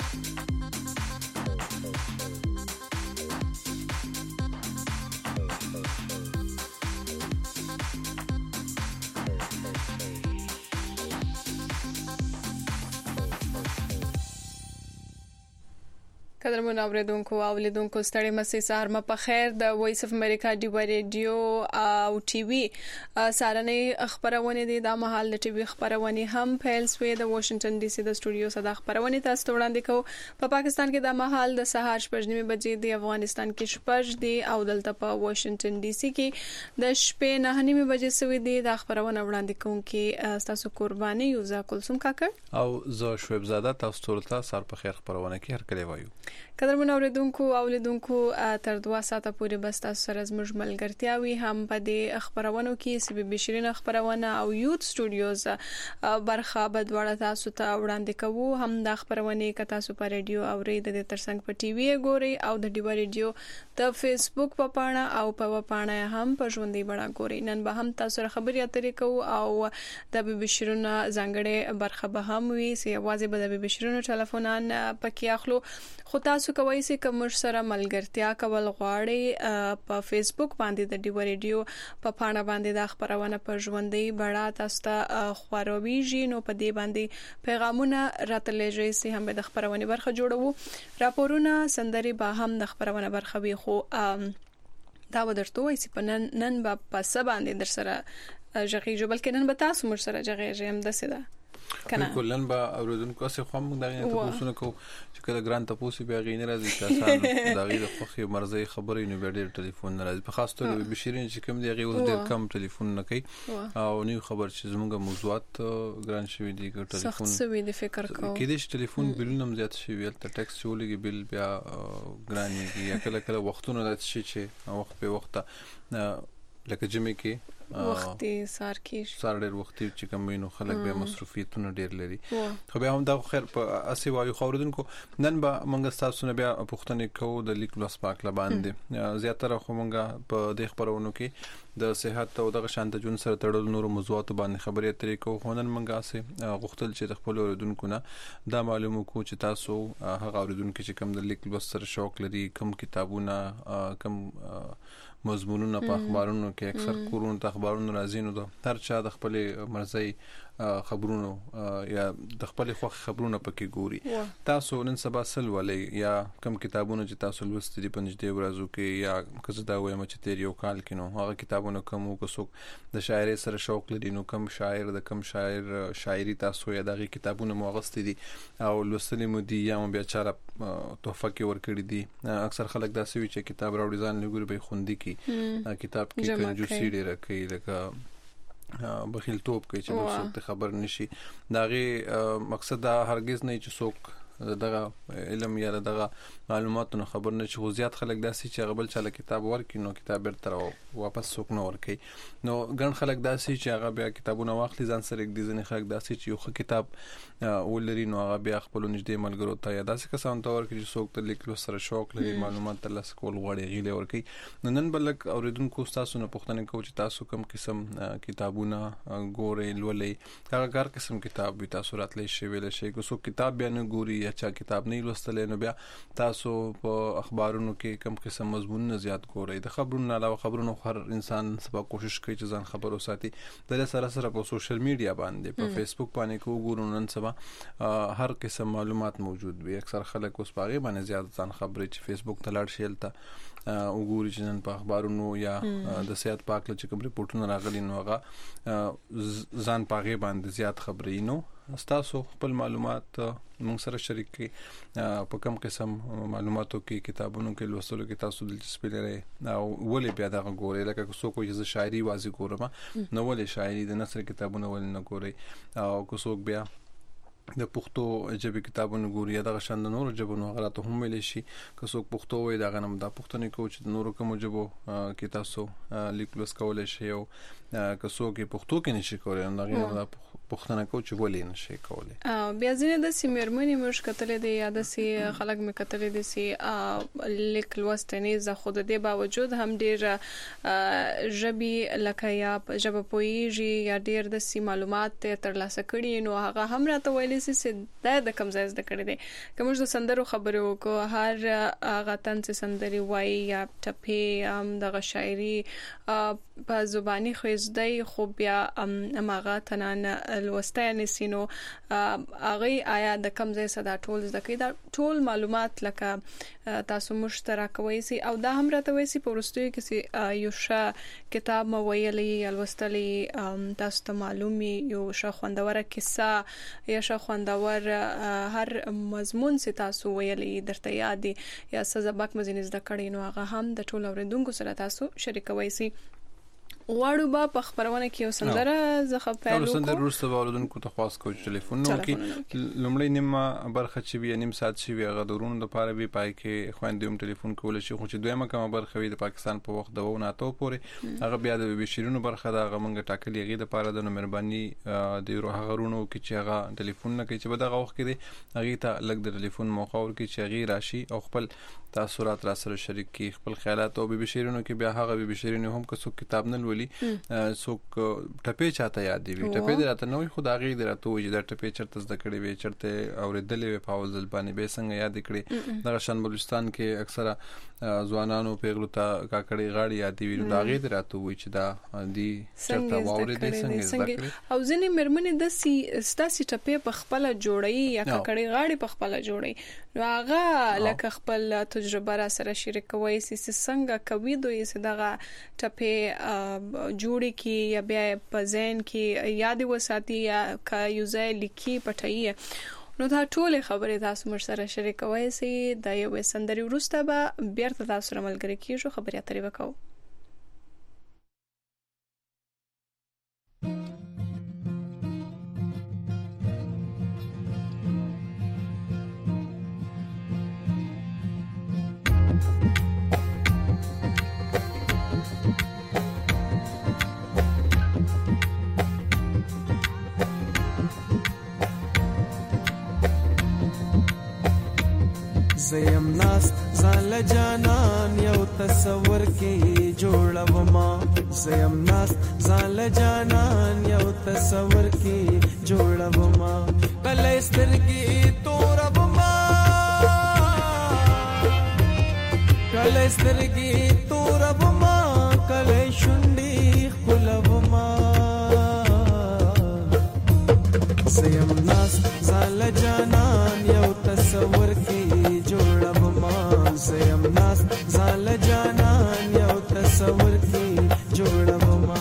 قدرمن اوریدونکو او لیدونکو ستړي مسي سهار م په خیر د وایس اف امریکا دی ریډیو او ټي وي سارنې خبرونه دي د محل ټي وي خبرونه هم فیل سوی د واشنگټن ډي سي د سټوډیو صدا خبرونه تاسو ته وړاندې کوو په پاکستان کې د محل د سهار 8:30 بجې د افغانستان کې 8:00 دي او دلته په واشنگټن ډي سي کې د شپې 9:30 بجې سوی دي د خبرونه وړاندې کوم کې تاسو قرباني یوزا کلثوم کاکړ او زه شعیب زاده تاسو ته سار په خیر خبرونه کې هر کله وایو قدرمن اوریدونکو او لیدونکو تر 2 ساعته پورې بس تاسو سره زموږ ملګرتیا وي هم په دې خبرونو کې سی بي بي شيرین خبرونه او یوت سټوډیوز برخه بدوړه تاسو ته وړاندې کوو هم د خبرونه کې تاسو په ریډیو او د ترڅنګ په ټي وي ګوري او د ډیو ریډیو د فیسبوک په پاڼه او په پاڼه هم په ژوندۍ بڼه ګوري نن به هم تاسو سره خبري اترې کوو او د بي بي شيرین ځانګړې برخه به هم وي سی आवाज به د بي بي شيرین ټلیفونان پکې اخلو خو تاسو کوی سي کوم سره ملګرتیا کول غواړي په فیسبوک باندې د ډیو ریډیو په پاڼه باندې د خبرونه په ژوندۍ بڼه تاسو ته خورويږي نو په دې باندې پیغامونه راتلېږي سي هم د خبرونه برخه جوړو راپورونه سندري به هم د خبرونه برخه وي خو دا ودرته وایي چې په نن به په سبا باندې در سره ژغې بلکې نن به تاسو مر سره ژغې هم د سده کلن با اوردونکو څه خو موږ دغه تاسو کو چې کله ګران تاسو به غینې راځي تاسو دغه د خوخي مرزي خبرې نو به ډېر ټلیفون راځي په خاص توګه به شيرین چې کوم دی غو ډېر کم ټلیفون نه کوي او نو خبر چې زموږ موضوعات ګران شوی دی ټلیفون سخت شوی دی فکر کو کې دې ټلیفون بلونم زیات شوی ته ټیکس چولېږي بل بیا ګران دی یا کله وختونه راځي چې وخت په وخت لکه جمعې کې وختي سار کې سار ډېر وختي چې کومینو خلک به مصروفیتونه ډېر لري خو بیا هم دا خیر په اسی وایو خوردونکو نن به موږ تاسو نه بیا پوښتنه کوو د لیک لوس پاک ل باندې زیاتره خو موږ په د خبرونو کې د صحت او د شانت جون سره تړل نور موضوعات باندې خبرې اترې کوو خو نن موږ اسه غوښتل چې د خپل اوردونکو نه دا معلومه کو چې تاسو هغه اوردونکو چې کوم د لیک لوس سره شوق لري کوم کتابونه کوم مضمونونه په اخبارونو کې اکثر کورونو ته اخبارونو راځي نو هر چا د خپل مرزي خبرونو یا د خپل خوښ خبرونه پکې ګوري تاسو نن سبا سل ولې یا کم کتابونه چې تاسو لوستي دي پنځه دی ورځو کې یا کزه دا وایم چې تیر یو کال کې نو هغه کتابونه کوم کوڅوک د شاعري سره شوق لري نو کم شاعر د کم شاعر شاعري تاسو یا دغه کتابونه موغستي دي او لوستلې مو دي یا بیا چاره تحفه کې ورکړي دي اکثر خلک دا سوي چې کتاب راوړي ځان لګوري به خوندي کی کتاب کې کنجوسي ډېر کوي لکه بخیل توپ کوي چې څوک خبر نشي داغه مقصد دا هرگز نه چې څوک دغه علم یا دغه معلوماتونو خبر نه چې زیات خلک داسي چې غبل چاله کتاب ورکې نو کتاب تر واپس څوک نه ورکې نو ګڼ خلک داسي چې هغه بیا کتابونه واخلي ځان سره یک دي ځنې خلک داسي چې یو کتاب ولري نو هغه بیا خپل نږدې ملګرو ته یا داسي کسان ته ورکې چې څوک ته لیکلو سره شوق لري معلومات ترلاسه کول غواړي غیله ورکې نن بلک اوریدونکو تاسو نه پوښتنه کوم چې تاسو کوم قسم کتابونه ګوري لولې هغه کار قسم کتاب به تاسو راتلې شی ویل شي کو څوک کتاب بیا نه ګوري چا کتاب نه لوستل نو بیا تاسو په اخبارونو کې کم قسم مضمون زیات ګورئ د خبرونو علاوه خبرونو هر انسان سبا کوشش کوي چې ځان خبر وساتي د سره په سوشل میډیا باندې په فیسبوک باندې کو ګورو نن سبا هر قسم معلومات موجود وي اکثر خلک اوس پاره باندې زیات ځان خبرې چې فیسبوک ته لاړ شیلته وګوري چې نن په اخبارونو یا د صحت پاک چې کوم ریپورتونه راغلي نو هغه ځان پاغه باندې زیات خبرې نو تاسو خپل معلومات موږ سره شریک کړئ په کوم قسم معلوماتو کې کتابونو کې لوستلو کې تاسو دلچسپي لرئ او ولې بیا دا غوړې لکه څوک چې شاعري وازي ګورم نو ولې شاعري د نثر کتابونه ولې نه ګورئ او څوک بیا د پښتو ژبې کتابونه ګوري یا د شاند نور ژبونو غلطه هم ویل شي که څوک پښتو وي دا غنم د پښتني کوچ د نور کوم ژبو کې تاسو لیکلوس کولای شي او که څوک پښتو کې نشي کولای نو هغه پښتنه کو چې ولې نشي کولای. بیا ځینې د سیمرمنې مش کتلې دي یا د سي خلک می کتلې دي سي لیک لوستنې ز خود دې باوجود هم ډېر ژبي لکه یا ژبه پويږي یا ډېر د سي معلومات ترلاسه کړي نو هغه هم راته ویلې سي د کم ځای زده کړي دي کوم د سندرو خبرو کو هر هغه تن چې سندري وای یا ټپي هم د شاعري په زبانی خوځدای خو بیا امغه تنان لوستای نسینو هغه آیا د کم ځای صدا ټول زده کوي دا ټول معلومات لکه تاسو مشترک وای سي او دا هم راته وای سي په ورستوي کې یو ښه کتاب مو ویلي الوستلي تاسو ته معلومي یو ښه خوندوره کیسه یا ښه خوندور هر مضمون چې تاسو ویلي درته یاد دي یا سزبک مزینز د کړي نو هغه هم د ټول اوریدونکو سره تاسو شریکوي سي واړو با په خبرونه کې یو سندره زخه پیلو کو سندره روسته والدونکو ته خاص کو ټلیفون نو کې لمړی نیمه برخه چې وی نیم ساعت شي وی غدورونو د پاره وی پای کې خويندوم ټلیفون کول شي خو چې دویمه کومه برخه وی د پاکستان په وخت د ونه اتو پورې هغه بیا د بشیرونو برخه دا غمنګ ټاکلې غي د پاره د مهرباني د روح غرونو کې چې هغه ټلیفون نه کوي چې په دغه وخت کې دی هغه ته لګ د ټلیفون موقع ور کې چې هغه راشي او خپل تاثرات را سره شریک کی خپل خیالات او بشیرونو کې بیا هغه بشیرونو هم که څوک کتاب نه لولي څوک ټپې چاته یاد دی ټپې درته نوې خدای درته وي دا ټپې چرته زده کړې وي چرته اوریدلې په اول ځل باندې به څنګه یاد کړې د شان بلوچستان کې اکثره ځوانانو پیغلوتا کاکړې غاړي یاد دی دا غي درته وي چې دا دی چرته واورېدې څنګه زده کړې او ځینې مرمنې د ستاسي ټپې په خپل جوړي یا کاکړې غاړي په خپل جوړي نو هغه لکه خپل تجربه را سره شریکوي سي څنګه کوي دوی دغه ټپې جوړي کی یا بیا په ذهن کې یاد وساتي یا کا یوزای لیکي پټایي نو دا ټول خبرې تاسو مر سره شریکوي سي د یو سندري ورسته به بیرته تاسو سره ملګری کیږو خبرې اترې وکاو. زیم ناست زال جانان یو تصور کې جوړوما زیم ناست زال جانان یو تصور کې جوړوما کله سترګې توربما کله سترګې توربما کله شونډې خپلوما زیم ناست زال جانان یو تصور کې زیم ناست زال جانان یو تصور کې جوړوما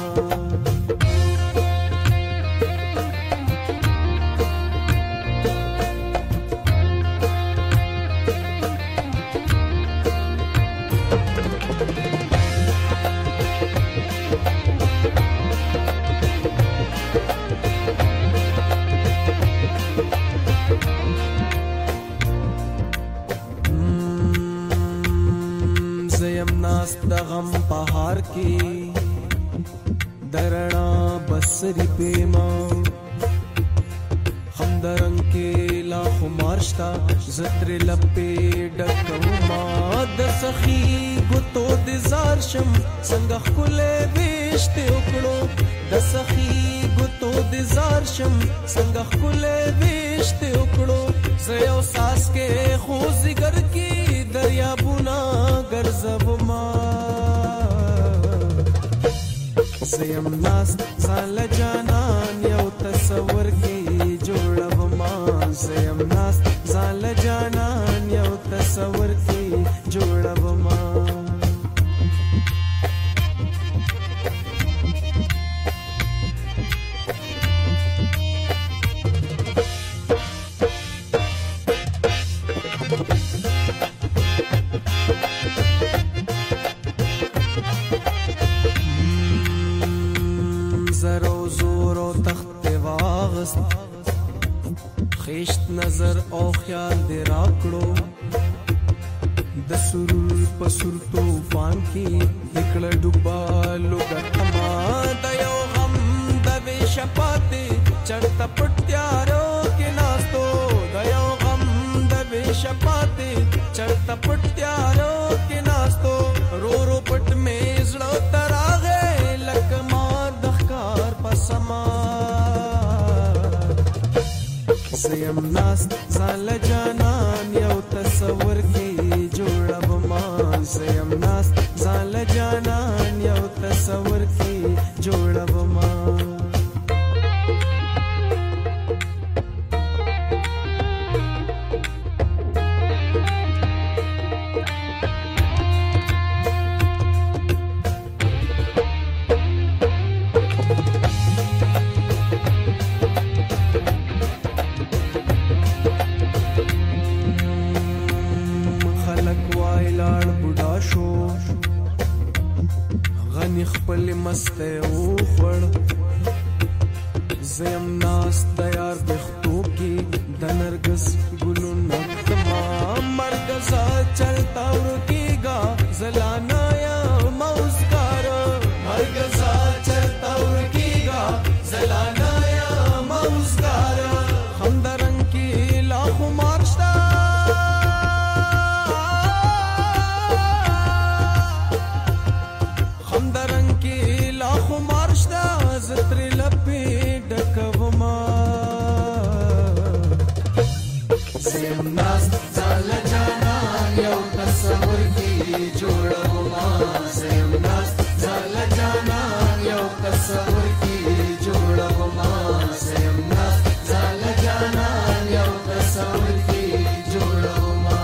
د غم پهار کې درنا بسری پیما هم درنګ کې لا خمارشتا زتر لپې ډکوما د سخی ګوتو د زار شم څنګه خلې وشته وکړو د سخی ګوتو د زار شم څنګه خلې وشته وکړو زيو ساس کې خو زګر کې دریابونه ګرځوما زیم ناست زال جانان یو تصور کې جوړوما زیم ناست زال جانان یو تصور کې جوړوما خیشت نظر او خیال دی راکړو د سرور په سر طوفان کې دکړه ډوبا لوګه ما د یو چرته پټیارو کې ناستو د یو غم د بشپاتې چرته پټیارو کې ناستو رو رو پټ مې زړه تراغه لکه ما د ښکار پسما زیم ناست ځان له جانان یو تصور کې جوړب ما زیم ناست ځان له جانان یو تصور کې جوړب ما خپل مسته او خړ زم ناس تیار بختو کی د نرګس ګلونه تمام مرګزا چلتا ورکیگا زلانا یا موزګار مرګزا چلتا ورکیگا زلانا یا موزګار هم درنګ کی لاخو مارشتا زتر لپی ډکوما زم ناس زال جانان یو تصور کی جوړوما زم ناس زال جانان یو تصور کی جوړوما زم ناس زال جانان یو تصور کی جوړوما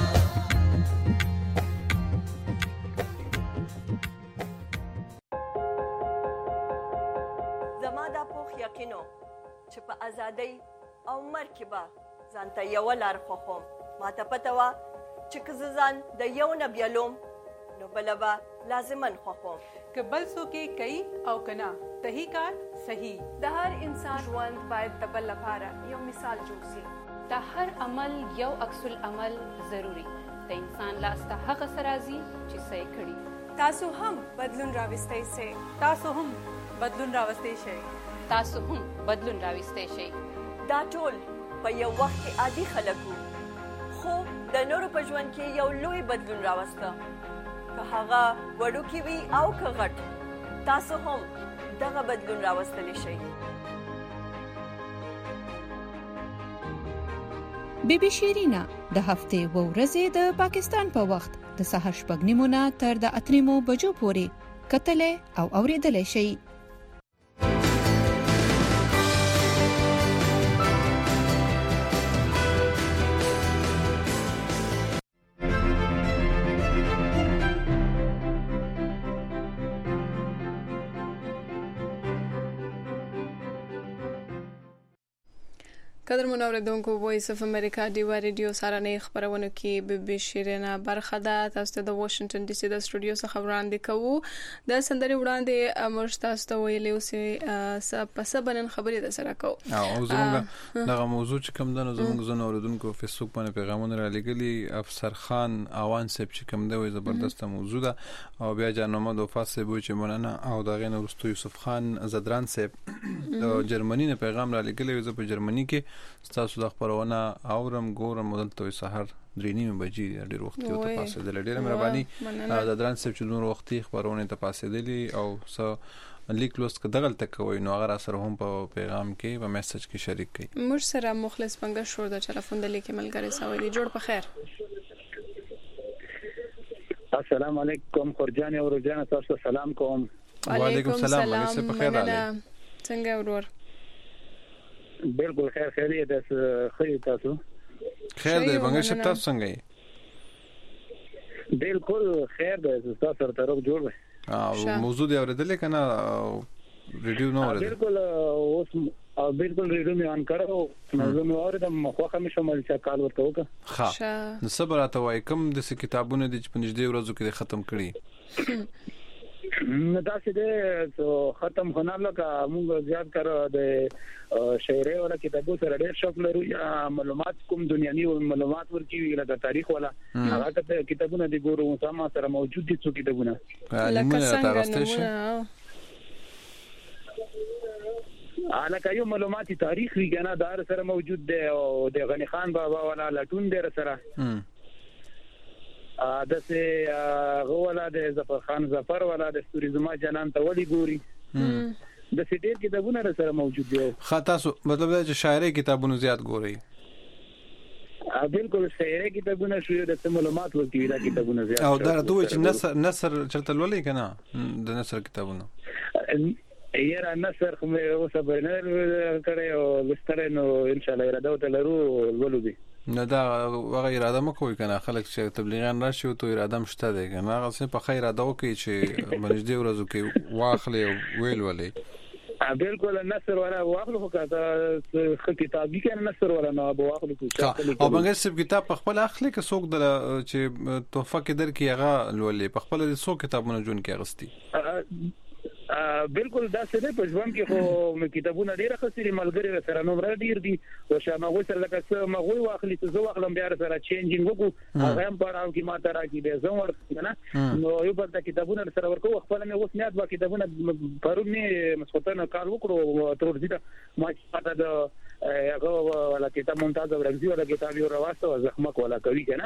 چې په ازادۍ او مرګ کې به ځانته یوه لار خوښوم ماته پته وه چې که زه ځان د یو نه بیلوم نو بله به لازمن خوښوم که بل څوک یې کوي او که نه صحیح کار صحیح د هر انسان ژوند باید د بل لپاره یو مثال جوړ شي د هر عمل یو عکس العمل ضروری د انسان لاس ته هغه څه راځي چې څه یې کړي تاسو هم بدلون راوستی شئ تاسو هم بدلون راوستی شئ تاسو هم بدلون راوستی شئ دا ټول په یو وخت کې عادي خلک وو خو د نورو په ژوند کې یو لوی بدلون راوسته که هغه وړوکی وي او که غټ تاسو هم دغه بدلون راوستلی شئ بی بی شیرینا د هفتې و ورځې د پاکستان په وخت د سهار 8:30 نه تر د 8:30 بجو پورې کتلې او اوریدلې شي قدرمن اوریدونکو وایس اف امریکا دیوا ریډیو سارنې خبرونه کې بي بي شیرینا برخه ده تاسو ته د واشنگټن ډي سي د سټوډیو څخه وړاندې کوو د سندري وړاندې موږ تاسو ته ویلو چې پس بنن خبرې د سره کوو او زموږ دغه موضوع چې کوم ده زموږ زنه اوریدونکو فیسبوک باندې پیغامونه را لګلي افسر خان اوان صاحب چې کوم ده وي زبردست موضوع ده او بیا جانمه د وفات صاحب چې مننه او دغه نورستو یوسف خان زدران صاحب د جرمني نه پیغام را لګلي زه په جرمني کې تاسو د خبرونه اورم ګورم مدلته سحر 3:30 بجې ډېر وخت ته پاسه د ډېر مهرباني د دران صاحب چې نور وختي خبرونه ته پاسه دي او څو لیک لوست کدغل تک وي نو هغه سره هم په پیغام کې په میسج کې شریک کړئ موږ سره مخلص پنګه شور د ټلیفون د لیک ملګری سوي دي جوړ په خیر السلام علیکم خورجان او رجان تاسو سلام کوم وعلیکم السلام علیکم په خیر راغلی څنګه ورور بالکل خیریت ده خیر تاسو خیر دی بنګ شپ تاسو څنګه یې بالکل خیر ده تاسو سره طرف جوړ وي موضوع دی اوریدل کنه ریډیو نو اوریدل بالکل اوس بالکل ریډیو مې ان کړو موضوع مې اوریدم مخه مې شمال چې کال ورته وکړه ها نو صبر راته وای کوم د کتابونو د پنځه ورځو کې ختم کړي دا چې ده ختم خنام لکه موږ زیات کړو د شعري ولا کتابو سره ډېر شوق لرو یا معلومات کوم دنیوي معلومات ورکی لکه تاریخ ولا هغه کتابونه د ګورو سم سره موجود دي څو کتابونه لکه څنګه الکه یو معلوماتي تاریخ وی کنه دا سره موجود دی او د غنی خان بابا ولا لټون دی سره دسه غولا د ظفر خان ظفر ولا د ستوري زما جنان ته ولي ګوري د سټیر کتابونه سره موجود دي. خاطاسو مطلب دا چې شاعري کتابونه زیات ګوري. بالکل شاعري کتابونه شو د معلومات ورکوي دا کتابونه زیات. او دا دوی چې نثر چرته ولې کنه د نثر کتابونه یاره نثر خو مې اوسه برنر کړی او لستره نو ان شاء الله اراده وتلرو ولودي نه دا هغه اراده مکوې کنه خلک چې تبلیغیان راشي او تو اراده مشته دی کنه هغه څه په خیر اراده وکي چې منځ دی ورځو کې واخلې ویل ولې بالکل نثر ولا واخلو که کتابي کنه نثر ولا نو ابو واخلو او بنګر سب کتاب په خپل اخلي که څوک د چې تحفه کې در کې هغه ولې په خپل د څوک کتابونه جون کې اغستی بالکل دا څه په ژوند کې خو کتابونه ډیره خسري ملګری سره نو ور ډیر دي او شامه سره لکه څه مغوي واخلي ته زو واخلم بیا سره چینجینګ وکړو هغه هم پړاو کې ماته راکی به زو ورکنه نو یو بل کتابونه سره ورکو خپل مې اوس نیت وا کتابونه پرون نه مسخوتنه کار وکړو تر دې ما پاته د هغه ولا کتاب ممتاز ورغزي ولا کتاب یو راوستو زخمک ولا کوي کنه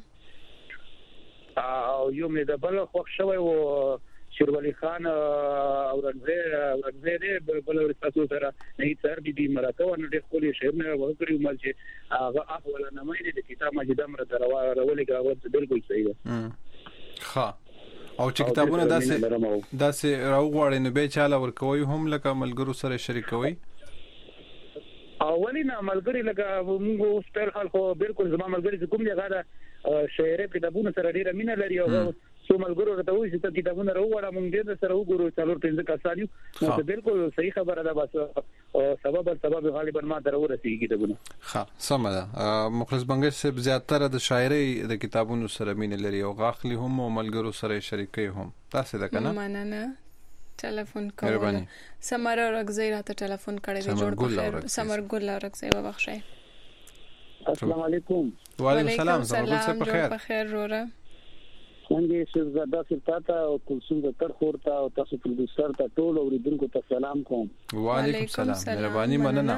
او یو مې د بل خوښ شوی و شیرولی خان اورنګزیب بل ورساسو سره نه تر دې مراتب نه د خپل شهرونه وکړي مل چې هغه اول نه مې د کتاب مجید امر درولې غوښته بالکل صحیح ده. ها او چې کتابونه داسې راوغواړي نو به چاله ورکوي هم لکه ملګرو سره شریکوي اولین ملګری لکه موږ اوس په حال خو بالکل زما ملګری کوم دی غاړه شاعري کتابونه سره ډیره مینه لري او سو ملګرو ته وایي چې کتابونه راوړم موږ دې سره وګورو څلور پنځه کسانیو نو بالکل صحیح خبره ده بس سبب غالبا ما درو رسیږي کتابونه. ها سمه ده مخلص بنګر صاحب زیاتره د شاعري د کتابونو سره مینه لري او غاخلي هم او ملګرو سره شریکي هم تاسو ده کنه مننه ټلیفون کوله سمر رغزی راته ټلیفون کړی دی جوړ بخیر سمر ګل رغزی وبخښئ. السلام علیکم. وعلیکم السلام سمر ګل صاحب بخیر روره څنګه شهزاده سلطاتا او کلثوم د تر خورتا او تاسو پروډوسر ته ټول اوریدونکو ته سلام کوم. وعلیکم السلام مهرباني مننه.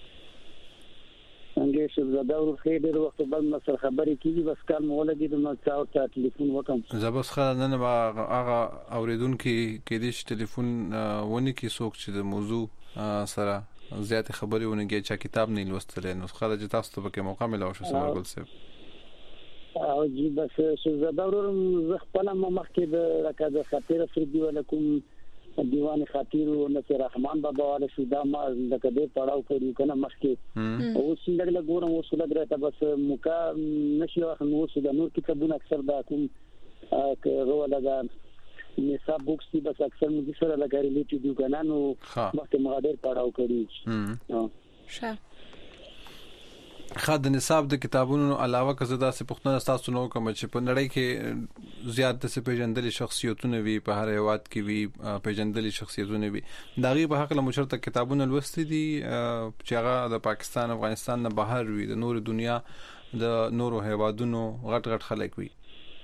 څنګه شهزاده ور خیر ډیر وخت بعد مسر خبرې کیږي بس کال مولدي د ما څاو ټلیفون وکم زبس خلک نن هغه اوریدونکو کې د ټلیفون ونی کې څوک چې د موضوع سره زیات خبرې ونګي چې کتاب نه لوستل نو خلک تاسو ته په موقع ملو شو سمر ګل صاحب او جی بس شهزاده ورم زه خپل مخکې د راکده خاطر فردي ولکم دیوان خاطر او نصر رحمان بابا والا شودا ما لکه دې پړاو کړو کنه مخکې او څنګه ګورم او څنګه درته بس موکا نشي واخ نو څنګه نور کتابونه اکثر دا کوم که ولا دا نصاب بوکس دي بس اکثر موږ سره لګاري لیټي دي کنه نو وخت مغادر پړاو کړی ښه خاطر نصاب د کتابونو علاوه که زدا سه پښتنه تاسو نو کوم چې په نړۍ کې زیات د پیژندل شخصیتونه وي په هر هیواد کې وي پیژندل شخصیتونه وي داغي په حق له مشرته کتابونه لوستي دي چې هغه د پاکستان افغانستان نه بهر وي د نور دنیا د نورو هیوادونو غټ خلک وي.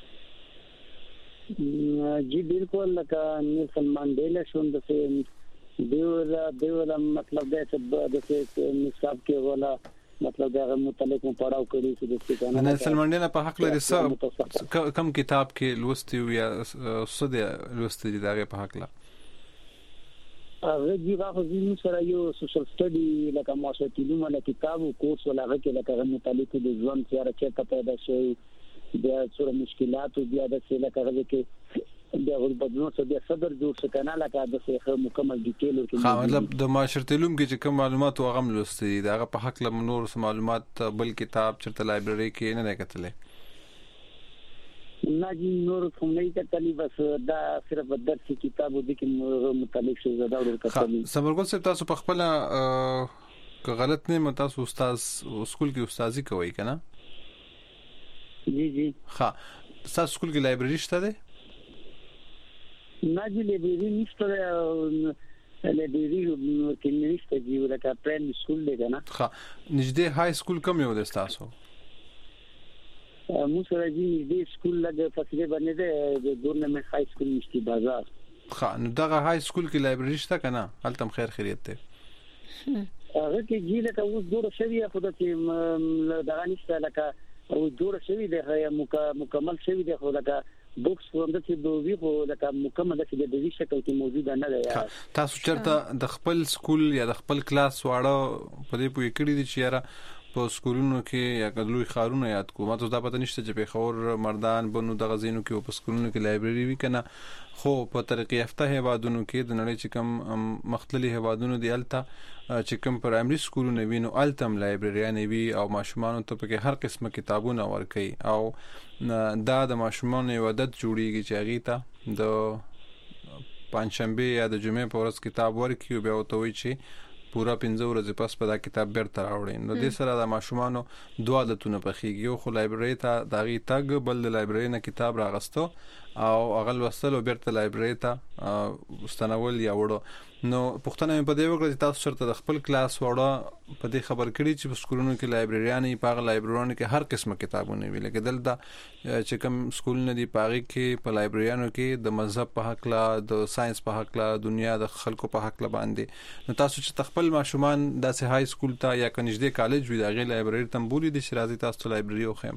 جی بالکل لکه نیلسن منډیلا شوند څه دیولا مطلب دا چې د نصاب کې ولا مطلب دا متعلق پړاو کړی چې د څه نیلسن منډیلا په حق لري کم کتاب کې لوستي یا سده لوستي دي دغه په حق لا هغه دی هغه زموږ سره یو سوشل سټډي لکه معاشرتي علوم له کتابو کورس ولا هغه کې لکه متعلق د ژوند سره چې پیدا شي بیا څوره مشکلات او بیا د څه لکه هغه کې بیا وربدنو څه بیا صدر جوړ څه کنه لکه د څه مکمل ډیټیل ورته مطلب د معاشرتي علوم کې چې کوم معلومات او غم لوستي دي هغه په حق له نور معلومات بل کتاب چرته لایبرری کې نه کتلې نه جی نور کوم نه کتلې بس دا صرف د درس کتابو د کې متعلق شي زدا ورکتلې. سمر ګل صاحب تاسو په خپل که غلط نه متاسو استاد سکول کې استادي کوي کنه؟ جی ها تاسو سکول کې لایبرری شته ده؟ نه جی لایبرری نشته لایبرری کې نشته جی ولکه پرایمري سکول دی کنه. ها نږدې های سکول کوم یو ده تاسو؟ مو سره جی نږدې سکول لګ فاصله باندې ده د ګورنمنت های سکول مشتي بازار. ها نو دغه های سکول کې لایبرری شته کنه؟ هلته خیر خیریت ده. هغه کې جیله ته اوس جوړ شوی خو د دغه نشته لکه او جوړ شوی دی مکمل شوی دی خو لکه بوکس ورنده چې دوی خو لکه مکمل چې د دې شکل کې موجوده نه دی. تاسو چرته د خپل سکول یا د خپل کلاس واړه په دې پوي کړی دي چې یاره په سکولونو کې یا کډلوي خارونه یاد کو ماته دا پته نشته چې په خور مردان بنو د غزینو کې او په سکولونو کې لایبرری وی کنه خو په ترقی یافته هیوادونو کې د نړۍ چې کوم مختلفي هیوادونو دی الته چې کوم پرایمري سکولونه وینو التم لایبرریان وی او ماشومان ته په هر قسمه کتابونه ورکي او دا د ماشومان یو عادت جوړیږي چې هغه ته د پنځشنبه یا د جمعې په ورځ کتاب ورکي او بیا وته وی چې پورا 15 ورځې پس په دا کتاب بیرته راوړي. نو د سره د ماشومانو دوه عادتونه پخېږي یو خو لایبرری ته دغه تاګ بل د لایبرری نه کتاب راغستو او اغل وسلو بیرته لایبرری ته واستنول یا وړو. نو پښتنه په دې وګړي چې تاسو چرته د خپل کلاس وړو په دې خبر کړي چې په سکولونو کې لایبرریان په هغه لایبرریانو کې هر قسمه کتابونه وي لکه دلته چې کوم سکولونه دي پاغي کې په لایبرریانو کې د مذهب په حق لا د ساينس په حق لا دنیا د خلکو په حق لا باندې نو تاسو چې خپل ماشومان د های سکول ته یا کنيجدي کالج وي دغه لایبرری ته بولی دي شرازي تاسو لایبرری خو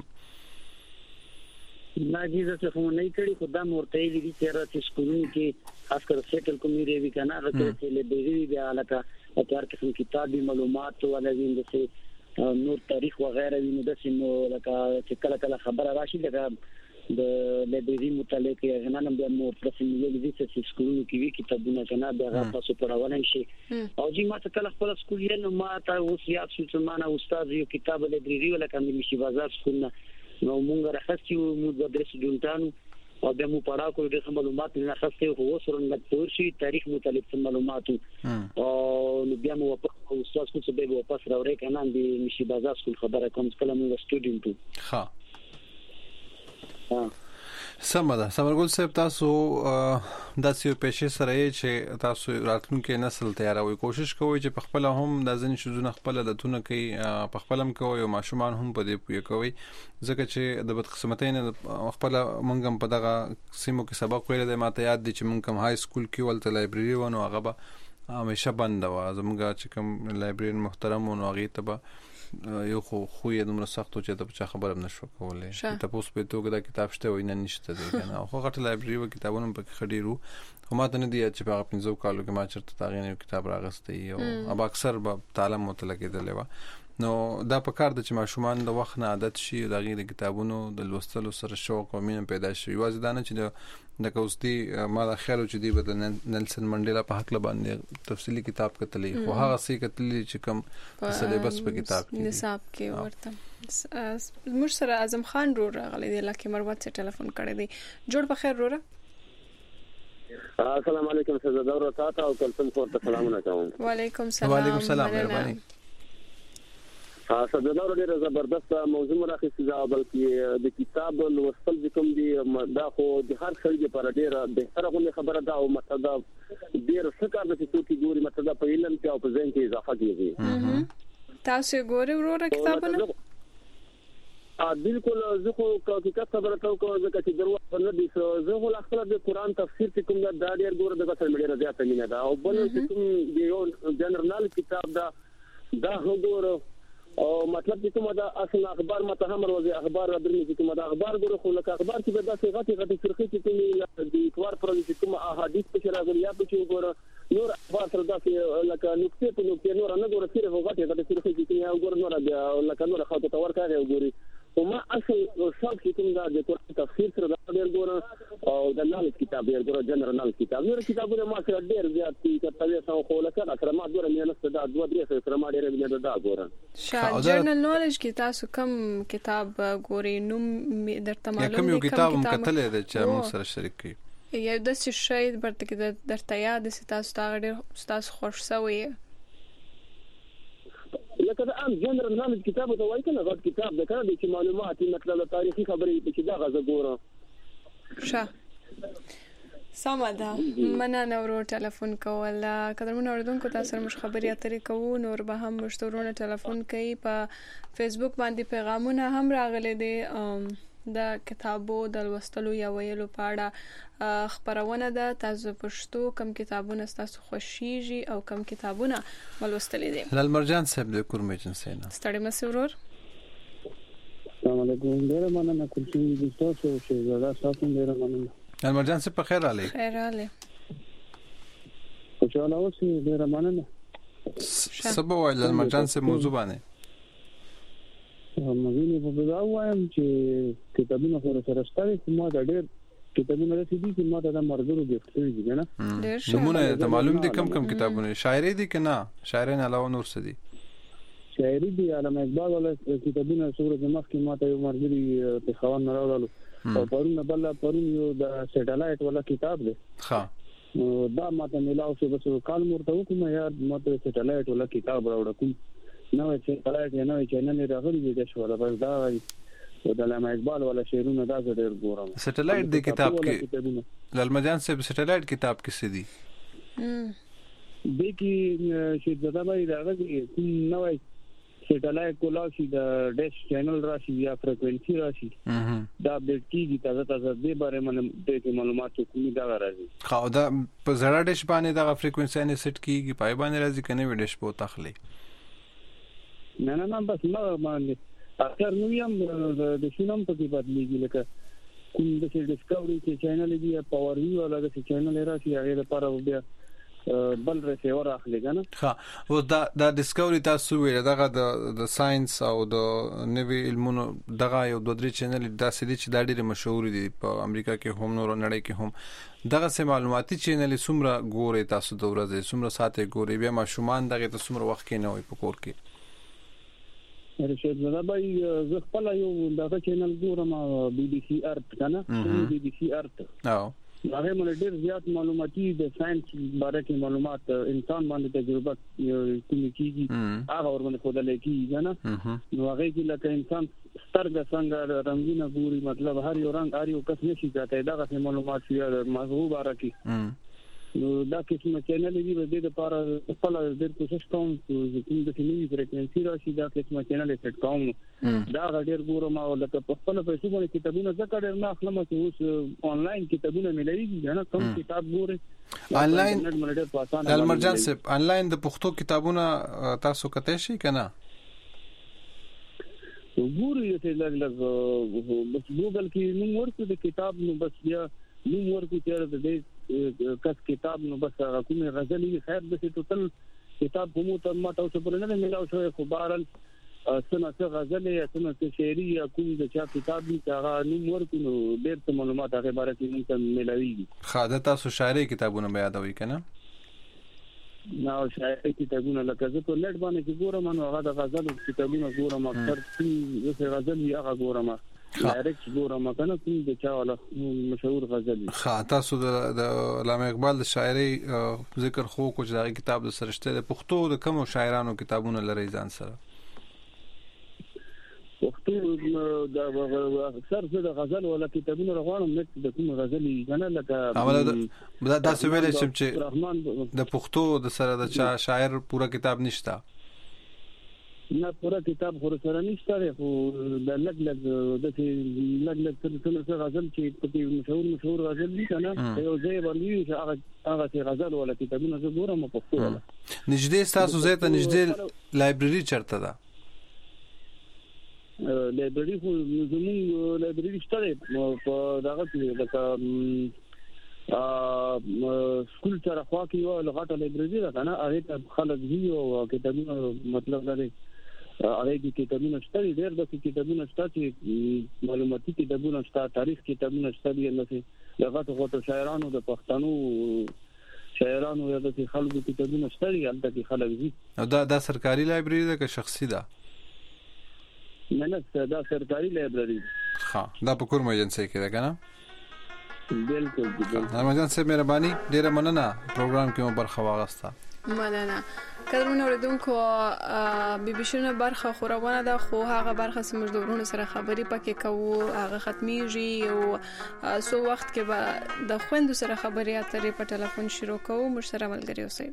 ناجیزه څه خو نه کړی خو دا مرته دي چې راځي سکولونو کې خاص کر سیټل کومې وی کنه راځي چې لایبرری دی علاقه هر قسم کتابي معلومات ولا وینځي نور تاریخ و غیره ویني د سينو لکه چې کله خبره راشي لکه د لایبرری متعلق غنانم د مور پرسمېږي د دې چې سکولونو کې وی کتابونه کنه دا تاسو پرولای شي او جی ما ته کله خپل سکول یې نو ما ته اوس یاد شو چې ما نه استاد یو کتاب لایبرری ولا کوم مشي بازار سکول نه نو مونږ راخستیو موږ د درس ډونټانو او د مو پړاو کو د معلومات نه راخستیو خو سره لکتور شي تاریخ متعلق معلوماتو او نو بیا مو په استاد کو څه به واپس راوړې کنه د مشي بازار سکول خبره کوم کله موږ سټوډنټو ها سمدا سمرګل صاحب تاسو داسې پېښې سره چې تاسو راتلونکي نسل تیاروي کوشش کوئ چې په خپل هم د ځین شذونه خپل لتون کوي په خپل هم کوي او ماشومان هم په دې پوي کوي ځکه چې د بدقسمتۍ نه خپل مونږ په دغه سیمو کې سبق ویل د ماته یاد دي چې مونږ کوم های سکول کې ولته لایبرری ونه هغه به همیشه بند و زموږ چې کوم لایبرری محترم ونه هغه ته یو خو یې دومره سختو چې ته په خبره نشو کولای تاسو په توګه دا کتاب شته وای نه نشته دی کنه خو غټ لایبرری و کتابونه په خډیرو خو ماته نه دی چې په 15 کالو کې ما چرته تاغې کتاب راغستې او اب اکثر به تعلم متلقیدل و نو دا په کار د چې ماشومان د وخت نه عادت شي د غیر کتابونو د لوستلو سره شوق او مینه پیدا شي واځي دا نه چې د کوستي ما د خیال چې دی به نلسن منډیلا په حق باندې تفصیلی کتاب کتلې خو هغه سي کتلې چې کوم سلیبس په کتاب کې نصاب کې ورته موږ سره اعظم خان رو راغلی دی لکه مروت سے ټلیفون کړی دی جوړ په خیر روره السلام علیکم سزا دور تاسو او کلثوم خور ته سلامونه کوم وعلیکم السلام مهرباني سزا دور ډیره زبردست موضوع راخصه دا بلکې د کتاب لوستل کوم دی دا خو د هر خلک لپاره ډیره بهتره خبره ده او متدا ډیره څه کار د څوکي ګوري متدا په علم کې او په ذهن کې اضافه کیږي تاسو ګورئ وروره کتابونه بالکل زه خو حقیقت خبره کوم ځکه چې دروازه نه دي زه خو خپل د قران تفسیر کې کوم دا ډیر ګوره د سوشل میډیا زیاته مینه ده او بل چې کوم دی یو جنرال کتاب دا هغه او مطلب چې کومه دا اصل اخبار متهم روزي اخبار درنه چې کومه دا اخبار ګوره خو لکه اخبار چې به داسې غټي فرخي چې کومه د اتوار پر چې کومه احادیث په راغلي یا په چې ګوره نور اخبار سره داسې لکه نقطې په نقطې نور نه ګوره صرف غټي فرخي چې کومه ګوره نور لکه نور خاطر تور کوي ګوري او ما اصل شاک چې کوم دا د قرآن تفسیر سره دا ډېر ګوره او د نال کتاب ډېر ګوره جنرال کتاب نور کتابونه ما سره ډېر زیات دي کتابه سم خو لکه سره ما ډېر مینه ست دا دوه درې سره ما ډېر مینه دا ګوره جنرال نالج کې تاسو کوم کتاب ګوري نوم درته معلوم کوم یو کتاب مکتلې ده چې موږ سره شریک کړي یو د څه شی برته کې درته یاد تاسو تا ډېر تاسو خوښ شوی لکه دا ام جنرال نالج کتاب ته وایي کنه غټ کتاب ده کنه چې معلومات مطلب تاریخي خبرې چې دا غزه ګوره سمدا مننه ورو ټلیفون کول قدرمن اوردونکو تاسو سره مش خبري اترې کوو نور به هم مشتورونه ټلیفون کوي په فیسبوک باندې پیغامونه هم راغلي دي د کتابو د لوستلو یا ویلو په اړه خبرونه ده. تاسو پښتو کم کتابونه تاسو خوښیږي او کم کتابونه ولوستلې دي؟ لال مرجان صاحب د کورمجن سینا ستړي مسورور. السلام علیکم. ډیر مننه کوم چې تاسو شهزاده تاسو ډیر مننه. لال مرجان صاحب په خیر علي. خیر علي. خوشاله اوسئ. ډیر مننه. سبا وای لال مرجان صاحب موضوع باندې مزینه په بیا وایم چې کتابونه سره ستاري ما دا ډېر کتابونه رسېدي چې ما دا مرګرو ګټلې دي نه نمونه ته معلوم دي کم کتابونه شاعري دي کنه شاعرین علاوه نور څه دي؟ شاعري دي علامه اقبال ولا کتابونه سورې مخ کې ما ته یو مرګري په خوان نه راوړل او پرون یو د سټلایټ ولا کتاب دی ښه دا ما ته ملاو شو بس کال مرته وکم یار ما ته سټلایټ ولا کتاب راوړل کوم نو چې سټلایټ نه وي چې نه راغلی دی شو بس دا د علامه اقبال ولا شعرونه دا ډېر ګورم. سټلایټ د کتاب کې لال مرجان صاحب سټلایټ کتاب کې څه دي؟ د کی چې زدا به راغلی نو سټلایټ کولا شي د ډیش چینل راشي یا فریکوئنسي راشي دا اپډیټ کیږي تازه د باره باندې معلومات کومي دا راځي. خو دا په زړه ډیش باندې دا فریکوئنسي نه سیټ کیږي پای باندې راځي کنه وی ډیش په تخلي نه بس ما باندې اکثر نو یم د شینم په کې بدلیږي لکه کوم د ډیسکوري چې چینل دی پاور ویو ولا د چینل راشي هغه لپاره بیا بل ریسیور اخلي کنه. ها او دا ډیسکوري تاسو ویل دغه د ساينس او د نوي علمونو دغه یو دوه درې چینل داسې دي چې دا ډېر مشهور دي په امریکا کې هم نور نړۍ کې هم دغه سه معلوماتي چینل څومره ګوري تاسو د ورځې څومره ساعت ګوري بیا ماشومان دغه ته څومره وخت کې نه وي په کور کې؟ رشید زدا بای زه خپل یو دغه چینل ګورم بي بي سي ارت کنه بي بي سي ارت هغه مله ډېر زیات معلوماتي د ساينس باره کې معلومات انسان باندې تجربه کوي کیږي هغه ور باندې خدای کیږي نه نو هغه کې لکه انسان سترګ څنګه رنگونه ګوري مطلب هر یو رنگ هر یو کس نشي ځاتای دغه معلومات یې موضوع باره کې نو دا کومه چینل دی د دې لپاره خپل د کوشش کوم چې کوم د نوې فریکوئنسي راشي دا کومه چینل سیټ کوم دا ډېر ګورم او لکه په خپل پیسو باندې کتابونه ځکه ډېر نه اخلم چې اوس آنلاین کتابونه ملایږي نه کوم کتاب ګوري آنلاین لال مرجان صاحب آنلاین د پښتو کتابونه تاسو کته شي کنه ګوري چې لږ بس ګوګل کې نو ورته د کتاب نو بس بیا نو ورته چې د دې کس کتاب نو بس کومه غزل خیر د ټوټل کتاب کومه ته ما تاسو پر نه ملاو شو خو بارل سنه غزل یا سنه شعري یا کوم د چا کتاب دي هغه نو ورته نو ډېر څه معلومات هغه باره کې مونږ ملاويږي. خاطر تاسو شاعري کتابونه بیا یادوي کنه؟ نو شاعري کتابونه لکه زه په لټ باندې ګورم نو هغه د غزل کتابونه ګورم اکثر چې غزل یې هغه ګورم ډایرکټ ګورم کنه کوم د چا ولا مشهور غزل. خا تاسو د علامه اقبال د شاعري ذکر خو کو چې دا کتاب د سرشته د پښتو د کوم شاعرانو کتابونه لري ځان سره؟ پښتو د اکثر د غزل ولا کتابونه راغونم نه د کوم غزل کنه لکه اوله دا څه ویل چې د پښتو د سره د چا شاعر پورا کتاب نشته نه پورا کتاب خور سره نشته خو د لګ څه غزل چې په مشهور غزل دي کنه یو ځای باندې چې هغه غزل ولا کتابونه زه ګورم په پښتو ولا نږدې تاسو زه ته نږدې لایبرری چرته ده؟ لایبرری خو زموږ لایبرری شته په دغه کې لکه سکول سره خوا کې یو لغته لایبرری ده کنه هغه خلک دی او کتابونه مطلب لري هغه کې کتابونه شته ډېر د کتابونه شته چې معلوماتي کتابونه شته تاریخ کتابونه شته دي نو لغته خو ته شاعرانو د پښتنو شاعرانو یا د خلکو کتابونه شته دي البته کې خلک دي. دا سرکاري لایبرری ده که شخصي ده؟ نه دا سرکاري لایبرری. ها دا په کومه ایجنسی کې ده کنه؟ بالکل نرمجان صاحب مهرباني ډیره مننه پروګرام کې مو برخه واغسته. مننه. کله اوریدونکو بي بي شنو برخه خورونه ده خو هغه برخه سمج د ورونو سره خبري پکې کوو هغه ختميږي او سو وخت کې به د خويندو سره خبري اترې په ټلیفون شروع کوو مر سره ملګری اوسئ.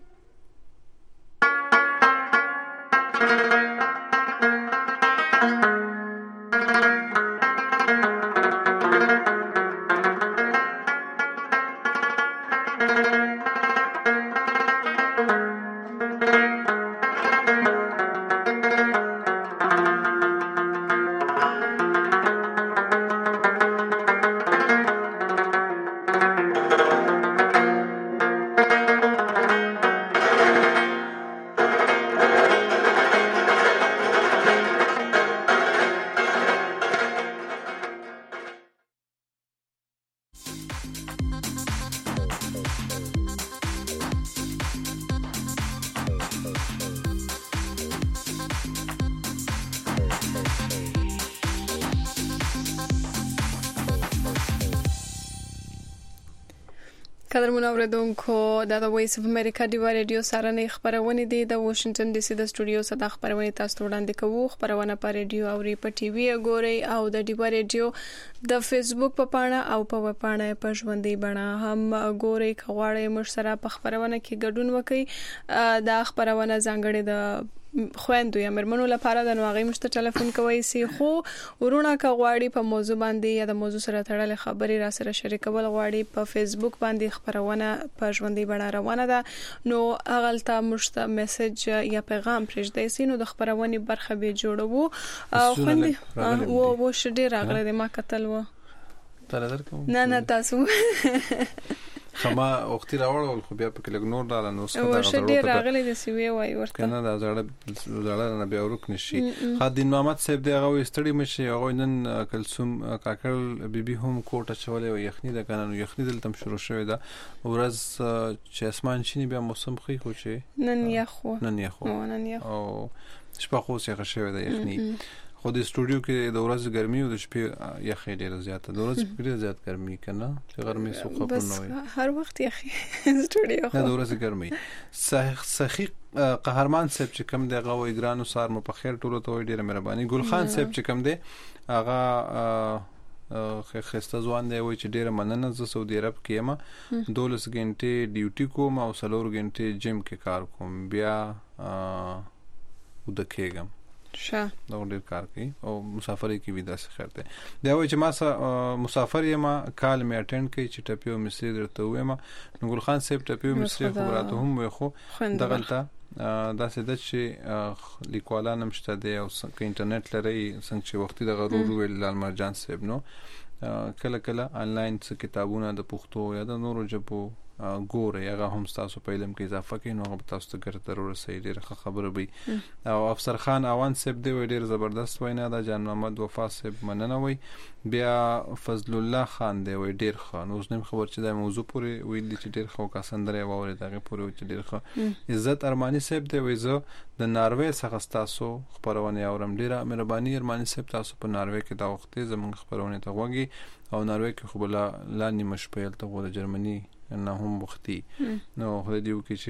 قدر منوردونکو د وایس اف امریکا دی رادیو سره نه خبرونه دي د واشنگټن ډي سي د سټوډیو څخه خبرونه تاسو وړاندې کوو. خبرونه په رادیو او په ټي وي ګوري او د دی رادیو د فیسبوک په پاڼه او په پاڼه په ژوندۍ بڼه هم ګوري. کغواړی مر سره په خبرونه کې ګډون وکړي د خبرونه ځانګړي د خويندو یا مرمنو لپاره د نوغي مشته ټلیفون کوي سي خو ورونه کغواړي په موضوع باندې یا د موضوع سره تړلې خبري را سره شریکول غواړي په فیسبوک باندې خبرونه په ژوندۍ بڼه روانه ده نو اغلطه مشته میسج یا پیغام پرېږدي سي نو د خبرونه برخه به جوړو خوندې و شډي راغله د ما قتل و تر درکم نه تاسو خما وختي راوړل خو بیا په کلګ نور داله نو څه دا شډي راغله د سی وی وای ورته کنه دا زړه نه بیا ورک نشي. خادین محمد صاحب دی هغه استړی مشي هغه نن کلثوم کاکل بیبي هم کوټه چولې او یخنی د کنه یخنی دلته شروع شوې ده ورځ چې اسمان شینی بیا موسم خې خو چې نن یخو او شپه خو څه شوې ده یخنی خو د سټوډیو کې د ورځې ګرمي او د شپې یخې ډېره زیاته د ورځې ډېره زیات ګرمي کنه چې ګرمي سو خپل نه وي هر وخت یخې سټوډیو د ورځې ګرمي سخی قهرمان صاحب چې کم دی غوي ګرانو سار مو په خیر ټولو ته ډېره مهرباني. ګل خان صاحب چې کم دی هغه خسته ځوان دی وای چې ډېره مننه ز سعودي عرب کې ما 12 غنټې ډیوټي کوم او 4 غنټې جیم کې کار کوم بیا ودکېګم دا ډېر کار کوي او مسافرۍ کې ودا څه خیر دی دا وای چې ما مسافر یم کال می اټینډ کوي چې ټپیو مصری درته وایم نو ګل خان صاحب ټپیو مصری خبراته هم وي خو دغلطه دا څه د چې لیکوالان مشته دی او ک انټرنیټ لري څنګه چې وختي د غرور ویل لال مرجان صاحب نو کله کله انلاین څه کتابونه د پښتو یا د نورو ژبو ګوره هغه هم تاسو په علم کې اضافه کوي نو هغه تاسو ته ګټه ضرور سي ډیره خبره وي. او افسر خان اوان صاحب دی ډیر زبردست وینا دا جان محمد وفا صاحب مننه وي. بیا فضل الله خان دی وی ډیر خان اوس نیم خبر چې د موضوع پورې ویل چې ډیر خو کاسندره ووري دغه پورې چې ډیر خو عزت ارمانی صاحب دی وی زه د ناروې څخه تاسو خبرونه اورم ډیره مهرباني ارمانی صاحب تاسو په ناروې کې دا وخت زموږ خبرونه ته وګي او ناروې کې خو بلا لانی مشپیل ته د جرمني نه هم وختي نو خو دیو کې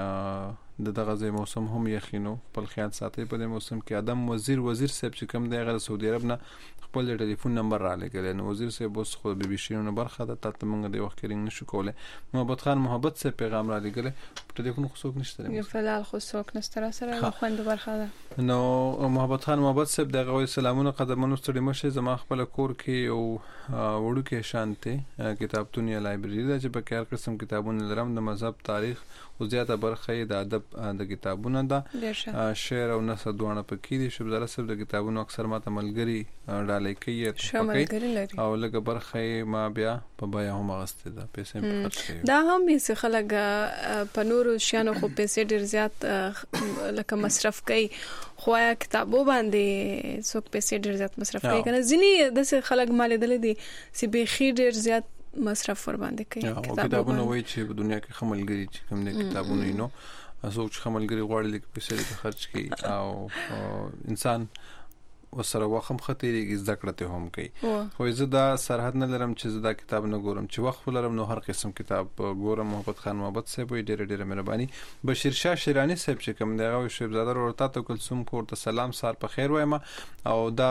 چې د دغه ځای موسم هم یخینو خپل خیال ساتي په دې موسم کې ادم وزیر صاحب چې کوم دی غیر سعودي عرب نه خپل ټلیفون نمبر را لګل نو وزیر صاحب اوس خو بي بي شي نو برخه د تاسو موږ د وخت رنګ نشو کوله. محمد خان محبت صاحب پیغام را لګل ټلیفون خو څوک نشته یو فلال خو څوک نشته سره خوند برخه ده نو محمد خان محبت صاحب دغه وی سلامونه قدمونو ستړي مشه زما خپل کور کې او وړو کې شانته کتابتونی لایبرری ده چې په کار قسم کتابونه لرم د مذهب تاریخ او زیاته برخه د ادب د کتابونه ده شعر او نثر دوه پکې دي شبزاله صاحب د کتابونو اکثر ماته ملګری ډالۍ کوي او لکه برخه ما بیا په بیا هم غسته ده پیسې په خرج کوي دا هم به خلک په نورو شانو خو پیسې ډیر زیات لکه مصرف کوي خو یا کتابو باندې څوک پیسې ډیر زیات مصرف کوي کنه ځینی د خلک مال دل دي چې به خې ډیر زیات مصرف ور باندې کوي کتابونه وای چې په دنیا کې خملګری چې کوم دي کتابونه نو اسو چې خملګری غواړي لیک پیسې خرج کوي او انسان وسره وخم خطرېږي ذکر ته هم کوي خو زه دا سرحد نه لرم چې زه دا کتاب نه ګورم چې وخت ولرم نو هر قسم کتاب ګورم. محمد خان محبت صاحب ډېر مهرباني. بشیر شاه شیرانی صاحب چې کوم دی هغه شهزاده ورته ته کلثوم کور ته سلام سار په خیر وایم او دا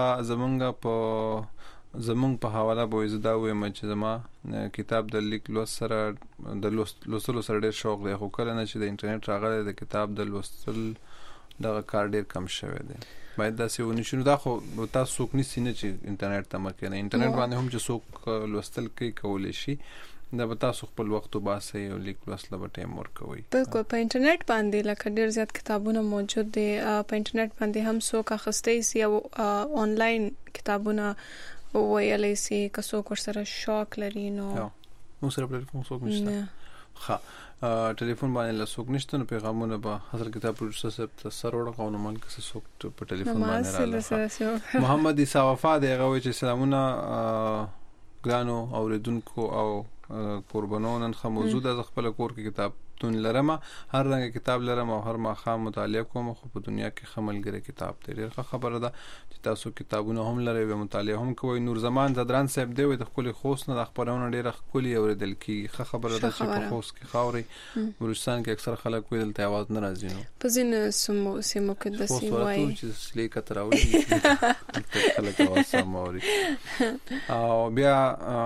زمونږ په حواله به زه دا وایم چې زما کتاب د لیک لوست سره د لوستلو سره ډېر شوق دی خو کله نه چې د انټرنیټ راغلی د کتاب د لوستل دغه کار ډېر کم شوی دی باید دا څه ونی شنو دا خو تاسو څوک نسی نه چې انټرنیټ ته مکنه انټرنیټ باندې هم چې څوک لوستل کوي کولای شي دا به تاسو خپل وخت وباسئ او لیک لوستل به ټایم ورکوي. بالکل په انټرنیټ باندې لکه ډیر زیات کتابونه موجود دي په انټرنیټ باندې هم څوک اخستې سي او آنلاین کتابونه ویلې سي که څوک ورسره شوق لري نو مو سره ټلیفون څوک نشته ټلیفون باندې لاسوک نشته نو پیغامونه به حضرت کتاب پروډوسر صاحب ته سره وړو من کې څوک په ټلیفون باندې راځي. محمد عیسی وفا دغه وی چې سلامونه ګرانو اوریدونکو او قربانو نن خو موجود از خپل کور کې کتاب کتابتون لرم، هر رنګ کتاب لرم او هر ماښام مطالعه کوم، خو په دنیا کې خملګری کتاب دی. ډېر خبره ده چې تاسو کتابونه هم لرئ او مطالعه هم کوئ. نور زمان زدران صاحب دی د خپل خوست نه د خبرونه ډېر خولي اوریدل کیږي. خبره ده چې په خوست کې خاوري بلوچستان کې اکثر خلک ویل ته आवाज نه راځي. نو په ځینې سیمو کې د سیموي چې سلیکه تراوي خلک आवाज سموري. او بیا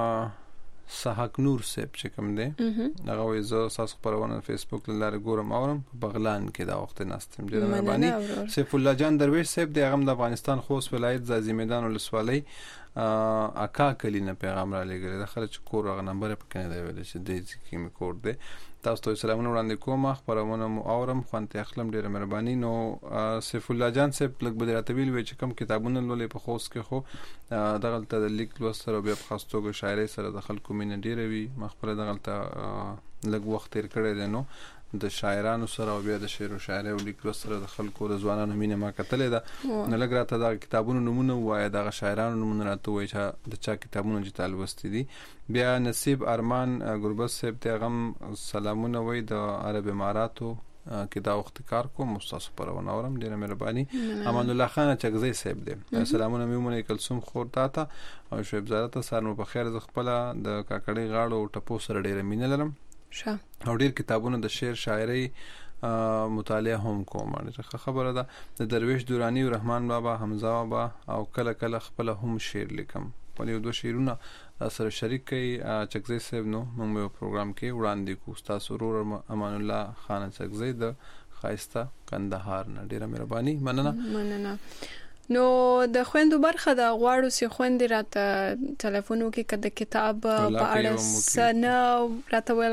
صحاک نور صاحب چې کوم دی هغه وایي زه تاسو خبرونه فیسبوک لاره ګورم اورم په بغلان کې دا وخت ناستم. ډېر مهرباني. سیف الله جان درویش صاحب دی هغه د افغانستان خوست ولایت زازی میدان ولسوالۍ اکا کلینه پیغام را لګل. د خلک کور هغه نمبر په کنه دی ویل چې د دې کې می کور دی. تاسو ته سلامونه وړاندې کوم. خبرونه مو اورم خوانته اخلم. ډېر مهرباني. نو سیف الله جان صاحب لږ بدر طویل وی چې کوم کتابونه لولې په خوست کې خو دغلته د لیک لوستر او بیا په خاصتوګه شاعري سره د خلکو مینه ډېره وي. مخبره دغلته لږ وخت تیر کړی دی. نو د شاعرانو سره او بیا د شعر او شاعري او لیک لوستر د خلکو د ځوانانو مینه ما کتلې ده. نو لږ راته د کتابونو نمونه وایي، د شاعرانو نمونه راته وایي چې د چا کتابونه چې تعال وستي دي. بیا نصیب ارمان ګربت صاحب ته غم سلامونه وایي د عرب اماراتو کې دا وخت کار کوم. مستاسو پرونه اورم. ډېر مهرباني. امان الله خان چغزی صاحب دی سلامونه میمونه کلثوم خور تاته او شعیب زاده ته سر مو په خیر. ز خپل د کاکړی غاړو او ټپو سره ډېر مینه لرم. او ډېر کتابونه د شعر شاعري مطالعه هم کوم. ډېر خبره ده. د درویش دورانی او رحمان بابا حمزه بابا او کله کله خپل هم شعر لیکم. په یو دوه شعرونه سره شریک کړي چغزی صاحب. نو موږ په پروګرام کې وړاندې کوو. تاسو ورور امان الله خان چغزی د خایسته کندهار نه. ډېر مهرباني. مننه. نو د خويندو برخه د غواړو سي خويندې راته ټلیفون وکي کده کتاب په اړه سنه راته ویل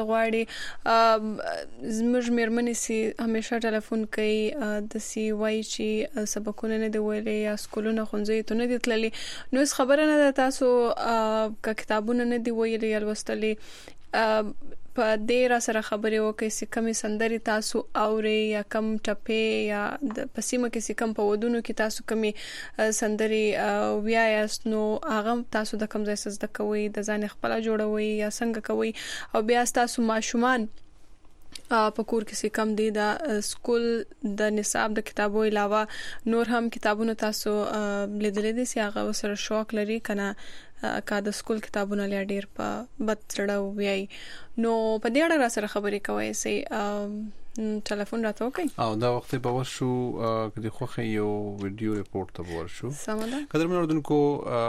غواړي. زموږ مېرمنې سي همیشه ټلیفون کوي د سی وای چې سبقونه نه دی ویلي یا سکولونه خونځي ته نه دي تللي. نو خبره نه ده تاسو که کتابونه نه دی ویلي یا لوستلي په دې را سره خبرې وکړي چې کمی سندري تاسو اوري یا کم ټپه یا د پسیمه کې کم په ودونو کې تاسو کمی سندري ویایاست. نو هغه تاسو د کم ځای سزده کوي د ځان خپل جوړوي یا څنګه کوي. او بیا تاسو ماشومان په کور کې کم دي د سکول د نصاب د کتابو علاوه نور هم کتابونه تاسو لیدلې دي چې هغه سره شوق لري کنه کا د سکول کتابونه لري ډیر په بد چړه ویای. نو په دې اړه را سره خبرې کوي سي ټلیفون راته وکي. او دا وخت په ورشو کدي خوخه یو ویډیو ریپورت ته ورشو. سمه قدر منوردونکو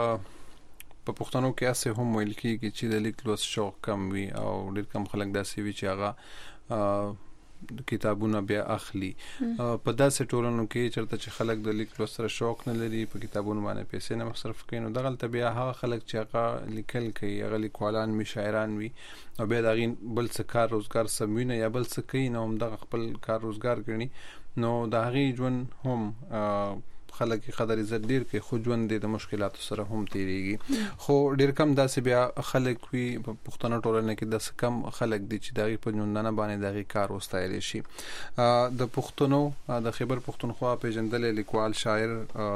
په پښتنو کې اسه هم ویل کیږي چې د لیک لوست شوق کم وي او ډیر کم خلک داسې وي چې هغه کتابونه بیا اخلي. په داسې ټولنو کې چرته چې خلک د لیک لوست سره شوق نه لري په کتابونو باندې پیسې نه مصرف کوي. نو دغلته بیا هغه خلک چې هغه لیکل کوي هغه لیکوالان وي شاعران وي او بیا دغه بل څه کار روزګار سموینه یا بل څه کوي نو هم دغه خپل کار روزګار کوي. نو د هغه ژوند هم خلک قدر عزت ډیر کې خو ژوند د مشکلاتو سره هم تیریږي. خو ډیر کم داسې بیا خلک وي په پښتنو ټولنه کې داسې کم خلک دي چې دغه په ژوندانه باندې دغه کار وستایل شي. د پښتنو د خیبر پښتونخوا پیژندل لیکوال شاعر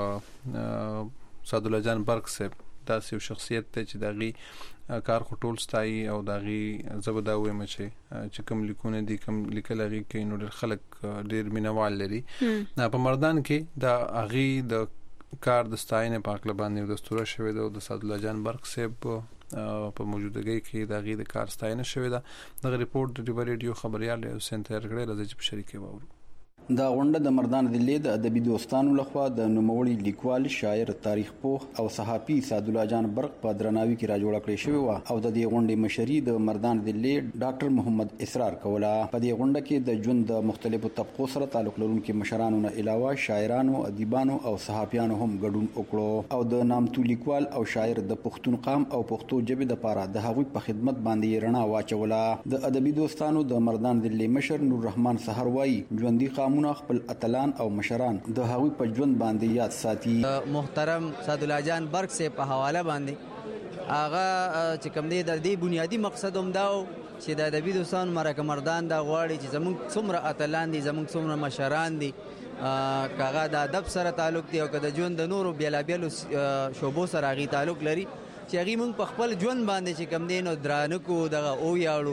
سعد الله جان برق صاحب داسې شخصیت ته چې دغه کار خټول ستایي او دغه زبدا وې چې کوم لیکونه دي کوم لیکل هغه کې نو ډېر خلک ډېر مینوال لري. په مردان کې د هغه د کار د ستاینې په اړه باندې د دستور شوی د سعد الله جان برق صاحب په موجودګۍ کې دغه د کار ستاینه شوی ده. د ریپورت د ریډیو خبريال حسین تیار کړی راځي چې شریکي وورو. دا غونډه د مردان ضلع د ادبي دوستانو لخوا د نوموړي لیکوال شاعر تاریخ پوه او صحافي سعد الله جان برق په درناوي کې راجوړه کړې شوې و او د دې غونډې مشري د مردان ضلع ډاکټر محمد اسرار کوله. په دې غونډه کې د ژوند د مختلفو طبقو سره تعلق لرونکو مشرانو نه علاوه شاعرانو ادیبانو او صحافیانو هم ګډون وکړو او د نامتو لیکوال او شاعر د پښتون قام او پښتو ژبې لپاره د هغوی په خدمت باندې رڼا واچوله. د ادبي دوستانو د مردان ضلع مشر نور رحمان سحر وایي ژوندۍ قامونه خپل اتلان او مشران د هغوی په ژوند باندې یاد ساتي. محترم سعد الله جان برق سے په حواله باندې هغه چې کوم دی د دې بنیادی مقصد هم دا چې د ادبي دوستانو مرکه مردان دا غواړي چې زموږ څومره اتلان دي زموږ څومره مشران دي کاغه د ادب سره تعلق دی او د ژوند د نورو بیلابیلو شوبو سره غي تعلق لري چې هغه موږ په خپل ژوند باندې چې کوم دی نو درانه کو دغه او یاړو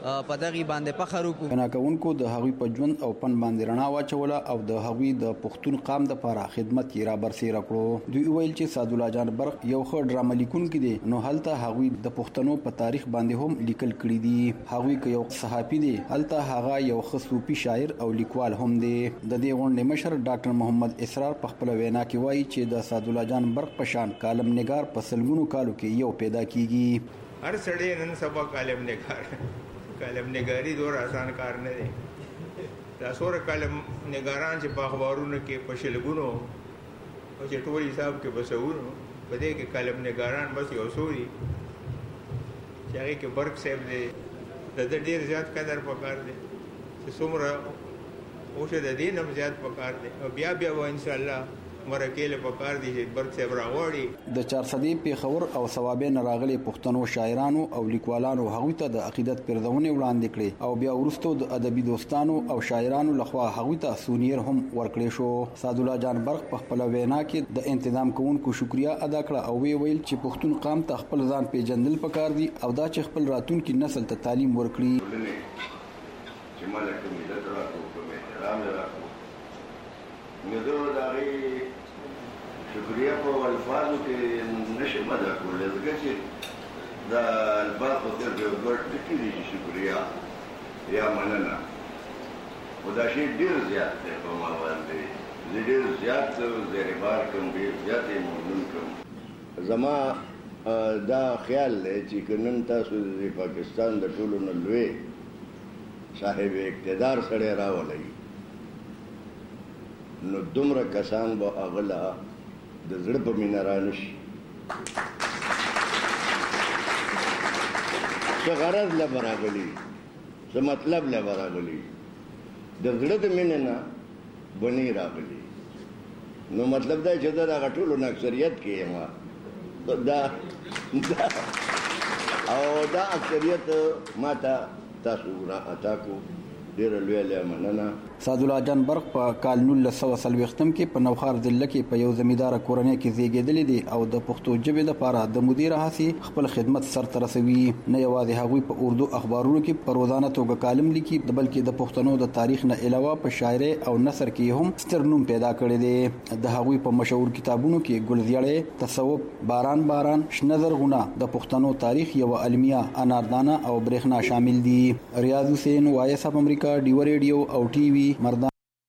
په دغه باندې فخر وکړو. بنا کوونکو د هغوی په ژوند او پن باندې رڼا واچوله او د هغوی د پښتون قام د لپاره خدمت یې را برسېره کړو. دوی ویل چې سعدالله جان برق یو ښه ډرامه لیکونکی دی، نو هلته هغوی د پښتنو په تاریخ باندې هم لیکل کړي دي. هغوی که یو صحافي دی، هلته هغه یو ښه صوفي شاعر او لیکوال هم دی. د دې غونډې مشر ډاکټر محمد اسرار په خپل وینا کې وایي چې د سعدالله جان برق په شان کالم نګار په سلګونو کالو کې یو پیدا کیږي. هر سړی نن سبا کالم نګار کالم نګاری دور آسان کار نه دی. دا څوره کالم نګاران چې په اخبارونو کې په شلګونو او چې ټول حساب کې بسورو په دې کې کالم نګاران بس یو سوري چې هغه کې برق صاحب دی د ډېر زیات قدر پکار دی چې څومره اوشه د دې نم زیات پکار دی او بیا و ان شاء الله مرکیله پکار دي چې برق صاحب راوړي. د 400 پیښور او ثوابین راغلي پښتنو شاعرانو او لیکوالانو هغوی ته د عقیدت پردهونه وړاندې کړي او بیا ورستو د ادبي دوستانو او شاعرانو لخوا هغوی ته سونیر هم ورکړي شو. سعدالله جان برق په خپل وینا کې د انتظام کوونکو شکریا ادا کړه او ویل چې پښتون قام ته خپل ځان پیژندل پکار دي او دا چې خپل راتلونکي نسل ته تعلیم ورکړي. چې ملک ملت راکو په احترام راکو نظر داغي شکریہ په الفاظو کې نشم ادا کولی ځکه چې دا الفاظ په صرف یو دوه ټکي دي چې شکریہ یا مننه خو دا شی ډېر زیات دی په ما باندې زه ډېر زیات زیربار کوم ډېر زیات یې ممنون کوم. زما دا خیال دی چې که نن تاسو د پاکستان د ټولو نه لوی صاحب اقتدار سړی راولئ نو دومره کسان به هغه له د زړه په مینه رانشي څه غرض له به راغلي څه مطلب له به راغلي د زړه د مینې نه به نه راغلي. نو مطلب دا چې زه د هغه ټولو نه اکثریت کې یم او دا اکثریت ما ته تاسو عطا کو ډېره لویه مننه. سعدالله جان برق په کال 1940 کې په نوخار ضلع کې په یو زمیندار کورنۍ کې زیږېدلی دی او د پښتو ژبې لپاره د مدیر هڅې خپل خدمت سرته رسوي. نه یوازې هغوی په اردو اخبارونو کې په روزانه توګه کالم لیکي بلکې د پښتنو د تاریخ نه علاوه په شاعرۍ او نثر کې هم ستر نوم پیدا کړی دی. د هغوی په مشهور کتابونو کې ګلزیړی، تصوف، باران باران، شنه زرغونه، د پښتنو تاریخ یو المیه، اناردانه او برېښنا شامل دي. ریاض حسین، وایس اف امریکا، ډیو ریډیو او ټي وي مردان.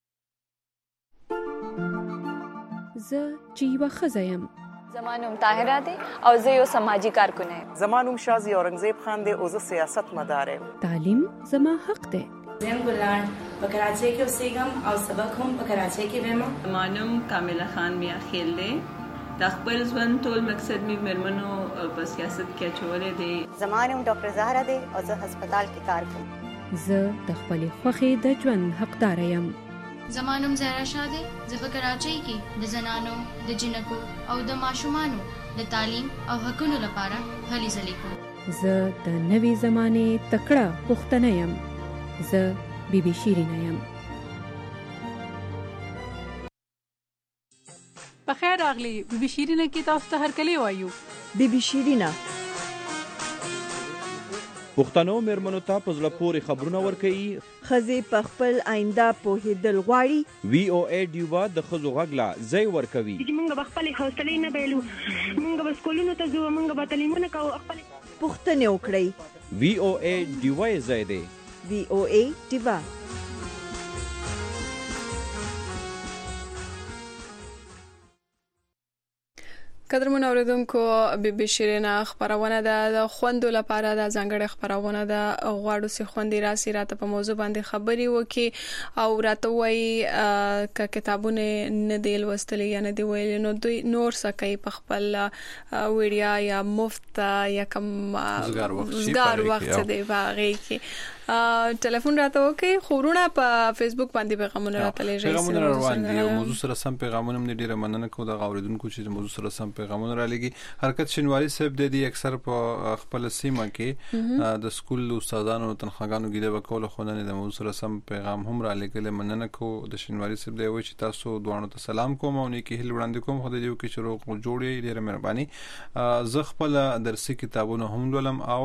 زه چې یوه ښځه یم. زما نوم طاهره دی او زه یو سماجي کارکونه یم. زما نوم شازي اورنګزیب خان دی او زه سیاست مدار یم. تعلیم زما حق دی. زم ګلان په کراچۍ کې اوسېږم او سبق هم په کراچۍ کې وایم. زما نوم کامله خان میا خیل دی. د خپل ژوند ټول مقصد می مرمنو په سیاست کې اچولې دی. زما نوم ډاکټر زهرا دی او زه هسپتال کې کار کوم. زه د خپلې خوښې د ژوند حقدار یم. زما نوم زهرا شاه دی. زه په کراچۍ کې د زنانو، د جنکو او د ماشومانو د تعلیم او حقوقو لپاره هلې ځلې کوم. زه د نوې زمانې تکړه پښتنه یم. زه بیبي شیرینه یم. بخیر راغلی. بیبي شیرینه کې تاسو ته هرکلی وایو. بیبي شیرینه پښتنو میرمنو ته په زړه پورې خبرونه ورکوي. ښځې په خپل آینده پوهېدل غواړي. وی او ای ډیوا د ښځو غږ لا ځای ورکوي. موږ به خپلې حوصلې نه بایلو، موږ به سکولونو ته ځو، موږ به تعلیمونه کوو، خپلې پوښتنې وکړئ. وی او ای ډیوا یې ځای دی. وی او ای ډیوا. قدرمن اوریدونکو، بیبي شیرینه خبرونه د خوندو لپاره د ځانګړي خبرونه د غواړو سي خوندې راسي راته په موضوع باندې خبري وکي او راته وایي ک کتابونه نه دی لوستل یا نه دی ویل نو دوی نور سکه په خپل ویډیا یا مفت یا کم زګار وخت دی واغې کې ټلیفون راته وکي. خورونه په فیسبوک باندې پیغامونه راته لېږي. پیغامونه روان دي او موضوع سره سم پیغامونه هم ډیره مننه کوم د اوریدونکو چې موضوع سره سم پیغامونه را لګي. حرکت شینواری صاحب د دې اکثر په خپل سیمه کې د سکول استادانو تنخواګانو ګیله وکول خو نه د موضوع سره سم پیغام هم را لګل. مننه کوم د شینواری صاحب دی چې تاسو دوه ته سلام کوم او نیکی هیل وړاندې کوم. خو د یو کې شروع جوړې ډیره مهرباني. زه خپل درسي کتابونه هم ولولم او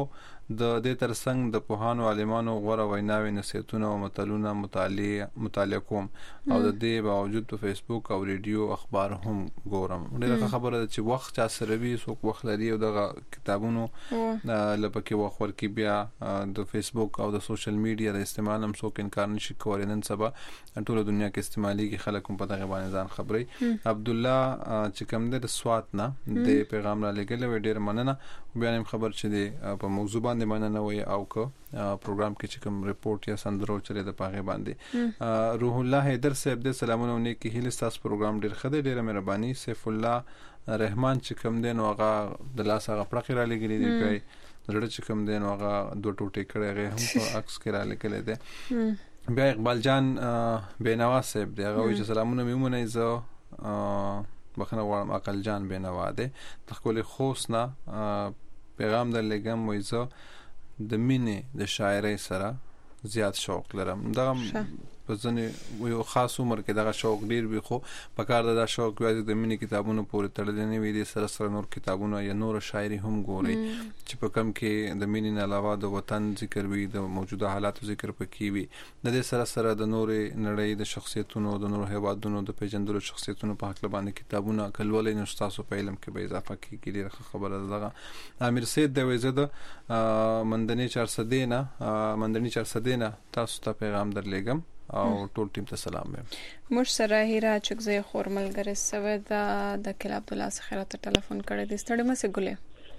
د دې ترڅنګ د پوهانو عالمانو غوړه ویناوي نصیحتونه او متلونه مطالعه کوم او د دې باوجود په فیسبوک او ریډیو اخبار هم ګورم. ډیره خبره ده چې وخت چا سره وي څوک وخت لري او د کتابونو لپاره وخت ورکي بیا د فیسبوک او د سوشل میډیا د استعمال هم څوک انکار نشي کولای. نن سبا ټول دنیا کې استعمالي کې خلک هم په دغه باندې ځان خبري. عبد الله چې کوم د سوات نه د پیغام را لګل ډیر مننه. بیا هم خبر چې د په موضوع باندې مننه وي او کو پروګرام کې چې کوم ریپورت یا سندرو چره د پاغه باندې روح الله حیدر صاحب د سلامونه نیکی هیله تاسو پروګرام ډیر خدای ډیره مهرباني. سیف الله رحمان چې کوم دین هغه د لاس هغه پړقی را لګی دی په زړه چې کوم دین هغه دوه ټوټې کړي هغه هم په عکس کې را لګل دي. بیا اقبال جان بینوا صاحب دی هغه چې سلامونه میمونه زه بخنه غواړم. عقل جان بینوا دی د خپل خوسنا پیغام در لګم وای زه د مینې د شاعرۍ سره زیات شوق لرم. دا په ځنې یو خاص عمر کې دغه شوق ډیر وي خو په کار د شوق وایي د مینې کتابونو پورې تړلې نه وي. د سره نور کتابونه یا نور شاعري هم ګوري چې په کم کې د مینې نه علاوه د وطن ذکر وي د موجوده حالاتو ذکر پکې وي. د دې سره د نور نړۍ د شخصیتونو د نور هیوادونو د پیژندلو شخصیتونو په حق باندې کتابونه کلولې نو تاسو په علم کې به اضافه کیږي. ډیره خبره ده. امیر سید د وزده مندنی 400 نه تاسو ته پیغام درلېګم او ټول ټیم ته سلام وایم. مش سره هیرا چکزه خورملګر سوي د کله عبد الله څخه ته ټلیفون کړی د ستړي مسه ګله.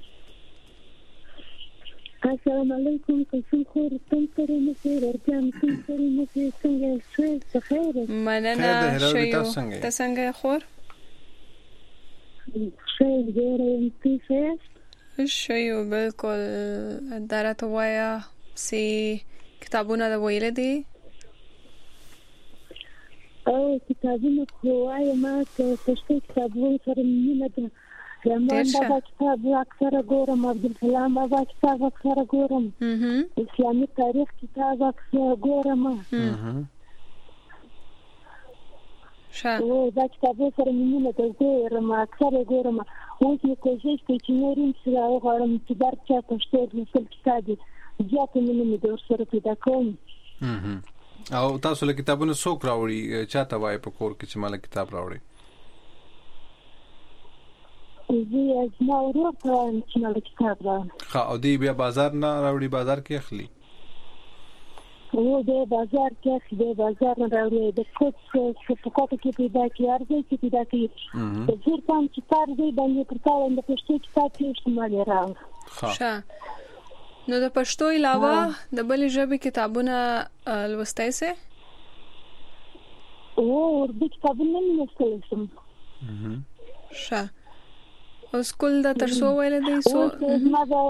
السلام علیکم کوم خور تم سره مسه ورجام تم سره مسه څنګه څه خیر مننه شيو ته څنګه خور شي ګورم ته شيو بالکل درته وایا سي کتابونه د ویل دي او کتابونه خو ما ته پښتو کتابونه سره مینه ده. زمون دا کتاب اکثر ګورم عبدالسلام بابا کتاب اکثر ګورم اسلامي تاریخ کتاب اکثر ګورم او دا کتابونه سره مینه ده ګورم اکثر ګورم. اوس یې کوشش کوي چې نورم سره وغواړم چې درچا پښتو د کتاب زیاته مینه ده ورسره پیدا کوم. او تاسو له کتابونو څوک راوړي چاته وای په کور کې چې مال کتاب راوړي؟ زه ما ورته چې مال کتاب راوړي. او دی بیا بازار نه راوړي بازار کې اخلي؟ او د بازار کې اخلي بازار نه راوړي د کوڅه په کوټه کې پیدا کیږي چې پیدا کیږي د زیر پام چې کار دی باندې پرتاو د پښتو کتاب کې استعمال راوړي. نو د پښتو علاوه د بلې ژبې کتابونه لوستای سي؟ اردو کتابونه نه لوستل سم. او سکول د ترسو ویل دي سو ما دا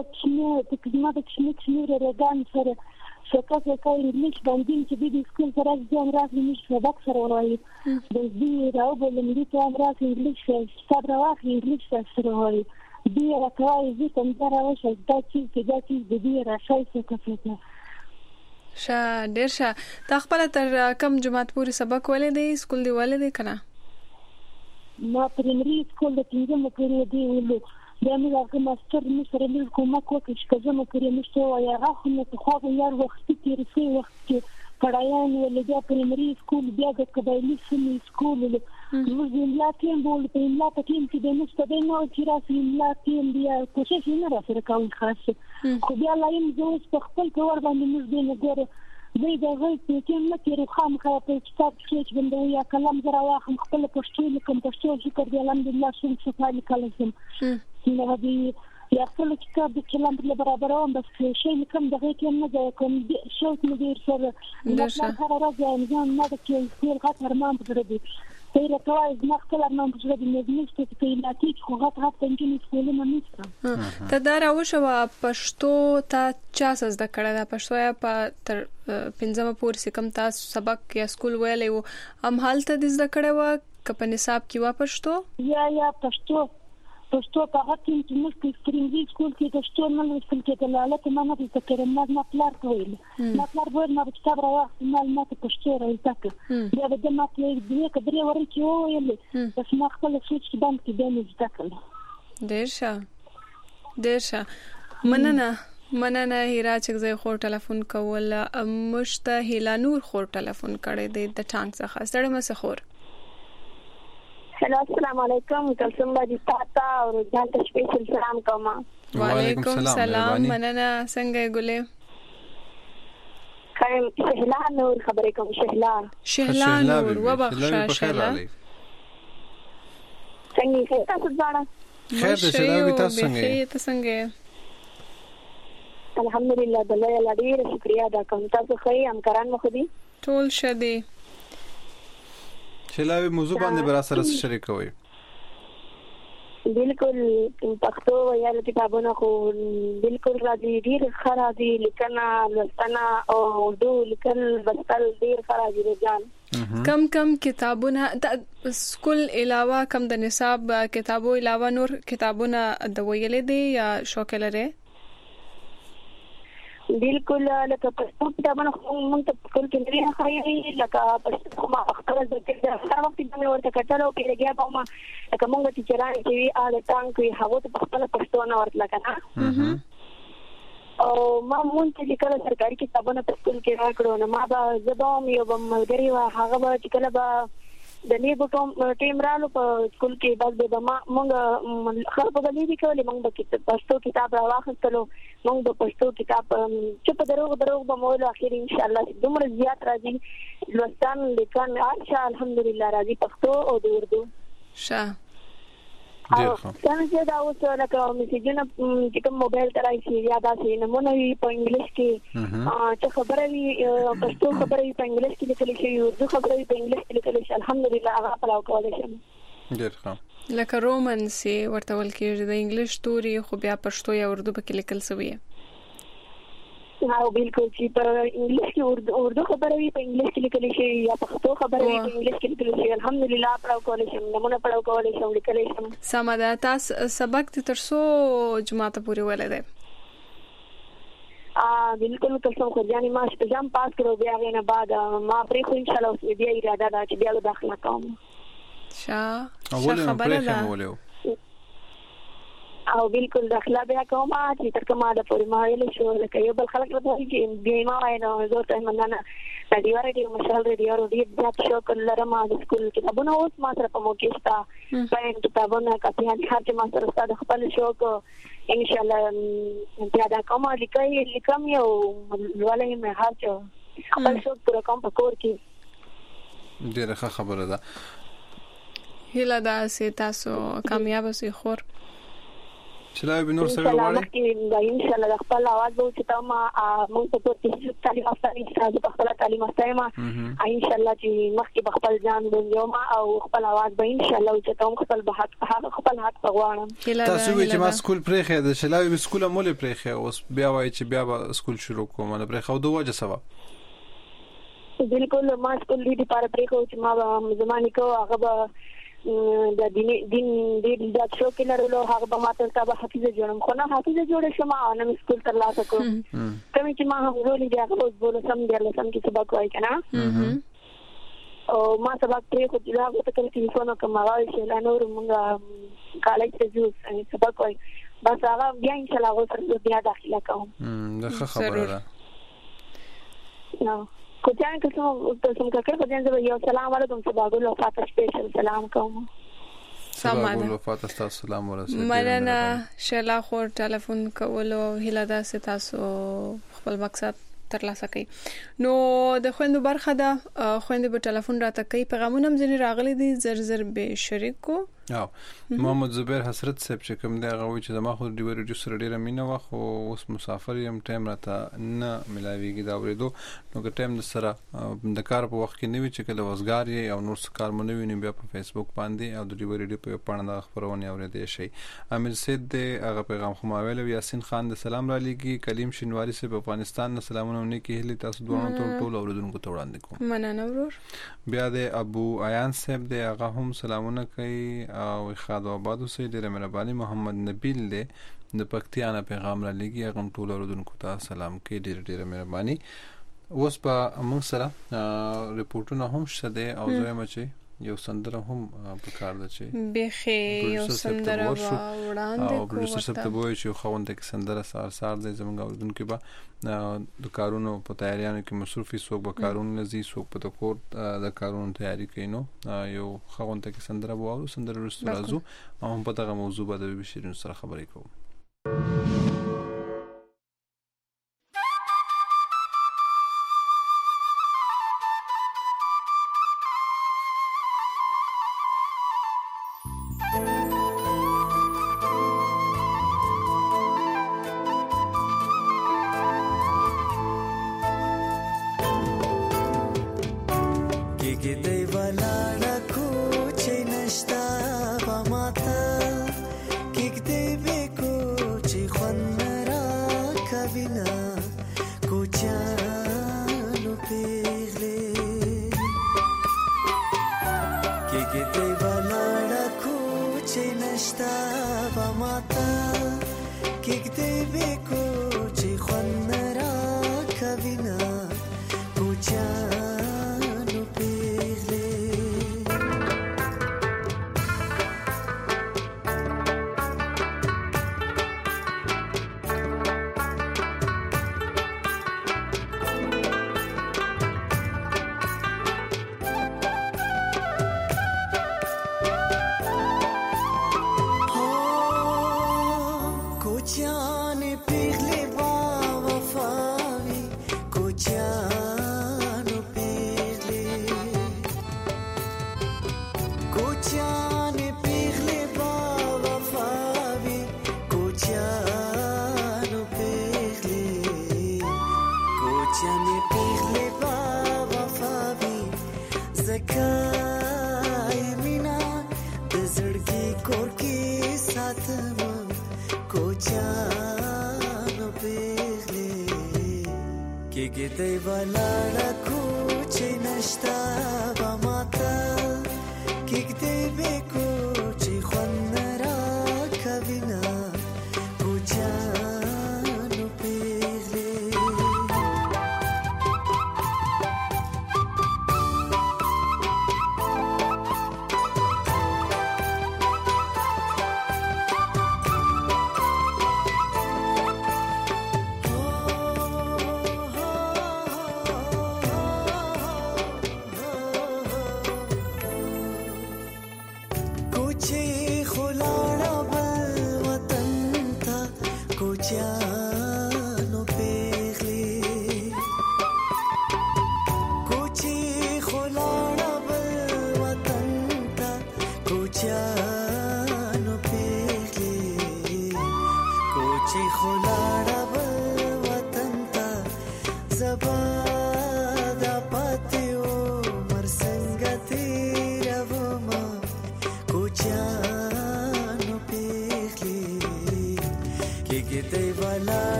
چې رګان سره څنګه کوي انګلیش باندې چې د سکول سره ځان راځي نش سبق سره وایي د دې راو بل ملي ته راځي انګلیش کتاب راوخي انګلیش سره وایي دی راکوي زه کوم راوښه دا چې د دې راځي څه کوي ډیر تا خپل تر کم جماعت پوری سبق ولې دی سکول دی ولې دی کنه ما پرایمري سکول د پنځمه پورې دی ولې دا مې راغلی ماستر مې سره مې کومک وکړ چې کومه پورې مشته وای هغه خو مې خو یار وخت کې رسي وخت کې پړایان ولې دا پرایمري سکول بیا د قبایلی سیمې سکول موږ املا ټیم بول په املا ټیم کې د مستدې نو چې راځي املا ټیم بیا کوشش نه را سره کوي خاص خو بیا لایم زه په خپل کور باندې موږ نه ګوره دوی د غوښ کې نه کېرو خام خا په کتاب کې چې بنده یا کلام زرا واخم خپل پښتو لیکم پښتو ذکر دی الحمدلله څنګه صفای کلم نو دې یا خپل کتاب د کلام په برابروم بس شي لیکم دغه کې نه ځای کوم شوق مې ډیر سره نو هر ورځ ځان نه د کې ډیر غټ ارمان پرې دي تیر کوي ما خپل ارمان پرې دي نو چې نتیجه خو غټ څنګه سکول نه نشته ته دا راوښه پښتو ته چا زده کړه دا پښتو یا په پنځمه پورې کوم تاسو سبق یا سکول ویلې هم حالت د زده کړه وا کپ نصاب کې وا پښتو یا پښتو په هغه کې چې موږ په سکرینځي سکول کې پښتو نه لوستل کېدل لاله ما نه ذکر ما پلار کوي ما پلار به ما کتاب راوړم ما ته پښتو راځه بیا به ما ته دې کډري ورکې ویلې بس ما خپل سوچ باندې کې به نه ذکر ډیر ښه مننه مننه هیرا چې زه خور ټلیفون کول مشته هیلا نور خور ټلیفون کړی دی د ټانک څخه ستړي مې خور. السلام علیکم کلسم باجی تاتا او جان ته سپیشل سلام کوم. وعلیکم السلام مننه څنګه ګلې؟ خیر شهلا نور خبرې کوم شهلا نور وبخښه شهلا څنګه تاسو ځاړه؟ خیر دې شهلا تاسو څنګه؟ الحمدلله بلای لډیر شکریا دا کوم تاسو خی همکاران مخ دي ټول شدي. شلاوی موضوع باندې برا سره شریکوي. بالکل پښتو ویل کتابونه خو بالکل راځي ډیر خرابي لیکنه لستنه او اردو لیکل بسل ډیر خرابي جان. کم کتابونه د سکول علاوه کم د نصاب کتابو علاوه نور کتابونه د ویلې دي یا شوق لري؟ بالکل لکه پښتو کتابونه موږ ته سکول کې نه راخایي لکه پښتو ما خپل ذکر هر وخت د ورته کټلو کې لګیا په ما لکه موږ چې چرای چې وی اله ټانک وی هغه ته خپل پښتو نه ورته لګا او ما مونږ چې کله سرکاري کتابونه په سکول کې راکړو نو ما به زبوم یو بملګری وا هغه به چې کله به د لیبو ټیم رالو په سکول کې بس به ما مونږ خپل په دې کې مونږ به پښتو کتاب راوخلو مونږ به پښتو کتاب چې په دروغ به مول اخر ان شاء الله دومره زیات راځي لوستان لیکن انشاء الحمدلله راځي پښتو او د اردو شه ډیر ښه څنګه دا اوس لکه میسجونه چې کوم موبایل ترای شي یا دا شي نمونه وي په انګلیش کې چې خبره وي پښتو خبره وي په انګلیش کې لیکل شي اردو خبره وي په انګلیش کې لیکل شي الحمدلله هغه پلاو کولای شم. ډیر ښه لکه رومانسي ورته ول کې د انګلیش توري خو بیا پښتو یا اردو په کې لیکل شوی. او بالکل چې په انګلیش کې اردو خبره وي په انګلیش کې لیکل شي یا پښتو خبره وي په انګلیش کې لیکل شي الحمدلله پلاو کولای شم نمونه پلاو کولای شم لیکل شم. سمدا تاسو سبق تر څو جماعت پورې ولې بالکل قسم خو ځاني ما شپږم پاس کړو بیا غینه بعد ما پرې خو ان شاء الله بیا اراده ده چې بیا داخله کوم. خبره ده او بالکل داخله بیا کوم چې تر کومه د پورې ما ویل شو لکه یو بل خلک راځي چې بیا ما وایم زه ته مننه د دیواره دی مشال ریډیو ډیر ځات شو کله ما د سکول کتابونه اوس ما سره په موقع شته پاین کتابونه کاپیان هر ما سره ستاسو خپل شوق ان شاء الله بیا دا کوم لیکم یو ولې مې هر خپل شوق پر کوم په کور کې ډیره ښه خبره ده. هیله ده چې تاسو کامیاب شئ خور. چلای به نور سره وړي ان شاء الله خپل आवाज به چې تا ما موږ ته په تعلیم افغاني ساده په خپل تعلیم استایما ان شاء الله چې مخکې خپل ځان بنجو ما او خپل आवाज به ان شاء الله چې تاسو خپل به حق خپل حق غواړم. تاسو چې ما سکول پرېخه د شلای به سکول مول پرېخه اوس بیا وای چې بیا به سکول شروع کوم نه پرېخه دوه وجه سبا بالکل ما سکول دې لپاره پرېخه چې ما زمانه کو هغه به د دین د شو کې لرلو هغه به ماته تابع حافظه جوړم خو نه حافظه جوړ شم او نه سکول تر لاسه کوم کوم چې ما هم ولې بیا اوس بوله سم دی له سم کې سبق وای کنه او ما سبق پرې خو دا وته کله ټلیفون کوم راوي چې لا نور مونږ کالج ته ځو چې سبق وای بس هغه بیا ان شاء الله اوس بیا داخله کوم. دا خبره ده. نو کوچان کوم کاکر په دې ځای یو سلام علیکم صباغو لوفات سپیشل سلام کوم. صباغو لوفات تاسو سلام ورسېږي. مننه شلا خور ټلیفون کولو هیله ده چې تاسو خپل مقصد ترلاسه کړئ. نو د خويندو برخه ده خويندې په ټلیفون راته کوي پیغامونه مزنی راغلي دي زر به شریکو. محمد زبیر حسرت صاحب چې کوم دی غوي چې ما خو دی ورډیو سره ډیره مینه وا خو اوس مسافر یم ټایم راته نه ملاویږي دا ورېدو نو که ټایم د سره د کار په وخت کې نیوي چې کله وزګار یې او نور څه کار مونږ نه بیا په فیسبوک باندې او د دی ورډیو په پاڼه خبرونه اورېدې شي. امیر سید هغه پیغام خو ما ویل یاسین خان د سلام را لګي کلیم شینواری سے په افغانستان نه سلامونه ونکي هلي تاسو دوه ټول اوریدونکو ته وړاندې کوم. مننه ورور. بیا د ابو عیان صاحب دی هغه هم سلامونه کوي او خادو آبادو سي ډېر مهرباني محمد نبیل دی د پکتیانا پیغام را لګي هغه ټول اوریدونکو ته سلام کوي ډېر مهرباني. اوس په موږ سره ریپورتونه هم شته او زه مچي یو سندره هم په کار ده چې بخې یو سندره وړاندې او پروډوسر صاحب ته وایي چې خوند کې سندره سار دی زمونږ اوردونکو به د کارونو په تیاریانو کې مصروفي څوک به کارونه لذي څوک په کور د کارونو تیاری کوي نو یو خوند کې سندره وایو سندره رسو راځو او هم په دغه موضوع باندې به شیرین سره خبرې کوو.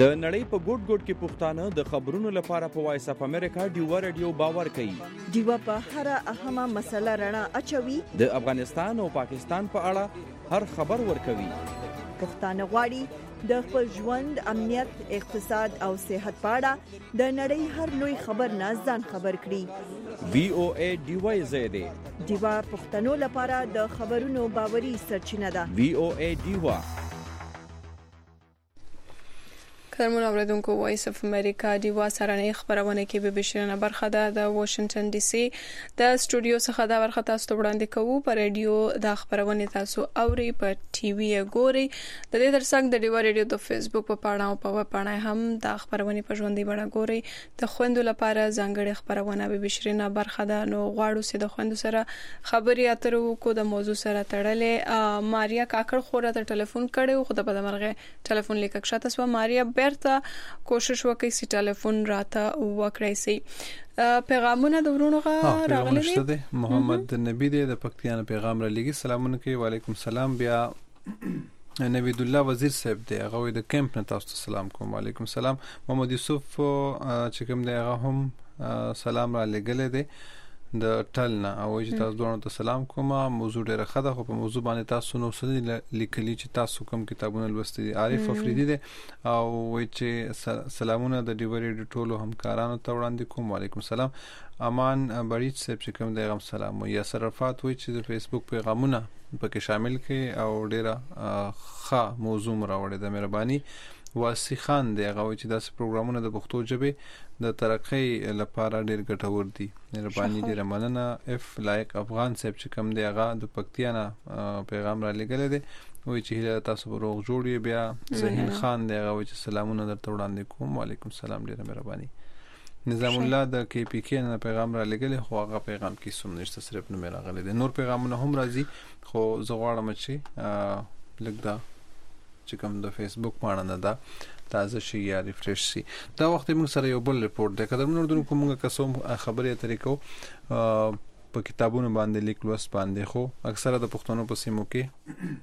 د نړۍ په ګوټ ګوټ کې پښتانه د خبرونو لپاره په وایس اف امریکا ډیوا رادیو باور کوي. ډیوا په هر اهمه مسله رڼا اچوي. د افغانستان او پاکستان په اړه هر خبر ورکوي. پښتانه غواړي د خپل ژوند، امنیت، اقتصاد او صحت په اړه د نړۍ هر لوی خبر نه ځان خبر کړي. VOA ډیوا زیاده ډیوا پښتنو لپاره د خبرونو باوري سرچینه ده. VOA ډیوا. کلمون اوریدونکو وایس اف امریکا ډیوا سرانه خبرونه کې به بشرنه برخه ده د واشنگټن ډي سي د سټوډیو څخه دا برخه تاسو ته وړاندې کوو. په رادیو د خبرونه تاسو اوري، په ټي وي ګوري. د دې ترڅنګ د ډیوا رادیو د فیسبوک په پاڼه او په ویب پاڼه هم د خبرونه په ژوندۍ بڼه ګوري. د خويندو لپاره ځانګړي خبرونه به بشرنه برخه ده. نو غواړو چې د خويندو سره خبري اترو کو د موضوع سره تړلې. ماریا کاکړ خوره ته ټلیفون کړو، خو د بدمرغه ټلیفون لیک کښته سو. ماریا ته کوشش وکړئ چې ټلیفون راته وکړئ. سي پیغامونه د ورونو راغلي دي. محمد نبی د پکتیان پیغام را لګي. سلامونه کوي. وعلیکم سلام. بیا نوید الله وزیر صاحب دی، هغه د کیمپ نه تاسو ته سلام کوم. وعلیکم سلام. محمد یوسف چې کوم دی هغه هم سلام را لګل دی د ټلنا او چې تاسو دوه ته سلام کوم. موضوع ډیره ښه ده، خو په موضوع باندې تاسو نو څه لیکلي چې تاسو کوم کتابونه لوستي دي. عارف افریدی دی او وایي چې سلامونه د ډیوري ټولو همکارانو ته وړاندې کوم. وعلیکم سلام. امان بریچ صاحب چې کوم دی هم سلام. یا صرفات وایي چې د فیسبوک پیغامونه پکې شامل کړي او ډیره ښه موضوع راوړي. د مهرباني واسی خان دی، هغه وایي چې داسې پروګرامونه د پښتو ژبې د ترقۍ لپاره ډیر ګټور دي. مهرباني ډیره مننه. اف لایق افغان صاحب چې کوم دی هغه د پکتیانا پیغام را لګل دی، وایي چې تاسو په روغ جوړی. بیا زهین خان دی، هغه وایي چې سلامونه درته وړاندې کوم. وعلیکم سلام. ډیره مهرباني. نظام الله د کې پی کې نه پیغام را لګل، خو هغه پیغام کې سم نشته، صرف نو مې راغلی دی. نور پیغامونه هم راځي، خو زه غواړم چې لږ چې کوم د فیسبوک باندې نه دا تازه شي یا ریفریش شي. دا وخت موږ سره یو بل ریپورت دی. کله موږ کومه قسم خبرې طریقو په کتابونو باندې لیک لوست باندې، خو اکثره د پښتنو په سیمو کې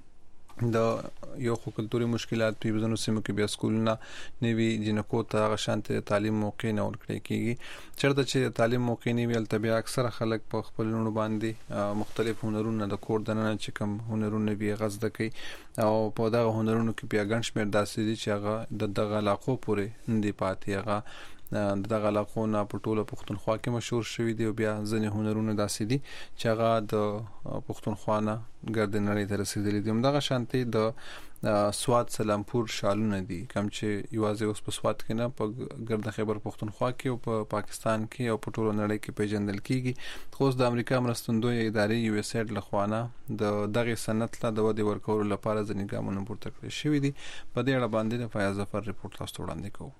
د یو خو کلتوري مشکلات په بزنو سیمو کې بیا سکولونه نوی جنکو ته غشانته تعلیم موقع نه ورکړي کیږي. چرته چې تعلیم موقع نه ویل ته بیا اکثره خلک په خپل لونو باندې مختلف هنرونه د کور دننه چې کوم هنرونه بیا غزده کوي او په دغه هنرونو کې بیا ګڼ شمېر داسې دي چې هغه دغه علاقو پورې ندي پاتې. هغه دغه علاقو نه په ټوله پښتونخوا کې مشهور شوی دی او بیا ځنې هنرونه داسې دي چې هغه د پښتونخوا نه ګرد نړۍ ته رسیدلي دي. همدغه شانتي د سوات سلامپور شالونه دي، کوم چې یوازې اوس په سوات کې نه، په ګرد خیبر پښتونخوا کې او په پاکستان کې او په ټوله نړۍ کې پیژندل کیږي. خو د امریکا مرستندوی ادارې یو اس ایډ لخوانه د دغه سند لا د ودی ورکولو لپاره ځنې ګامونه پورته کړی شوی دي. په دې اړه باندې د فیاض ظفر ریپورت تاسو وړاندې کوو.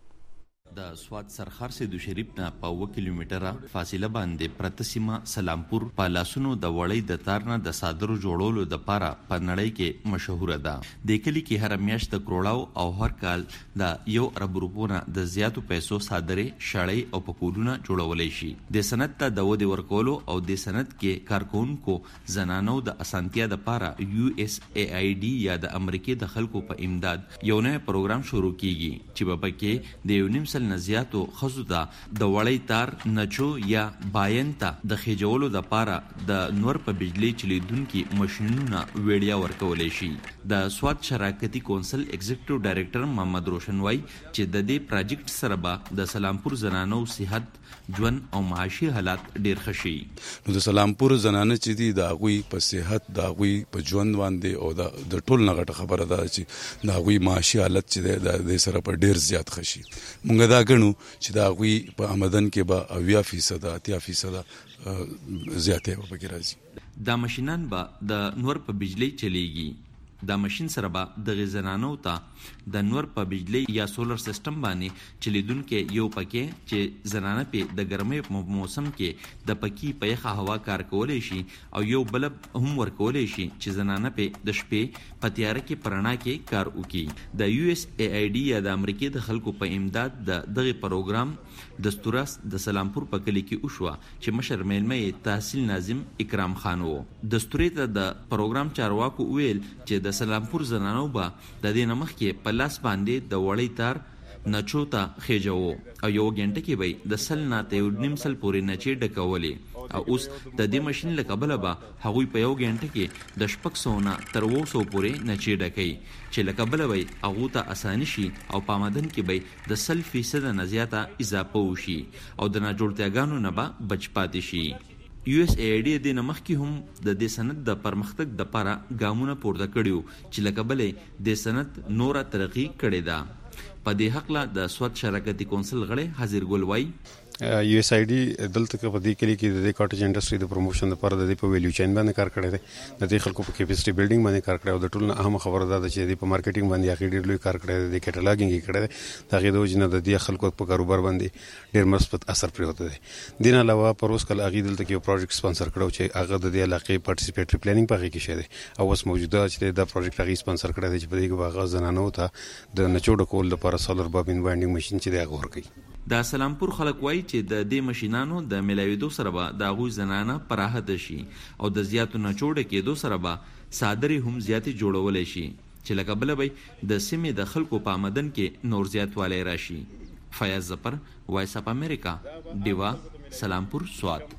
د سواد سرخار سیدو شریف نه په 1 کیلومتره فاصله باندې پرتسیمه سلامپور په لاسونو د وړۍ د تارنه د صادرو جوړولو د پاره په نړۍ کې مشهور ده. د کلی کې هر میاشت کروڑاو او هر کال د 1 ارب روپونه د زیاتو پیسو صادرې شړۍ او پکولونه جوړولې شي. د سند ته د ودی ورکولو او د سند کې کارکونکو زنانو د اسانتیا د پاره USAID یا د امریکای د خلکو په امداد یو نوی پروګرام شروع کیږي چې په پکې د یو نیم نزیاتو خزو دا د وړۍ تار نچو یا باین ته د خېجولو د پاره د نور په بجلی چلیدونکو ماشينونو ویډیا ورکولې شي. د سواد شراکتي کونسل ایگزیکټیو ډایریکټر محمد روشن وای چې د دې پروجیکټ سره به د سلامپور زنانو صحت، ژوند او معاشي حالات ډیر ښه شي. نو د سلامپور زنانه چې دي د غوي په صحت، د غوي په ژوند باندې او د ټول نغټه خبره ده چې د غوي معاشي حالت چې د سره په ډیر زیات خشي. مونږ دا غنو چې دا غوي په آمدن کې به 80% 80% زیاته وبګی راځي. دا ماشينان به د نور په بجلی چلیږي. دا ماشين سره به د غزنانو ته د نور په بجلی یا سولر سیستم باندې چلیدونکو یو پکې چې زنانه په د ګرمۍ په موسم کې د پکې په یخه هوا کار کولای شي او یو بلب هم ورکولای شي چې زنانه په د شپې په تیاره کې پرانا کې کار وکړي. د USAID یا د امریکای د خلکو په امداد د دغه پروګرام دستورس د سلامپور په کلی کې وشو چې مشر میلمه تحصیل ناظم اکرام خان وو. دستوري ته د پروګرام چارواکو ویل چې د سلامپور زنانو به د دې نمخ کې په لاس باندې د وړۍ تار نچو ته خېجو او یو غنټه کې به د سل نه ته نیم سل پورې نچې ډکولې او اوس د دې ماشين له قبل به هغوی په یو غنټه کې د شپږ سو نه تر 200 پورې نچې ډکې چې له قبل به هغه ته اساني شي او په آمدن کې به د 100% نه زیاته اضافه وشي او د ناجوړتیاګانو نه به بچ پاتې شي. USAID د نمخ کې هم د دې سند د پرمختګ د لپاره ګامونه پورته کړیو چې لکه بلې د سند نوره ترقی کړې ده. په دې حق لا د سواد شراکتي کونسل غړي حاضر ګل وای USAID دلته په دې کې کې د کاټیج انډستری د پروموشن لپاره د په ویلیو چین باندې کار کړی دی. د دې خلکو په کیپیسټي بلډینګ باندې کار کړی او د ټولو اهم خبره ده چې د په مارکیټینګ باندې هغه ډېر لوی کار کړی دی، د کټالاګینګ یې کړی دی. دا غي د وجنه د دې خلکو په کاروبار باندې ډېر مثبت اثر پریوته دی. دین علاوه پروس کله هغه دلته کې پروجیکټ سپانسر کړو چې هغه د دې علاقې پارټیسیپیټری پلانینګ په کې شه دی او اوس موجوده چې دا پروجیکټ هغه سپانسر کړی دی چې په دې کې واغ زنانو ته د نچوډ کول لپاره سولر بابین وایندینګ ماشين چې دا غور کوي. د سلامپور خلک وایي چې د دې ماشينانو د ملاویدو سره به د غوي زنانه پراهه شي او د زیاتو نچوډ کېدو سره به صادري هم زیاتې جوړولای شي چې لکه بل به د سیمې د خلکو په آمدن کې نور زیاتوالی راشي. فیاض ظفر، وایس اپ امریکا، دیوا، سلامپور، سوات.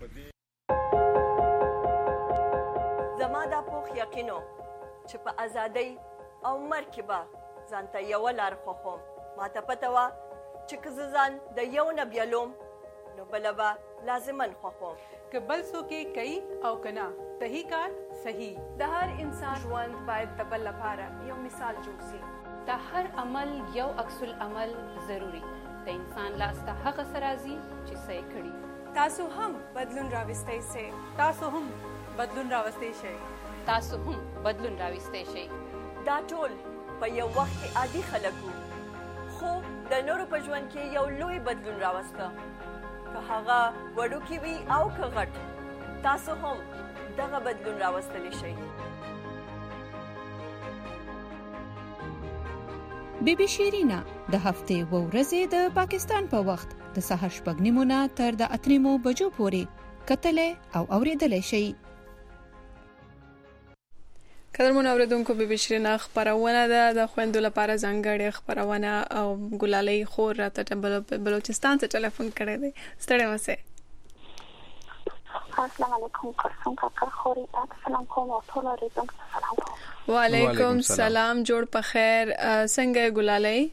زما دا پوخ یقینو چې په ازادۍ او مرکبه ځانته یو لار خوخم ما ته پته وا چې که ځان د یو نه بیلوم نو بلبا لازمن خوخم که بل څوک کوي او کنا تهی کار صحیح. د هر انسان ژوند باید د بل لپاره یو مثال جوړ شي. د هر عمل یو عکس العمل ضروری. د انسان لاس ته هغه سرازي چې صحیح کړي. تاسو هم بدلون راوستئ سي. تاسو هم بدلون راوستئ شئ. تاسو هم بدلون راوستئ شئ. دا ټول په یو وخت کې عادي خلکو خو د نورو په ژوند کې یو لوی بدلون راوسته. که هغه وړوکی وي او که غټ، تاسو هم دغه بدلون راوستلی شئ. بیبي شیرینا د هفتې و ورځې د پاکستان په وخت د سهار 8:30 تر د 8:00 بجو پورې کتلې او اوریدلې شي. قدرمن اوریدونکو بیبي شیرینا خبرونه ده د خويندو لپاره ځانګړې خبرونه او ګلالۍ خور راته بلوچستان ته ټلیفون کړی دی. ستړي مشه. السلام علیکم قسم کاکا خوري السلام کوم او ټول اوریدونکو سلام کوم. وعلیکم سلام، جوړ په خیر. څنګه ګلالۍ؟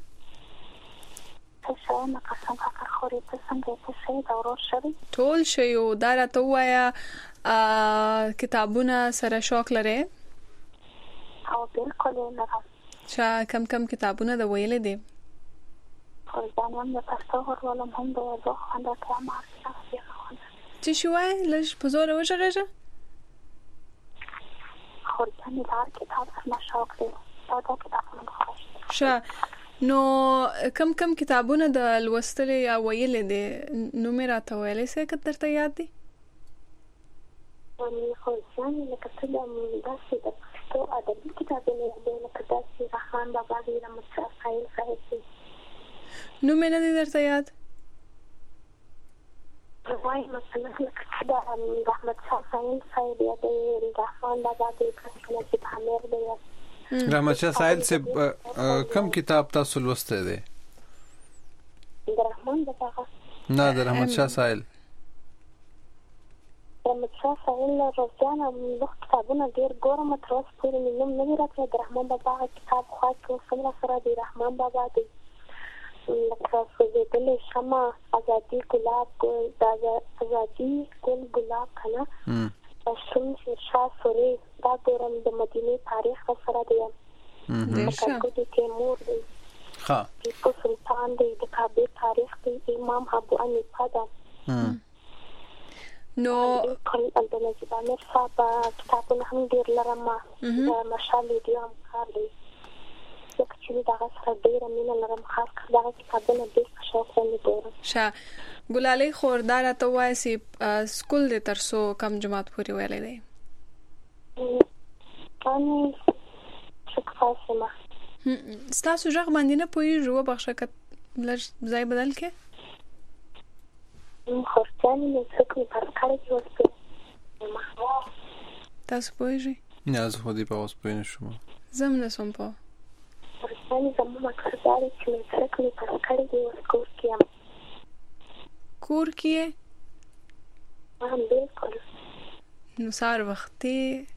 څه نه قسم کاکا خوري څنګه څه دا ورور شوی ټول شی او دا راته وایا کتابونه سره شوق لري؟ او بالکل نه. کم کتابونه د ویلې دي؟ خو ځان هم د پښتو ورولم هم د وځو خندا کوم چې شوای لږ په زور وژغېږه. خو ځان لار کتاب سره شوق دی. دا کتابونه خوښ. نو کم کتابونه د لوستل یا ویلې دي نو مې راته ویلې څه کتر ته یاد دي؟ خو ځان لکه څه داسې د پښتو ادبي کتابونه دي لکه داسې رحمان بابا دی رحمت شاه سایل صاحب دی. نو مې نه دي درته یاد؟ وای مثلا لکه دا رحمت شاه سایل صاحب دی، رحمان بابا دی، نصیب حامر دی. رحمت شاه سایل صاحب کم کتاب تاسو لوسته دی؟ د رحمان بابا نه، د رحمت شاه سایل. رحمت شاه سایل روزانه د کتابونو ډیر ګورم تر اوسه پورې مې نوم نه دی راځي. د رحمان بابا کتاب خو څومره سره دی رحمان بابا دی لکه سوزیدلې شمع، ازادي ګلاب ګل، ازادي ګل ګلاب کنه، شمس شاه سوري دا ګورم د مدینه تاریخ سره دی. د تیمور دی، ټیپو سلطان دی، د کعبه تاریخ دی، امام ابو حنیفه ده. نو د نجیب امیر صاحب کتابونه هم ډیر لرم. د مشال دی هم کار دی. چې دا سره ډیر مینه لرم، خاص کر دا کتابونه ډیر شوق لرم ګورم. ګلالۍ خوردار ته وایي چې سکول د ترسو کم جماعت پورې ویلې دی؟ ستاسو ژغ باندې نه پوهېږو، وبخښه که لږ ځای بدل کې. خورجانې مې څوک مې پرکړی کې وسپېږم. تاسو پوهېږئ؟ نه زه خو دې په اوس پوه نه شوم. زم نه سم په ورسانی زموږ مقصد دا دی چې مې سره کړي پس کړي دی اوس کور کې یم. کور کې یې؟ بالکل. نو سهار وختي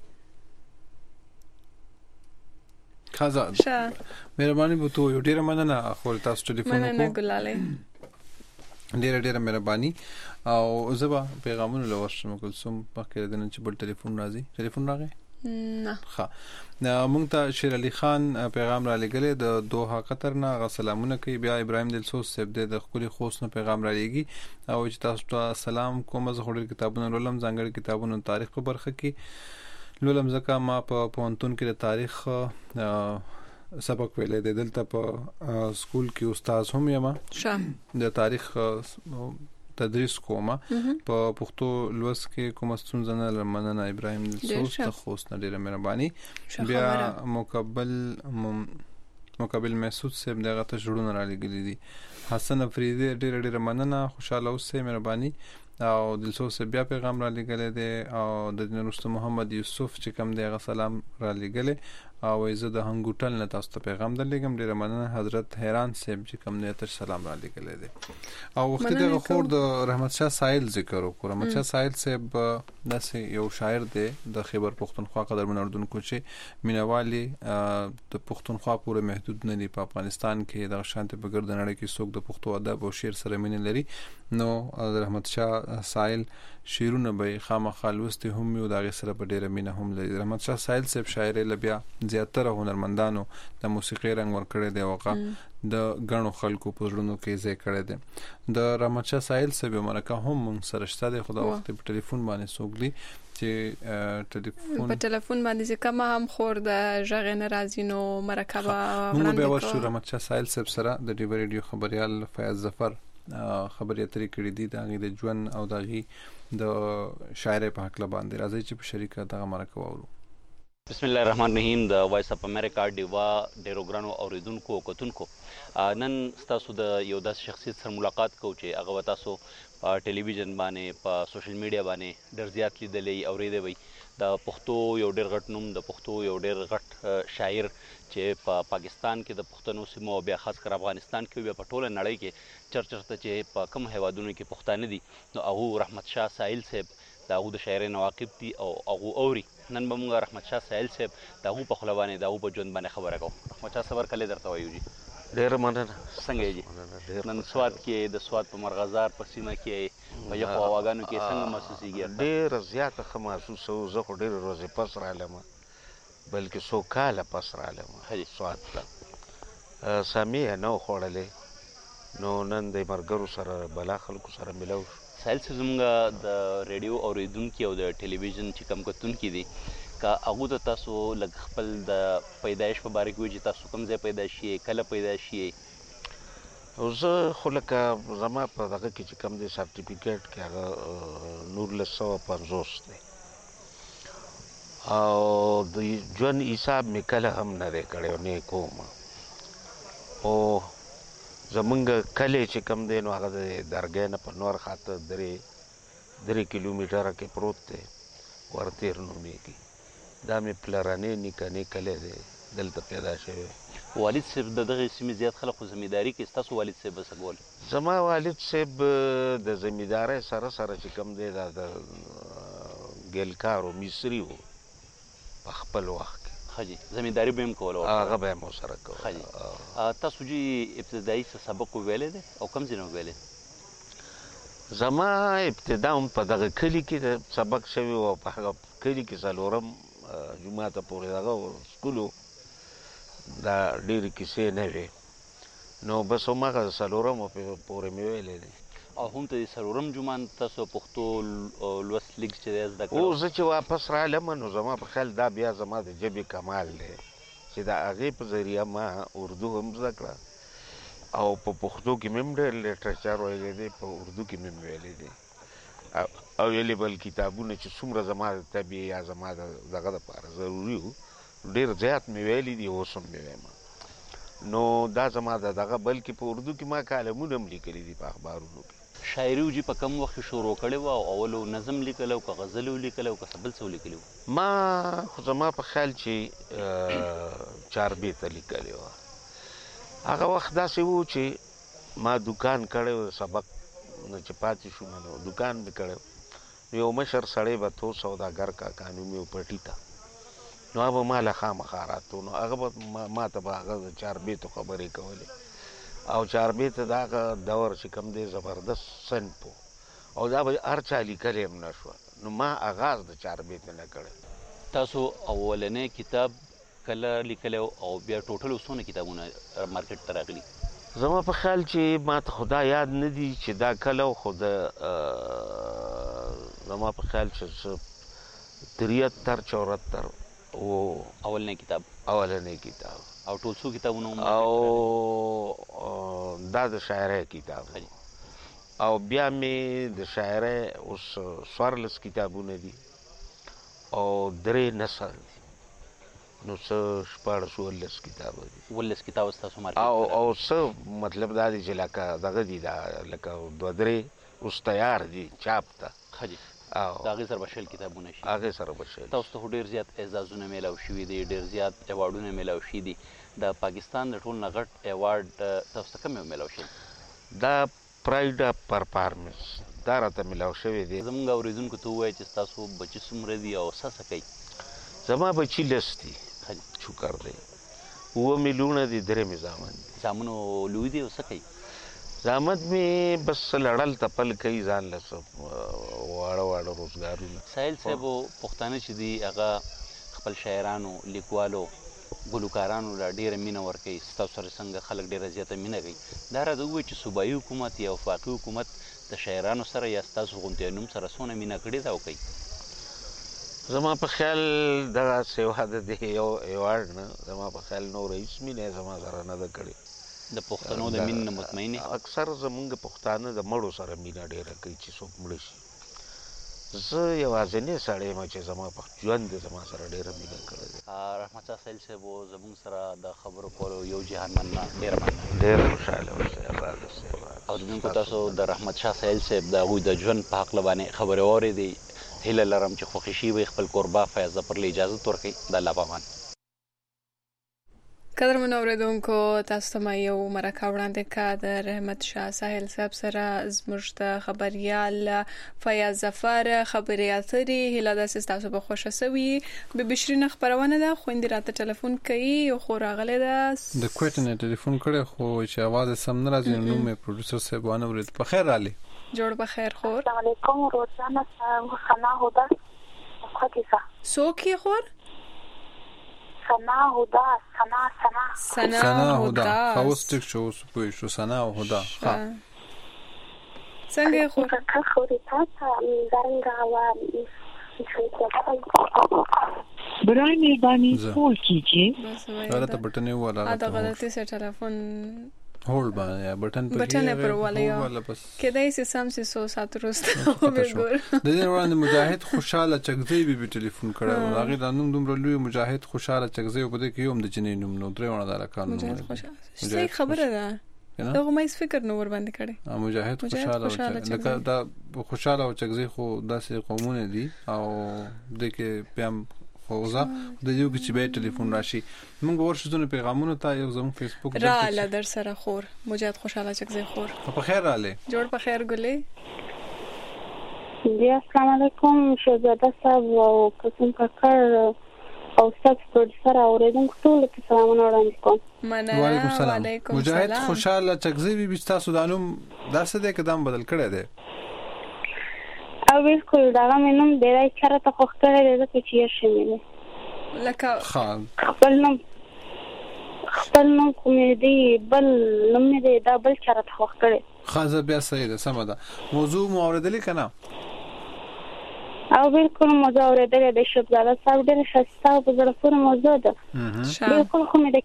خزا مهرباني به تو یو ډیره مننه خو تاسو ټلیفون وکړو. مننه ګلاله. ډیره مهرباني او زبا پیغامونه لورشم کلثوم پکې دنه چې بل ټلیفون راځي. ټلیفون راغی؟ نه. ښه مونږ ته شیر علي خان پیغام را لګلې د دوحه قطر نه غ سلامونه کوي. بیا ابراهيم دلسوز صاحب د خپل خوست نه پیغام را لګي او چې تاسو ته سلام کوم. زه خوري کتابونه لولم ځانګړي کتابونه تاریخ په برخه کې لولم ځکه ما په پوهنتون کې د تاریخ سبق ویلې د دلته په سکول کې استاد هم یم د تاریخ تدریس کوم په پښتو لوس کې کوم ستونزه نه لرم. ابراهيم دلسوز ته خوست نه ډیره مهرباني. بیا مقابل محسود صاحب دغه ته جوړونه را لګلې دي. حسن افریدی ډیره مننه خوشاله اوسه مهرباني او دلسوز بیا پیغام را لګلې دي او د نورست محمد یوسف چې کوم دغه سلام را لګلې او زه د هنګوټل نه تاسو ته پیغام درلګم. ډیره مننه حضرت حیران صاحب چې کوم نه ته سلام را لګلې دي او وخت دغه خور د رحمت شاه ساحل ذکر وکړم. رحمت شاه ساحل صاحب داسې یو شاعر دی د خیبر پختونخوا قدرمن اردوونکو چې مینوالي د پختونخوا پورې محدود نه دی. په افغانستان کې د شانته په ګرد نړۍ کې څوک د پښتو ادب او شعر سره مینه لري. نو رحمت شاه ساحل شعرونه به خامخا لوستي هم یو دغه سره په ډیره مینه هم لري. رحمت شاه ساحل صاحب شاعر لبیا زیاتره هنرمندانو د موسیقي رنګ ور کړی دی او د غنو خلکو په ژوندونو کې ځای کړی دی. د رحمت شاه ساحل صاحب مرکه هم سره شته د خدا وخت په ټلیفون باندې سوګلی چې ټلیفون باندې ځکه ما هم خور د ژغ ناراضی نو مرکبه موږ به ورشو. رحمت شاه ساحل صاحب سره د ډیو ریډیو خبريال فیاض ظفر خبرې اترې کړې دي د ژوند او د شاعر په حق باندې راځي چې په شریکه دغه مرکه وورو. بسم الله الرحمن الرحیم. د وایس اپ امریکا دیوا ډیروګرانو اوریدونکو کتونکو نن تاسو د یو داس شخصیت سره ملاقات کوو چې هغه تاسو په ټلویزیون باندې په سوشل میډیا باندې ډېر زیات لیدلې اوریدې وي. د پښتو یو ډېر غټ نوم د پښتو یو ډېر غټ شاعر چې په پاکستان کې د پښتنو سیمو او بیا خاص کر افغانستان کې بیا په ټوله نړۍ کې چرچرته چې په کوم هیوادونو کې پښتانه دي نو هغه رحمت شاه ساحل صاحب دا هغه د شاعرانو واقف دي او هغه اوري. نن به موږ رحمت شاه ساحل صاحب دا هغه په خلوانې دا هغه په ژوند باندې خبره کوو. رحمت شاه صبر کله درته وایو جی. ډېر مننه. څنګه یې نن سواد کې د سواد په مرغزار په سیمه کې په یو هواګانو کې څنګه محسوسيږي؟ ډېر زیاته ښه محسوسه زه خو ډېر ورځې پس رالم بلکې څو کاله پس رالم سواد ته سامي نه خوړلې نو نن د مرګرو سره بلا خلکو سره ملو. ساحل صاحب زموږ د ریډیو اوریدونکي او د ټلویزیون چې کم کتونکي دي که هغو ته تاسو لږ خپل د پیدایش په باره کې وایي چې تاسو کوم ځای پیدا شئ کله پیدا شئ؟ زه خو لکه زما په دغه کې چې کوم دی سرټیفیکیټ کې هغه 1950 دی او د ژوند حساب مې کله هم نه دی کړی او نه کوم. او زمونږ کلی چې کوم دی نو هغه د درګۍ نه په نور خاطر 3 کیلومتره کې پروت دی ورتیر نومېږي. دا مې پلرانې نیکانې کلی دی دلته پیدا شوی. والد صاحب د دغې سیمې زیات خلک خو زمینداري کوي. ستاسو والد صاحب څه کول؟ زما والد صاحب د زمیندارۍ سره چې کوم دی دا د ګیلکار او مصري و په خپل وخت کې. ښه جي زمینداري به هم کوله؟ هغه به هم ورسره کوله. ښه جي تاسو جي ابتدایي څه سبق وویلی دی او کوم ځای نه وویلی؟ زما ابتدا هم په دغه کلي کې سبق شوی و او په هغه کلي کې څلورم جوماته پورې دغه سکول و. دا ډېرې کیسې نه وې نو بس هماغه څلورم پورې مې ویلی دی. او هم ته د څلورم جومان تاسو پښتو لوست لیک چې دی زده کړی؟ اوس زه چې واپس رالم نو زما په خیال دا بیا زما د ژبې کمال دی چې د هغې په ذریعه ما اردو هم زده کړه او په پښتو کې مې هم ډېر لیټریچر ویلی دی په اردو کې مې هم ویلی دی او اویلیبل کتابونه چې څومره زما د طبیعي یا زما دغه دپاره ضروري وو ډېر زیات مې ویلی دي اوس هم مې وایم. نو دا زما دغه بلکې په اردو کې ما کالمونه هم لیکلي دي په اخبارونو کې. شاعري وجي په کم وخت شروع کړي و او اولو نظم لیکل او که غزل لیکل او که سبل څه لیکل ما خو زما په خیال چې 4 بیت لیکل و هغه وخت داسې و چې ما دکان کړو سبق نه چې پاتې شو نو دکان به کړو یو مشر سړی به تو سوداګر کا قانوني پټی تا نو هغه ما له خامخاراتو نو هغه ما ته هغه 4 بیت خبرې کولې او 4 بیت دا دور چې کوم دی زبردست سن پو او دا به هر چا لیکلی هم نه شو نو ما آغاز د 4 بیت نه کړی تاسو اولنې کتاب کله لیکلی او بیا ټوټل څونه کتابونه مارکیټ ته راغلي زما په خیال چې ما ته خدا یاد نه دي چې دا کله خو د زما په خیال چې 73 74 او اولنې کتاب او ټول څو کتابونه او دا د شاعرۍ کتاب او بیا مې د شاعرۍ اوس 14 کتابونه دي او 3 نثر دي نو څه 14 کتاب دي 14 کتاب تاسو مارکیټ او څه مطلب دا دی چې لکه دغه دي دا لکه 2-3 اوس تیار دي چاپ ته خجي هغه سره بشل کتابونه شي هغه سره بشل تاسو ته ډیر زیات اعزازونه میلاو شوي دي ډیر زیات ایوارډونه میلاو شي دي د پاکستان د ټول نغټ ایوارډ تاسو ته کوم میلاو شي دا پرایډ اف پرفارمنس دا راته میلاو شوی دی زموږ اوریدونکو ته وایي چې تاسو بچی څومره دي او څه کوي زما بچی لستی شکر دی 2 میلیونه دي 3 زامنو لوی دي او څه کوي زحمت می بس لړل تپل کوي ځان له واړه روزګارونه سایل صاحب پښتانه چې دي هغه خپل شاعرانو لیکوالو ګلوکارانو لا ډیره مینه ورکوي ستاسو سره څنګه خلک ډیره زیاته مینه کوي دا راته ووایي چې صوبایي حکومت یا وفاقي حکومت د شاعرانو سره یا ستاسو غونډې نوم سره څونه مینه کړې ده او کوي زما په خیال دغه سیوا د دې یو ایوارډ نه زما په خیال نو رئیس مینه زما سره نه ده کړې د پښتنو د مینې مطمئنې اکثر زمونږ پښتانه د مړو سره مینه ډیره کوي چې څوک مړ شي زه یوازینی سړی یم چې زما په ژوند زما سره ډیره مینه کړې ده رحمت شاه سایل صاحب زموږ سره د خبرو کولو یو جهان مننه ډېر خوشحاله اوسئ او دونکو تاسو د رحمت شاه سایل صاحب د هغوی د ژوند په هکله باندې خبرې واورېدې هیله لرم چې خوښې شي وي خپل کوربه فیاض ظفرله اجازت ورکړي د الله په امان قدرمنو اوریدونکو تاسو ته یو مرکه وړاندې کا د رحمت شاه ساحل صاحب سره زموږ د خبريال فیاض ظفر خبري اترې هله د تاسو په خوښه سوي به بشرینه خبرونه ده خويندې راته ټلیفون کوي او خو راغله ده د کوټ نه ټلیفون کړي خو چې आवाज سم نه راځي نو مې پروډوسر صاحب وانه ورته په خیر علي جوړ په خیر خور السلام علیکم روزانه سنا هدا خاطیسا سوکي خور سنا هدا خاوستک شو سپوي شو سنا هدا ها څنګه خور خوري تاسو زرنګا و برای مهربانی هول کیجیے غلط بٹن ہے والا دا غلطی سے ټلیفون هول باندې بٹن پر والا کدای سي سم سي 100 سات روسته وګور د دې وړاندې مجاهد خوشاله چغزي به ټلیفون کړو هغه د نوم دومره لوی مجاهد خوشاله چغزي په دې کې هم د جنې نوم نو درې ونه دا قانون څه خبره ده دغه مې فکر نو ور باندې کړي مجاهد خوشاله لکه دا خوشاله او چغزي خو داسې قومونه دي او د کې پم خوزه د یو چې به ټلیفون راشي موږ ورشدونه پیغامونه ته یو زموږ فیسبوک را ل در سره خور مجاهد خوشاله چغزي خور په خیر رااله جوړ په خیر ګلې دی السلام علیکم شهزاده صاحب او قسم ککر او تاسو پروډوسر اوریدونکو ټول ته سلامونه وړاندې کوم وعلیکم السلام مجاهد خوشاله چغزي به تاسو دانوم درسه د قدم بدل کړی دی او بالکل دا مینم ډیرای چرته خوښکړه دې چې یې شمېله لکه خان خپل نوم کومېدی بل نوم دې دا بل چرته خوښکړه خازه بیا صحیح ده سم ده موضوع موردلی کنه او بالکل موضوع اوریدل د شهزاده صاحب ډېر ښه او بزرګ موضوع ده بالکل خو مې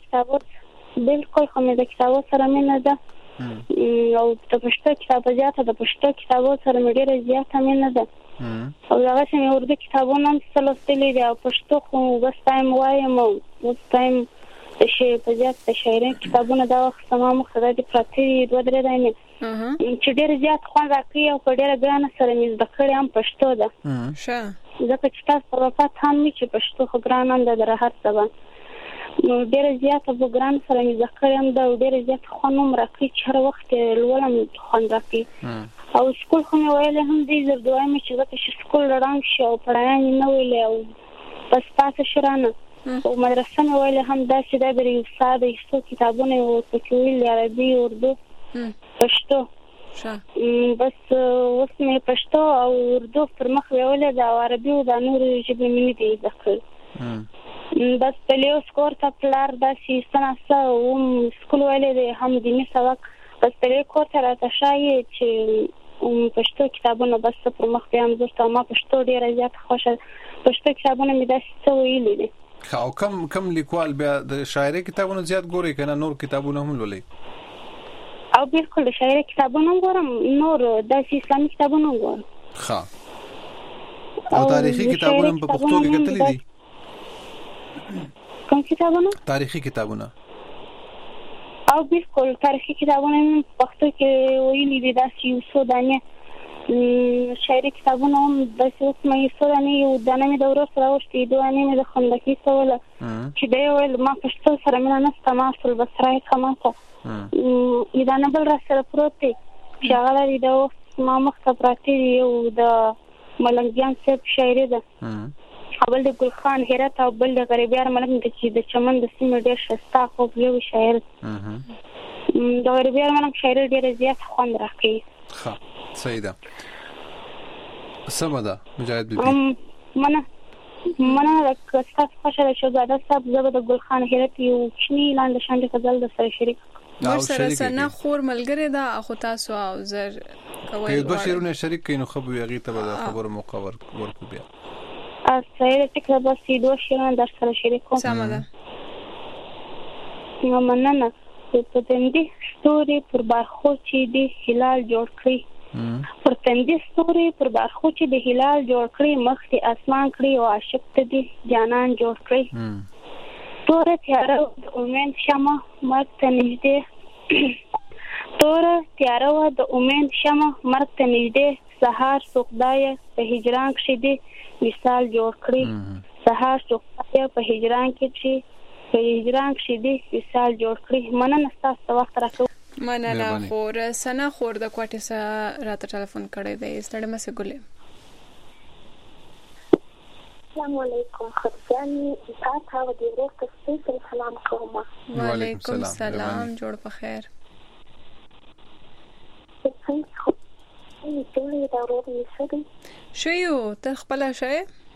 د کتابو سره مینه ده او د پښتو کتابونو د پښتو کتابونو سره مې ډېره زیاته مینه ده او هغه چې اردو کتابونه هم لوستلي دي او پښتو خو بس ټایم وایم او اوس ټایم په زیات د شاعرۍ کتابونه دا وخت سما مقصد دي پراته 2-3 دانې چې ډېر زیات خوند راکړي او په ډېره ګرانه سره مې زده کړې هم پښتو ده ځکه چې تاسو په وفات هم مې چې پښتو خو ګران هم ده د راحت زبان نو ډېره زیاته په ګران سره مې زده کړې هم ده او ډېره زیات خوند هم راکړي چې هر وخت لولم خوند راکړي او سکول خو مې ویلې هم دی زر دوه مې چې ځکه چې سکول ړنګ شي او پړایان نه ویلې او بس پاتې شي رانه او مدرسه مې ویلې هم داسې دا د یو ساده یستو کتابونه ورپکې ویل عربي اردو پښتو بس اوس مې پښتو او اردو پر مخ ویلې دا عربي او د نورو ژبې مې نه دي زده کړې بس په لیو سکور ته پلار داسې سناسه او سکول ویلې دی هم دیني سبق بس په لیو کور ته راته ښایي چې پښتو کتابونه بس پر مخ بیا هم زه ما پښتو ډېره زیاته خوښه پښتو کتابونه مې داسې څه ویلي دي او کم لیکوال بیا د شاعرۍ کتابونه زیات ګوري کنه نور کتابونه هم لولي او بالکل د شاعرۍ کتابونه ګورم نور د اسلامي کتابونه ګورم ښه او تاریخي کتابونه په پښتو کې کتلې دي کوم کتابونه تاریخي کتابونه او بالکل تاریخي کتابونه په پښتو کې ویلي دي داسې یو څو دانې شاعري کتابونه هم داسې اوس مې یو څو دانې یو دانه مې د ورور سره اوښتې 2 دانې مې د خندقي سوله چې دی ویل ما پښتو سره مینه نشته ما اصل بصرای خماته یو دانه بل را سره پروت دی چې هغه لري د اوس ما مخ ته پراته دی یو د ملنګیان صاحب شاعري ده بل د ګل خان هرات او بل د غریبیار ملک چې د چمن د سیمې ډېر ښایسته خو یو شاعر د غریبیار ملک شاعري ډېره زیات خوند راکوي ښه صحیح ده سمه ده مجاهد بیبي مننه ستاسو خوښه ده شهزاده صاحب زه به د ګل خان هرات یو کوچني لاندې شانډې غزل د سره شریک ورسره سنا خور ملګری ده اخو تاسو او زر کوي یو دوه شیرونه شریک کینو خو به هغه ته به خبر موقور ورکو بیا سایره ټیکه بس دوه شیرونه در سره شریک کوم سمه ده نو مننه په تندې ستوري پر بارخو چې د هلال جوړ کړی پر تندې ستوري پر بارخو چې د هلال جوړ کړی مخ دې اسمان کړی او عاشق ته دې جانان جوړ کړی تور تیاره د امید شمه مرګ ته نږدې تور تیاره د امید شمه مرګ ته نږدې سهار سوخدای په هجران کې دې مثال جوړ کړی سهار سوخدای په هجران کې چې په هجران کې دې مثال جوړ کړی مننه تاسو وخت راکړو مننه خور سنا خور د کوټه سره راته ټلیفون کړی دی ستړي مسه ګلې السلام علیکم خدای تاسو د ورته ستاسو سلام کوم وعلیکم السلام جوړ په خیر شیو ته خپل شې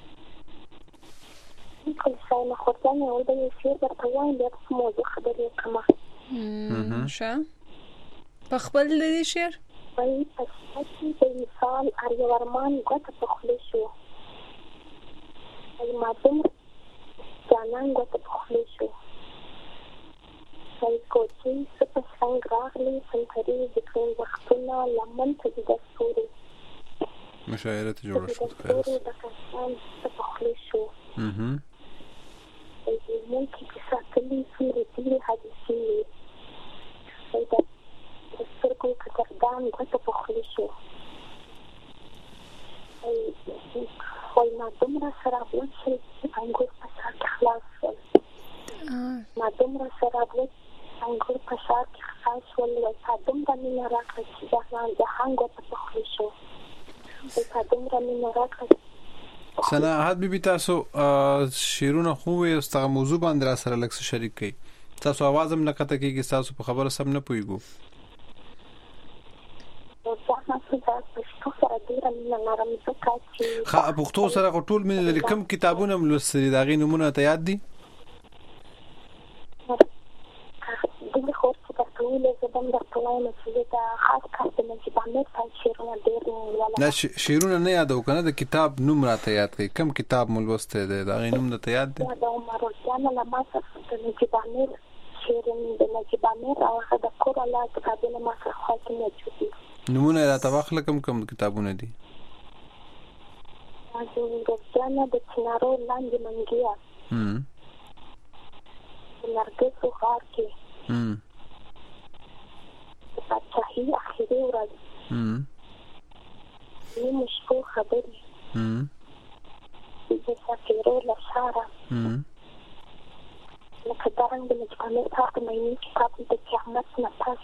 کله چې ما خدای نه ولې شي درته وایم د موضوع خبرې کوم شه په خپل دې شعر په پښتو کې مثال اړ ورمان غوته په خله شو ای ماته ځانان غوته په خله شو ای کوچي څه څنګه راغلي څنګه د کوم وختونه لمن ته د ستوري مشاعره ته جوړ شو خیر د کسان په خله شو ای ممکن چې ساتلې سوري دې حدیثي ای د سترګو کتردان غوته په خله شو ای خو ما دومره سره وڅې انګور په سر کې خلاص شول ما دومره سره وڅې انګور په سر کې خلاص شول او تا دومره مینه راکړه چې جهان غوته په خله شو تا دومره مینه راکړه سنا حد بیبي تاسو شیرونه خو یې ستاسو موضوع باندې را سره لکه شریک کړئ تاسو आवाज هم نه کته کېږي تاسو په خبره سم نه پويګو خا پښتو سره ټول من لري کوم کتابونه ملوسري دا غي نمونه ته یاد دي دغه خو څه تاسو له زبم د ټولنې چې دا خاص کار د چې باندې شیرونه ډېر نه شیرونه نه یادو کنه د کتاب نوم راته یاد کړئ کوم کتاب ملوسته دی دا غي نوم ته یاد دی دا عمر جان له ما څخه د چې باندې شیرونه د چې باندې او د کور الله کتابونه ما څخه خاصه نه چوتي نمونه راته واخله کوم کتابونه دي د جانا د چنارو لاندې منګیا نرګس غار کې صحیح اخیری ورځ مشکو خبرې د سفیرو لساره لکه دارنګ د مجموعې تاک مینی کتاب د قیامت نه پس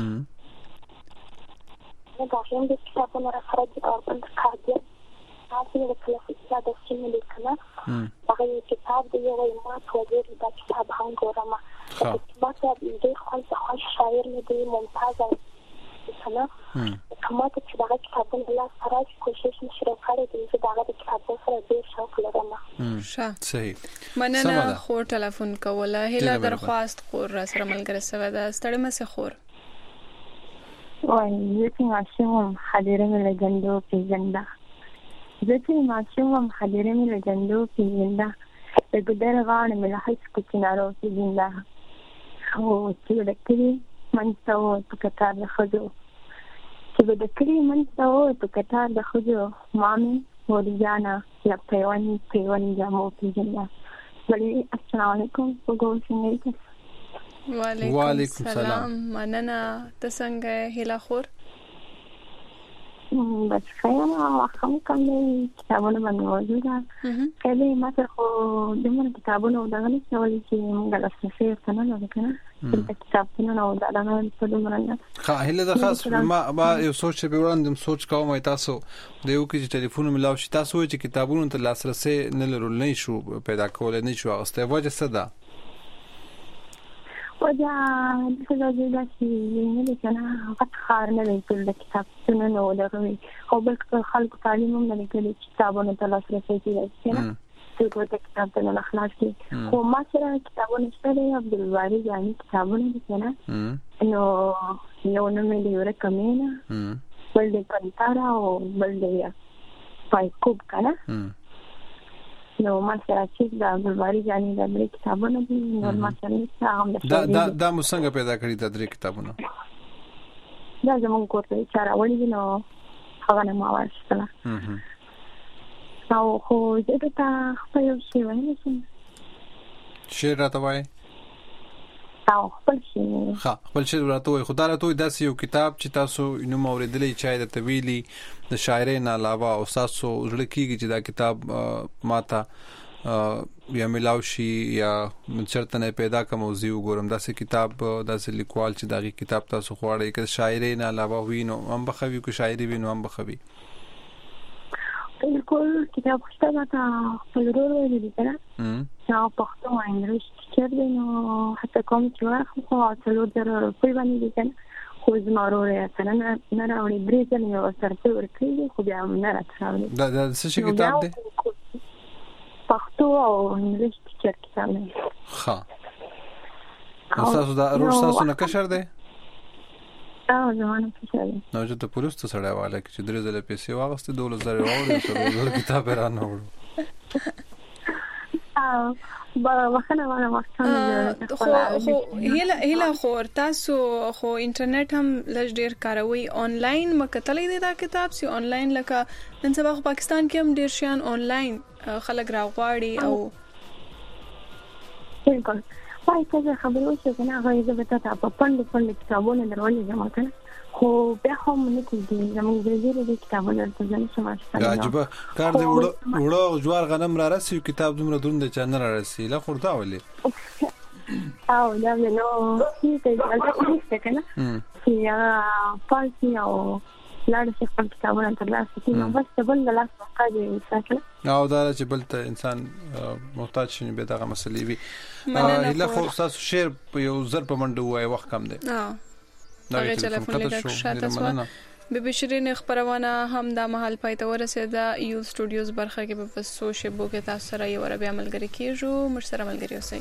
نه دا هم د کتابونو راخره دي او بل قاضي تاسو د کلاسیکا د سیمې لیکنه هغه کتاب دی یو ما توجه دا کتاب هم ګورم کتاب د خپل شاعر نه دی ممتاز کنه کومه چې دا کتابونه لا سره کوشش نشره کړې دي چې دا کتابونه سره ډېر شوق لرم صحیح مننه خو ټلیفون کوله هله درخواست خور را سره ملګری سره دا ستړي مې خور وای یې ماشوم حاضر مې لګندو پیژنده ځکه ماشوم حاضر مې لګندو پیژنده د ګدر غاړه مې له هیڅ کوچنارو پیژنده او چې د کلی منځو په کتار د خجو چې د کلی منځو په کتار د خجو مامي ورجانا یا پیوان جامو پیژنده ولی السلام علیکم وګورئ وعلیکم السلام مننه تاسو هله خور بس خیام واخم کنه کتابونه باندې موجوده کله ما ته خو دمر کتابونه ودغه نشول چې موږ له څه څه نه کنه کتابونه نو دا نه په دمرنه هله د خاص ما یو سوچ به وړاندې سوچ کوم تاسو د یو کې ټلیفون ملاو شي تاسو چې کتابونو ته لاسرسي نه لرل نه شو پیدا کول نه شو استه وجه څه ده وجه د څه چې نه کنه وخت خار نه لیکل د کتابونو نو لروي او بل خلک تعلیم هم نه کوي کتابونو ته لاسرسي کوي کنه چې د کتابونو اخلاص دي خو ما سره کتابونه شته عبدالباری یعنی کتابونه دي کنه نو یو نه مې دی ورکمنه بل د پنتارا او بل د پایکوب کنه نو ما سره چې د عبدالباری یعنی د دې کتابونه دي نو ما سره هم دا مو څنګه پیدا کړی د دې کتابونه دا زموږ کوټه چې راوړی نو هغه نه ما واشتله او خو دې ته خپل شی وایي شی راته وایي او خپل شی راته وایي خدای راته وایي داسې یو کتاب چې تاسو نو موریدلې چای د طویلی د شاعرۍ نه علاوه او تاسو ورل کیږي چې دا کتاب ماته یا ملاوشي یا چرته نه پیدا کوم موضوع وګورم داسې کتاب داسې لیکوال چې داغي کتاب تاسو خوړې کې شاعرۍ نه علاوه وینو هم بخوي کو شاعري وینو هم بخوي بالکل کتاب خوشته تا خپل ورور دی کنه نو پښتو انګلیش ټیچر دی نو حتی کوم چې واخو خو څلور در په باندې دی کنه خو زمارو راځنه نه راوړي بریځ نه ورته ورکړي خو بیا نه راځي دا څه کتاب دی پښتو او انګلیش ټیچر کتاب دی ها تاسو دا روساسو نه کشر دی زمانه کشر دی نو چې ته پولیس ته سړی والا چې درې ځله پیسې واغستې 12000 واوړې سره کتاب را نه وړو وخنه وانا خو هله خور تاسو خو انټرنیټ هم لږ ډیر کاروي آنلاین مکتلې دي دا کتاب سي آنلاین لکه نن سبا پاکستان کې هم ډیر شان آنلاین خلک راغواړي او بالکل پای ته خبرو چې کنه غوښته به تاسو په پند کتابونه درولې جمع کړئ خو به هم نه کوي زموږ د دې کتابونو ته ځنه سماشته عجیب کار دی وړو جوار غنم را رسي کتاب دومره دروند چې نه را رسي لا خوردا ولې او دا نو چې دا کنه چې پالسي او لاړ شي خپل کتابونه تر لاسه کې نو بس بل لاس وقایي ساتل او دا چې بل ته انسان محتاج شي به دغه مسلې وي اله خو تاسو شعر په یو زر په منډه وای وخت کم دی هغه ټلیفون لیدل شاته سو بيبي شيرين خبرونه هم د محل پایته ورسېده یو سټوډیوز برخه کې په سوشل کې تاسو سره یو ربي عملګری کیږو مشترک عملګری اوسئ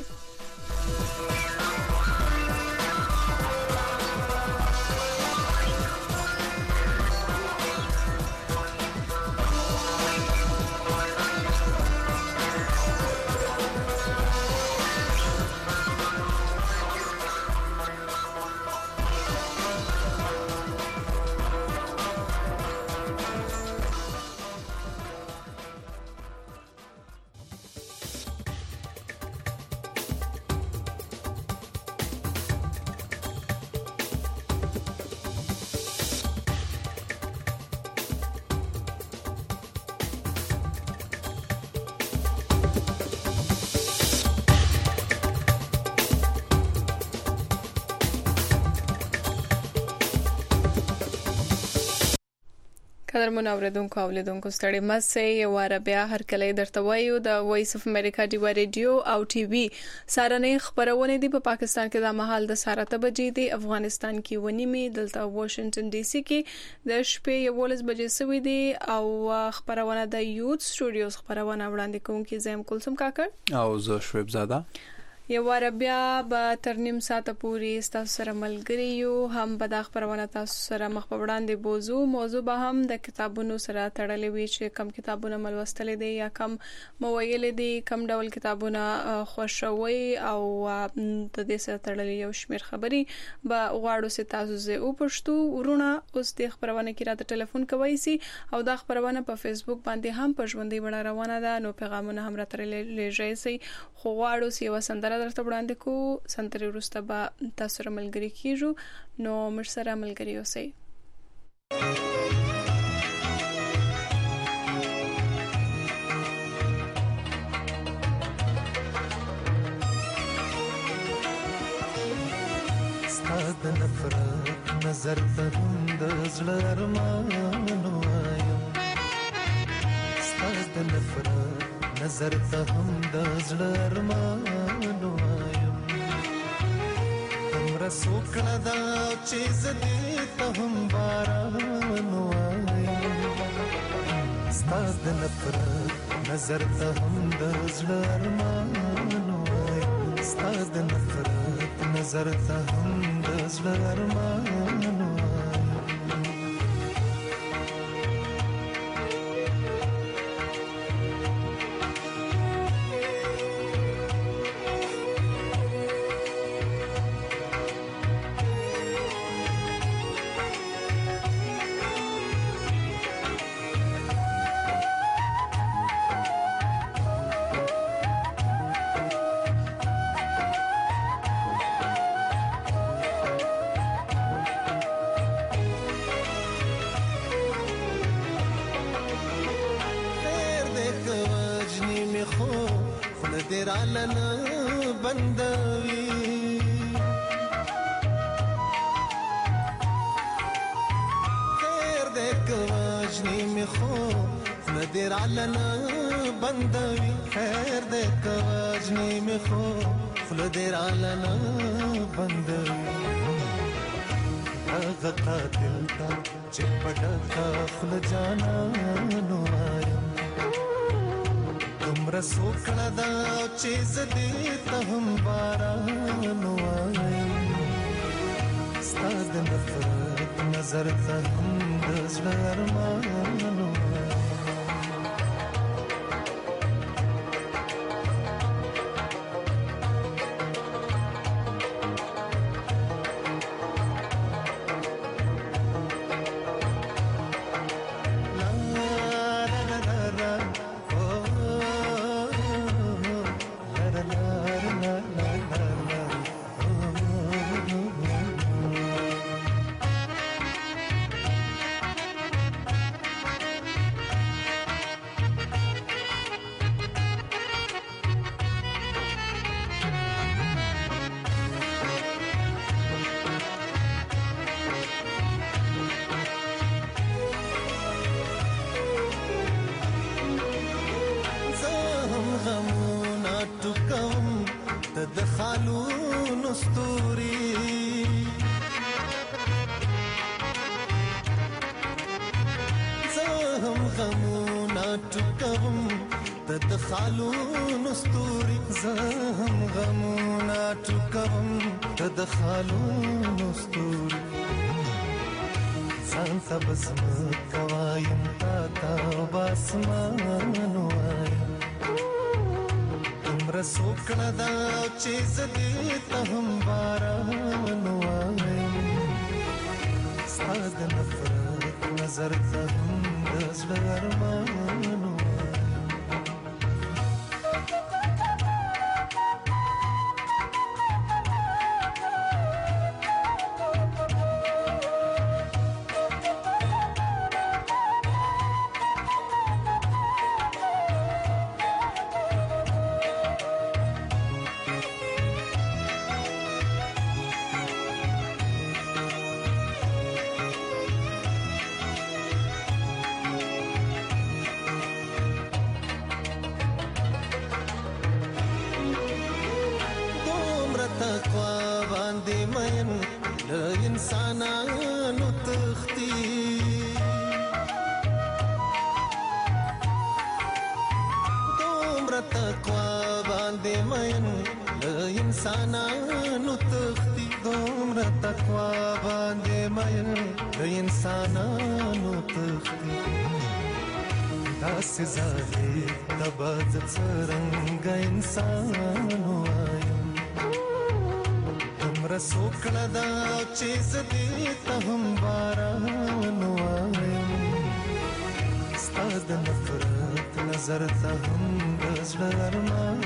قدرمن اوریدونکو او لیدونکو ستړي مسه یو عربیا هر کله درته وایو د وایس اف امریکا دی ریډیو او ټي وي سارنې خبرونه دي په پاکستان کې د مهال د 7 بجې دی افغانستان کې ونیمه دلته واشنگټن ډي سي کې د شپې 11 بجې سوي دي او خبرونه د یوت سټوډیوز خبرونه وړاندې کوونکی زم کلثوم کاکړ او زه شعیب زاده یو عربیا به ترنیم ساته پوری تاسو سره ملګری یو هم به د خبرونه تاسو سره مخ په وړاندې موضوع به هم د کتابونو سره تړلې وي چې کم کتابونه ملوستل دي یا کم مویل دي کم ډول کتابونه خوشوي او د دې سره تړلې یو شمیر خبري به غواړو چې تاسو زه او پښتو ورونه اوس د خبرونه کې راته ټلیفون کوي سي او د خبرونه په فیسبوک باندې هم په ژوندۍ بڼه روانه ده نو پیغامونه هم راته لېږئ سي خو غواړو چې وسندره درته وړاندې کو سنتري وروسته به تاسو سره ملګری کیږو نو مر سره ملګری اوسئ ستاد نفرت نظر ته د زړه ارمانو وایم ستاد نفرت نظر ته هم د زړه ارمانو وایم همرا سوکړه دا چې زدي ته هم بارانو وایم ستا د نفرت نظر ته هم د زړه ارمانو وایم ستا د نفرت نظر ته هم د زړه ارمانو بندوي خیر دې کواجنی می خو فل دې رالنا بندوي هغه قاتل تا چې پټه خپل جانا نو وایم تمره سوکړه دا چې زدي ته هم باران وایم ستاد نفرت نظر ته هم د زړه ارمان سوکړه دا چې زدي ته هم باران وایم ستا د نفرت نظر ته هم د زړه ارمان انسانانو تختی دومره تقوا باندې مین له انسانانو تختی دومره تقوا باندې مین له انسانانو تختی داسې ځای د باد څرنګه انسانو وایم دومره سوکړه دا چې زه دې ته هم باران وایم ستا د نفرت نظر ته هم د زړه ارمان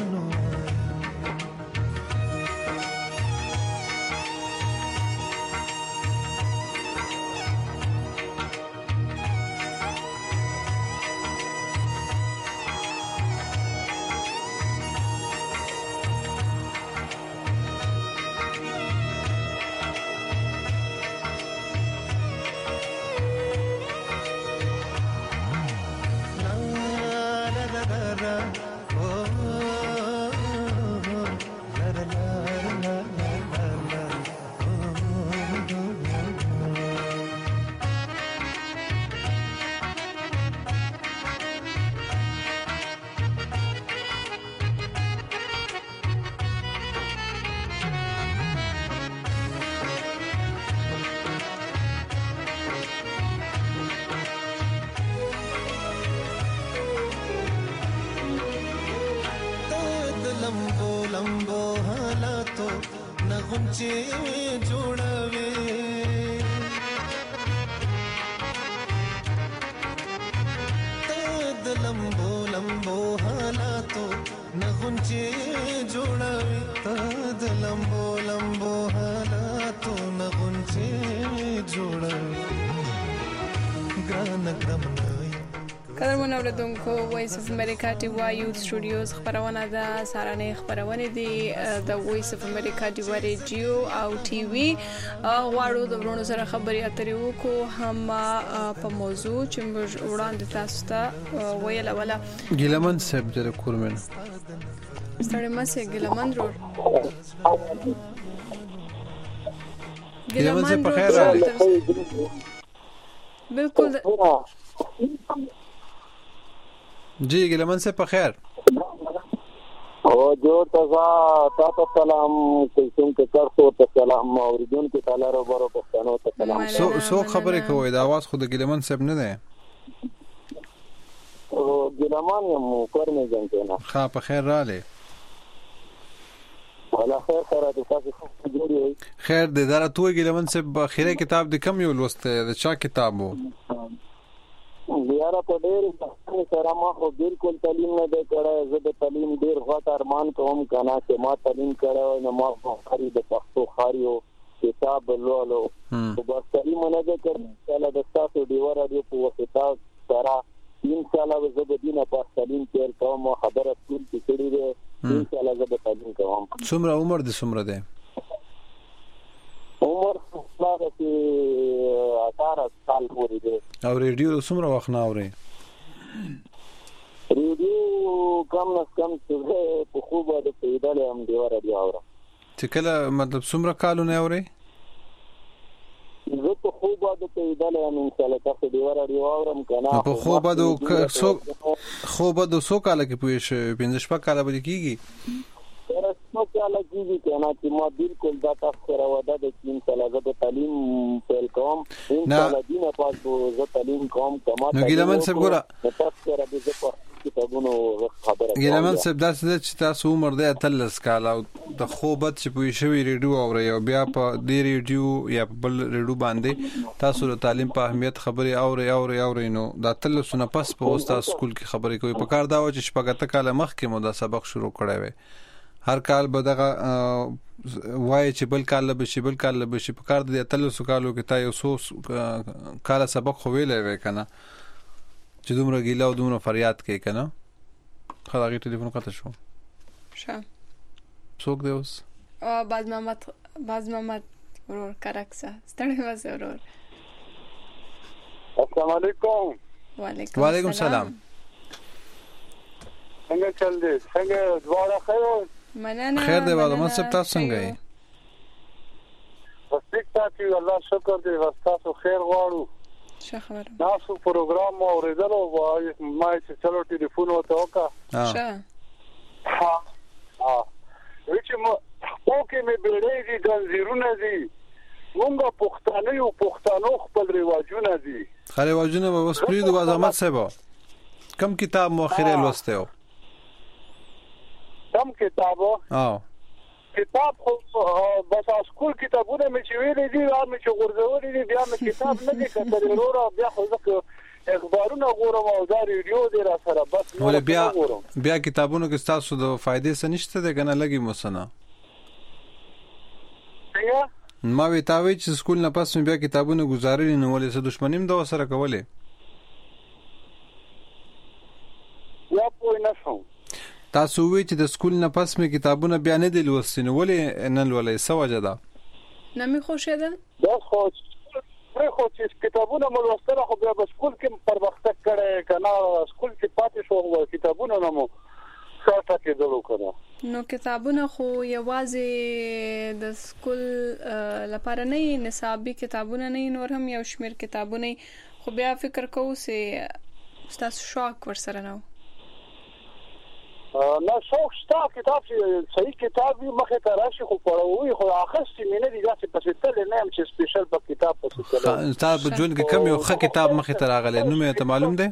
چې جوړوي د لمبو لمبو حالاتو نغون چې جوړوي د لمبو لمبو حالاتو نغون چې جوړوي ګران ګرام قدرمن اوریدونکو وایس اف امریکا ټي وای یوت سټوډیوز خبرونه ده سارانه خبرونه دي د وایس اف امریکا ټي وای ریډیو او ټي وي غواړو د ورونو سره خبري اترې وکړو هم په موضوع چې وړاندې تاسو ته ویل ولا ګیلمن صاحب د کورمن ستړي مسه ګیلمن روډ ګیلمن صاحب په خیر راغلی بالکل جی ګیلمن صاحب په خیر او جو تاسو سلام کوم کې تاسو ته سلام اوریدونکو تعالی ربرو پښتنو ته سلام سو خبرې کوي د आवाज خود ګیلمن صاحب نه ده او ګیلمن یم کورمه ځنګه نه ښه په خیر رااله ولا خیر سره تاسو جوړی خیر دې دره تو ګیلمن صاحب اخیری کتاب د کم یو لوسته د چا کتابو یاره په ډېر سره ما خو بالکل تعلیم نه دی کړی زه د تعلیم ډېر غوښت ارمان کوم کنه چې ما تعلیم کړی نو ما خاري د پښتو خاریو کتاب لولو او بس تعلیم نه دی کړی چې د تاسو ډیو رادیو په واسطه سره ان شاء الله زه د دینه په تعلیم تیر کوم خبره ټول کړي دي ان شاء الله زه د تعلیم کوم څومره عمر دې څومره دی عمر څومره چې 18 سال پورې دی او ریډیو څومره وخت نه اوري ریډیو کم نه کم څه په خوبه د پیدل هم دی ورته اورم چې کله مطلب څومره کالونه اوري زه په خوبه د پیدل هم ان شاء الله تاسو دی ورته اورم کنه په خوبه د سو کال کې پوي شه 15 کال به کیږي رسمو کاله کیږي کنه چې ما بالکل دا تاسو سره وعده د ان شاء الله زه تعلیم پیل کوم ان شاء الله دینه پاتو زه تعلیم کوم کما نو ګیلمن صاحب ګوره تاسو سره به زه په کتابونو خبره ګیلمن صاحب چې تاسو عمر دی 13 کال او د خوبت چې پوي شوی ریډیو اوري او بیا په دې ریډیو یا بل ریډیو باندې تاسو د تعلیم په اهمیت خبري اوري نو دا 13 نه پس په استاد سکول کې خبري کوي په کار دا و چې شپږ کال مخکې مو دا سبق شروع کړی وي هر کال به دغه وای چې بل کال به شي په کار د 13 کالو کې تا یو سو کال سبق خو ویلې وې کنه چې دومره ګیلا او دومره فریاد کوي کنه خلاغي ټلیفون قطع شو شه څوک دی اوس باز محمد ورور کرکسا ستړي وځه ورور السلام علیکم وعلیکم السلام څنګه چل دي څنګه دواړه خیر مننه خیر دی والله من سب تاسو څنګه یې ټیک تا ساتي الله شکر دې واستاسو خیر غواړو ښه خبره تاسو پروګرام اوریدلو وای ما چې چلو ټلیفون وته وکا ښه چې مو اوکې مې بیړې دي ګنزیرونه دي مونږه پښتانه یو پښتانو خپل رواجونه دي خو رواجونه به اوس پریدو باز احمد صاحب کم کتاب مؤخره لوسته و کم کتابو کتاب خو بس اسکول کتابونه مې چې ویلې دي مې چې غورځولې دي بیا مې کتاب نه دي کتلې ورو بیا خو ځکه اخبارونه ګورم او دا ریډیو دی را سره بس ولې بیا کتابونو کې تاسو د فائدې څه نشته ده کنه لګي مسنه ما وی تاوی چې سکول نه پس بیا کتابونه گزارلی نو ولې څه دښمنیم د وسره کولې یا پوه نه شوم تاسو وی چې د سکول نه پس مې کتابونه بیا نه دی لوستي نو ولې نه لولې څه وجه ده نه مې خوښېدل دا خو چې کتابونه مو لوستل خو بیا په سکول کې پرمختګ کړي کنه سکول کې پاتې شو کتابونه نه مو څه کېدلو کنه نو کتابونه خو یوازې د سکول لپاره نه نصابي کتابونه نه نور هم یو شمیر کتابونه خو بیا فکر کوو چې تاسو شوق ورسره نه نه شوق شته کتاب چې صحیح کتاب وي مخه ته راشي خو پړوي خو اخستې مینه دي چې پسې تل نه هم چې سپیشل په کتاب پسې تل تاسو په ژوند کې کم یو ښه کتاب مخه ته راغلی نو مې ته معلوم دی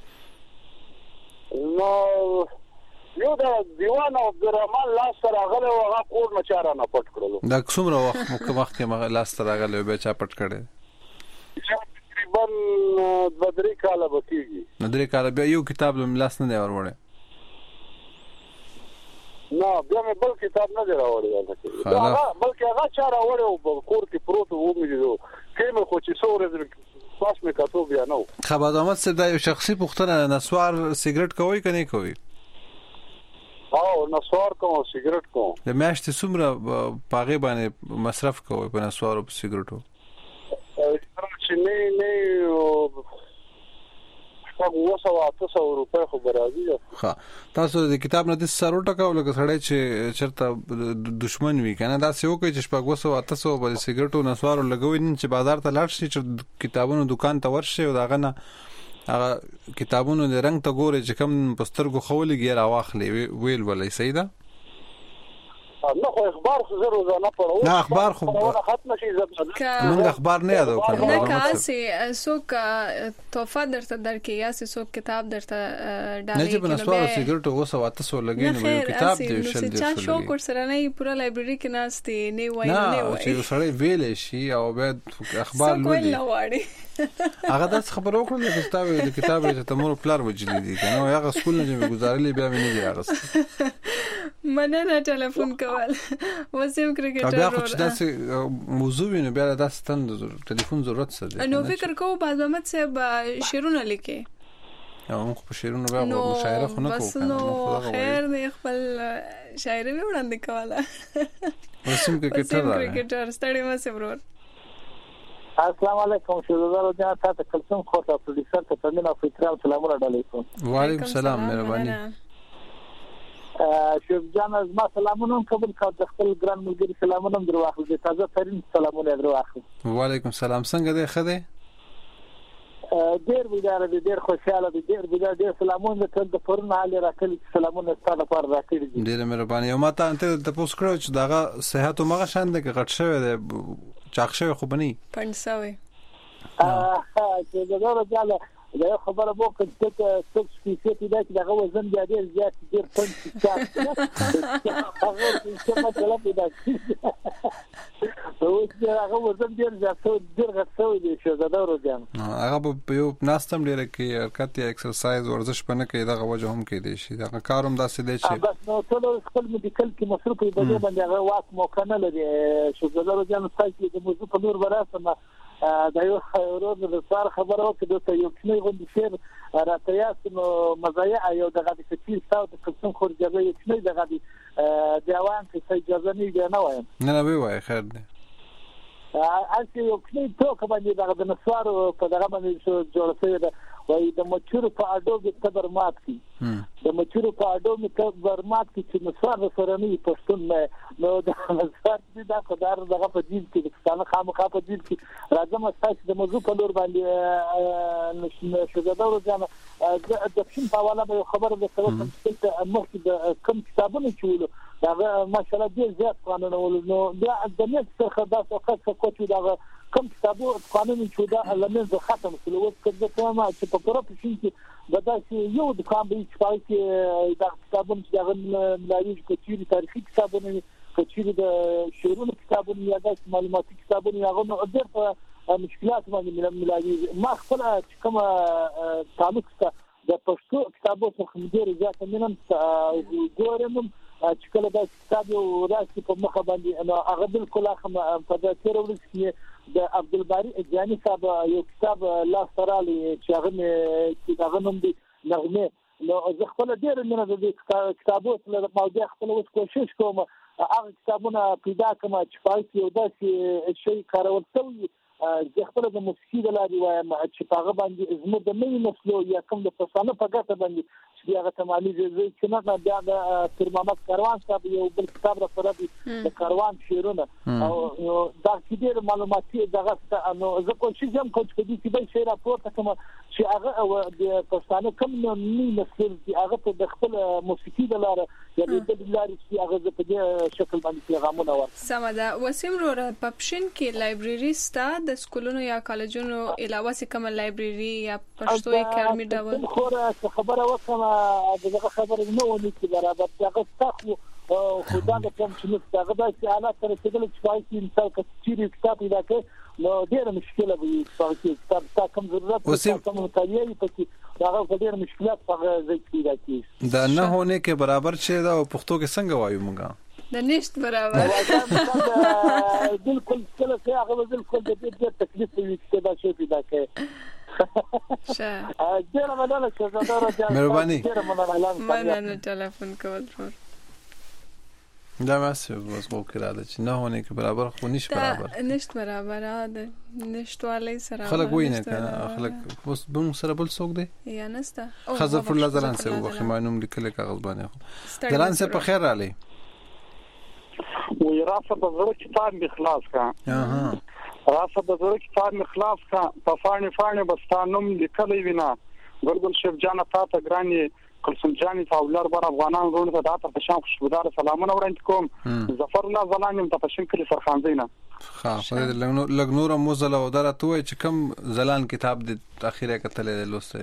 نو یو دا دیوان عبدالرحمن لاس راغله او هغه کور نه چاره نه پټ کړلو دا څومره وخت کې لاس راغله به چا پټ کړي تقریبا 2-3 کاله بکیږي 2-3 کاله بیا یو کتاب لاس نه دی وروړي نه بیا مې بل کتاب نه دی راوړی بلکې هغه چا راوړی او کور کې پروت و مې دي کې مې خو چې څوره پاس مې کاتو بیا نو خبر احمد صاحب دا یو شخصي پوښتنه نسوار سیګریټ کوي کنه کوي او نسوار کوم سیګریټ کوم د میاشتې څومره پاغه باندې مصرف کوي په نسوار او سیګریټو چې نه $200 روپے خو برابر ها تاسو د کتاب نه د سرو ټکاو لکه سړی چې چرته دشمن وي کنه دا څه وکړي چې $200 په سیګریټو نسوار لګوي چې بازار ته لاړ شي چې کتابونو دکان ته ورشي او داغه نه هغه کتابونو د رنگ ته ګوري چې کوم پسترګو خولګي راواخلي ویل ولې صحیح ده نو خو اخبار خو زه روزانه پړم نه اخبار خو ختم شي موږ اخبار نه یادو کنه نه کاسي څوک توفه درته درکې یا څوک کتاب درته ډالې نه چې په نسوار سیګریټو $200 لګي نو کتاب دې شل دې چې شو کور سره نه پوره لایبرری کې ناشته نه وای نه چې سړی ویلې شي او به اخبار لولي هغه د خبرو کړل چې تاسو د کتاب ته تمور پلار وجلی دي کنه هغه سکول نه گزارلې بیا مې نه دی راغست مننه ټلیفون کول وسیم کرکټر بیا خو چې داسې موضوع ویني بیا داسې تند ټلیفون ضرورت څه دی نو فکر کوم باز محمد صاحب شعرونه لیکي موږ په شعرونه بیا مشاعره خو نه کوو نو خیر نه خپل شاعري وړاندې کوله وسیم کرکټر ستړي مې ورور السلام علیکم شهزاد جان تاسو کلثوم خو ته پروډوسر ته تمنا فکرام سلامونه علیکم وعلیکم السلام مهرباني شهزاد جان از ما سلامونه قبول کړ د خپل ګران ملګری سلامونه درواخل دي تازه ترين سلامونه درواخل وعلیکم السلام څنګه دی خدای ډیر بيدار دي ډیر خوشاله دي ډیر بيدار دي سلامونه ته د پرون حال راکړي سلامونه ستاسو لپاره راکړي دي ډیر مهرباني او ماته ته تاسو کړو چې داغه صحت او مغه شان د غټ شوی دی چاخشه خو بني پنځوي چې دا راځله دا خبره مو کوم چې سپیشل دی چې دا وزن ډیر زیات ډیر پنځه هغه چې مثلا پیدا او چې هغه وزن ډیر زیات ډیر غټوي دي چې دا ورځم هغه په یو ناستم ډیر کې حرکت یا ایکسرسایز ورزش پنه کوي دا وجه هم کې دي شي دا کاروم داسې دی چې بس نو ټول خپل میډیکل کې مصروف دی باندې هغه واک مو کنه لري چې دا ورځم تاسو د موضوع په نور براسه دا یو ورور د سار خبره وکړه چې یو کلی غونډه شیر راتیاس نو مزایا یو دغه د کثیر تاسو د قسم خورجه یو کلی دغه د دیوان کې اجازه نه وایم نه وای خیر دی اته یو کلی ټوک باندې دغه د نسوار په دغه باندې جوړ شوی دا وای د مچورو په اډو کې تبر مات کی د مچورو په اډو کې تبر مات کی چې نصار سره نه پښتون نه نو د نصار دې دا خدای دغه په دې کې د ستانه خامخا په دې کې راځم تاسو د موضوع په لور باندې شګداورو ځنه د فلم په حواله به خبره ده چې مخکې د کم کتابونه چولو دا ماشاءالله ډیر زیات قانون ولنو دا د نت څخه دا څه کوچو دا کم کتابو قانون چې دا لمن ختم کړو وڅ کده ما چې په پروفیشن کې بداسي یو د کام به چې پای کې دا کتابونه چې دا ملایي کچيري تاریخي کتابونه کچيري د شعرونو کتابونه یا د معلوماتي کتابونه هغه نو ډېر په مشکلات باندې ملایي ما خپل چې کوم تعلق د پښتو کتابو څخه ډېر زیات منم ګورم چې کله دا کتاب یو راسي په مخه باندې هغه بالکل هم په ذکر ورس کې د عبدالباری اجانی صاحب یو کتاب لا سرالي چې هغه نوم دی نغمه نو زه خپل ډېر مننه د کتابو سره موضوع خپل اوس کوشش کوم هغه کتابونه پیدا کوم چې پای کې یو داسې شی کارول شوی زه خپل د موسیقي د لارې وایم چې هغه باندې زموږ د نوي نسلو یا کوم د پښتانه په ګټه باندې چې هغه تمامي زوی چې نه بیا د پیر محمد کاروان صاحب یو بل کتاب را سره دی د کاروان شعرونه او دا چې ډېر معلوماتي دغه نو زه کوشش کوم چې دې به شعر راپورته کوم چې هغه د پښتانه کوم نوي نسل چې هغه په خپل موسیقي د لارې یا د لارې چې هغه په دې شکل باندې پیغامونه ورکړي. سمه ده. وسیم وروره په پښین کې لایبرری ستا د سکولونو یا کالجونو علاوه څه کوم لایبرری یا پښتو اکیډمي ډول خبره وکړه دغه خبره نه ونی چې برابر هغه تاسو خدای د کوم چې هغه د حالات سره چې پای کې انسان کثیرې کتاب پیدا کړي نو ډېر مشکله وي چې کتاب کوم ضرورت کوم مطالعه پکې هغه ډېر مشکلات هغه ځکه راځي دا نه هونه کې برابر شه دا پښتو کې څنګه وایو موږ د نشت برابر بالکل کله چې هغه بالکل د دې تکلیف وي چې دا شی پیدا کړي ډېر مننه چې دا راځي مهرباني مننه ټلیفون کول دا ماسه بس کو کړه چې نه هونه کې برابر خو نشي برابر نشت برابر ده نشټوالي سره خلک ویني کنه خلک بس بم سره بل څوک دی یا نسته خزف الله زلان سه وخت مانوم لیکل کاغذ باندې زلان سه په خیر علي وی راسه په زړه کتاب اخلاص کا راسه په زړه کتاب اخلاص کا په فانی بستانم لیکلې وینا ګلګل شیف جان ته ګرانی کلسم جان فاولر بر افغانان رونه ته د پښان خوشبودار سلامونه وړاندې کوم ظفر الله زلان ته پښین کلی سرخان زینا ها لګنور موزل او درته وای چې کم زلان کتاب د اخیره کتلې لوسته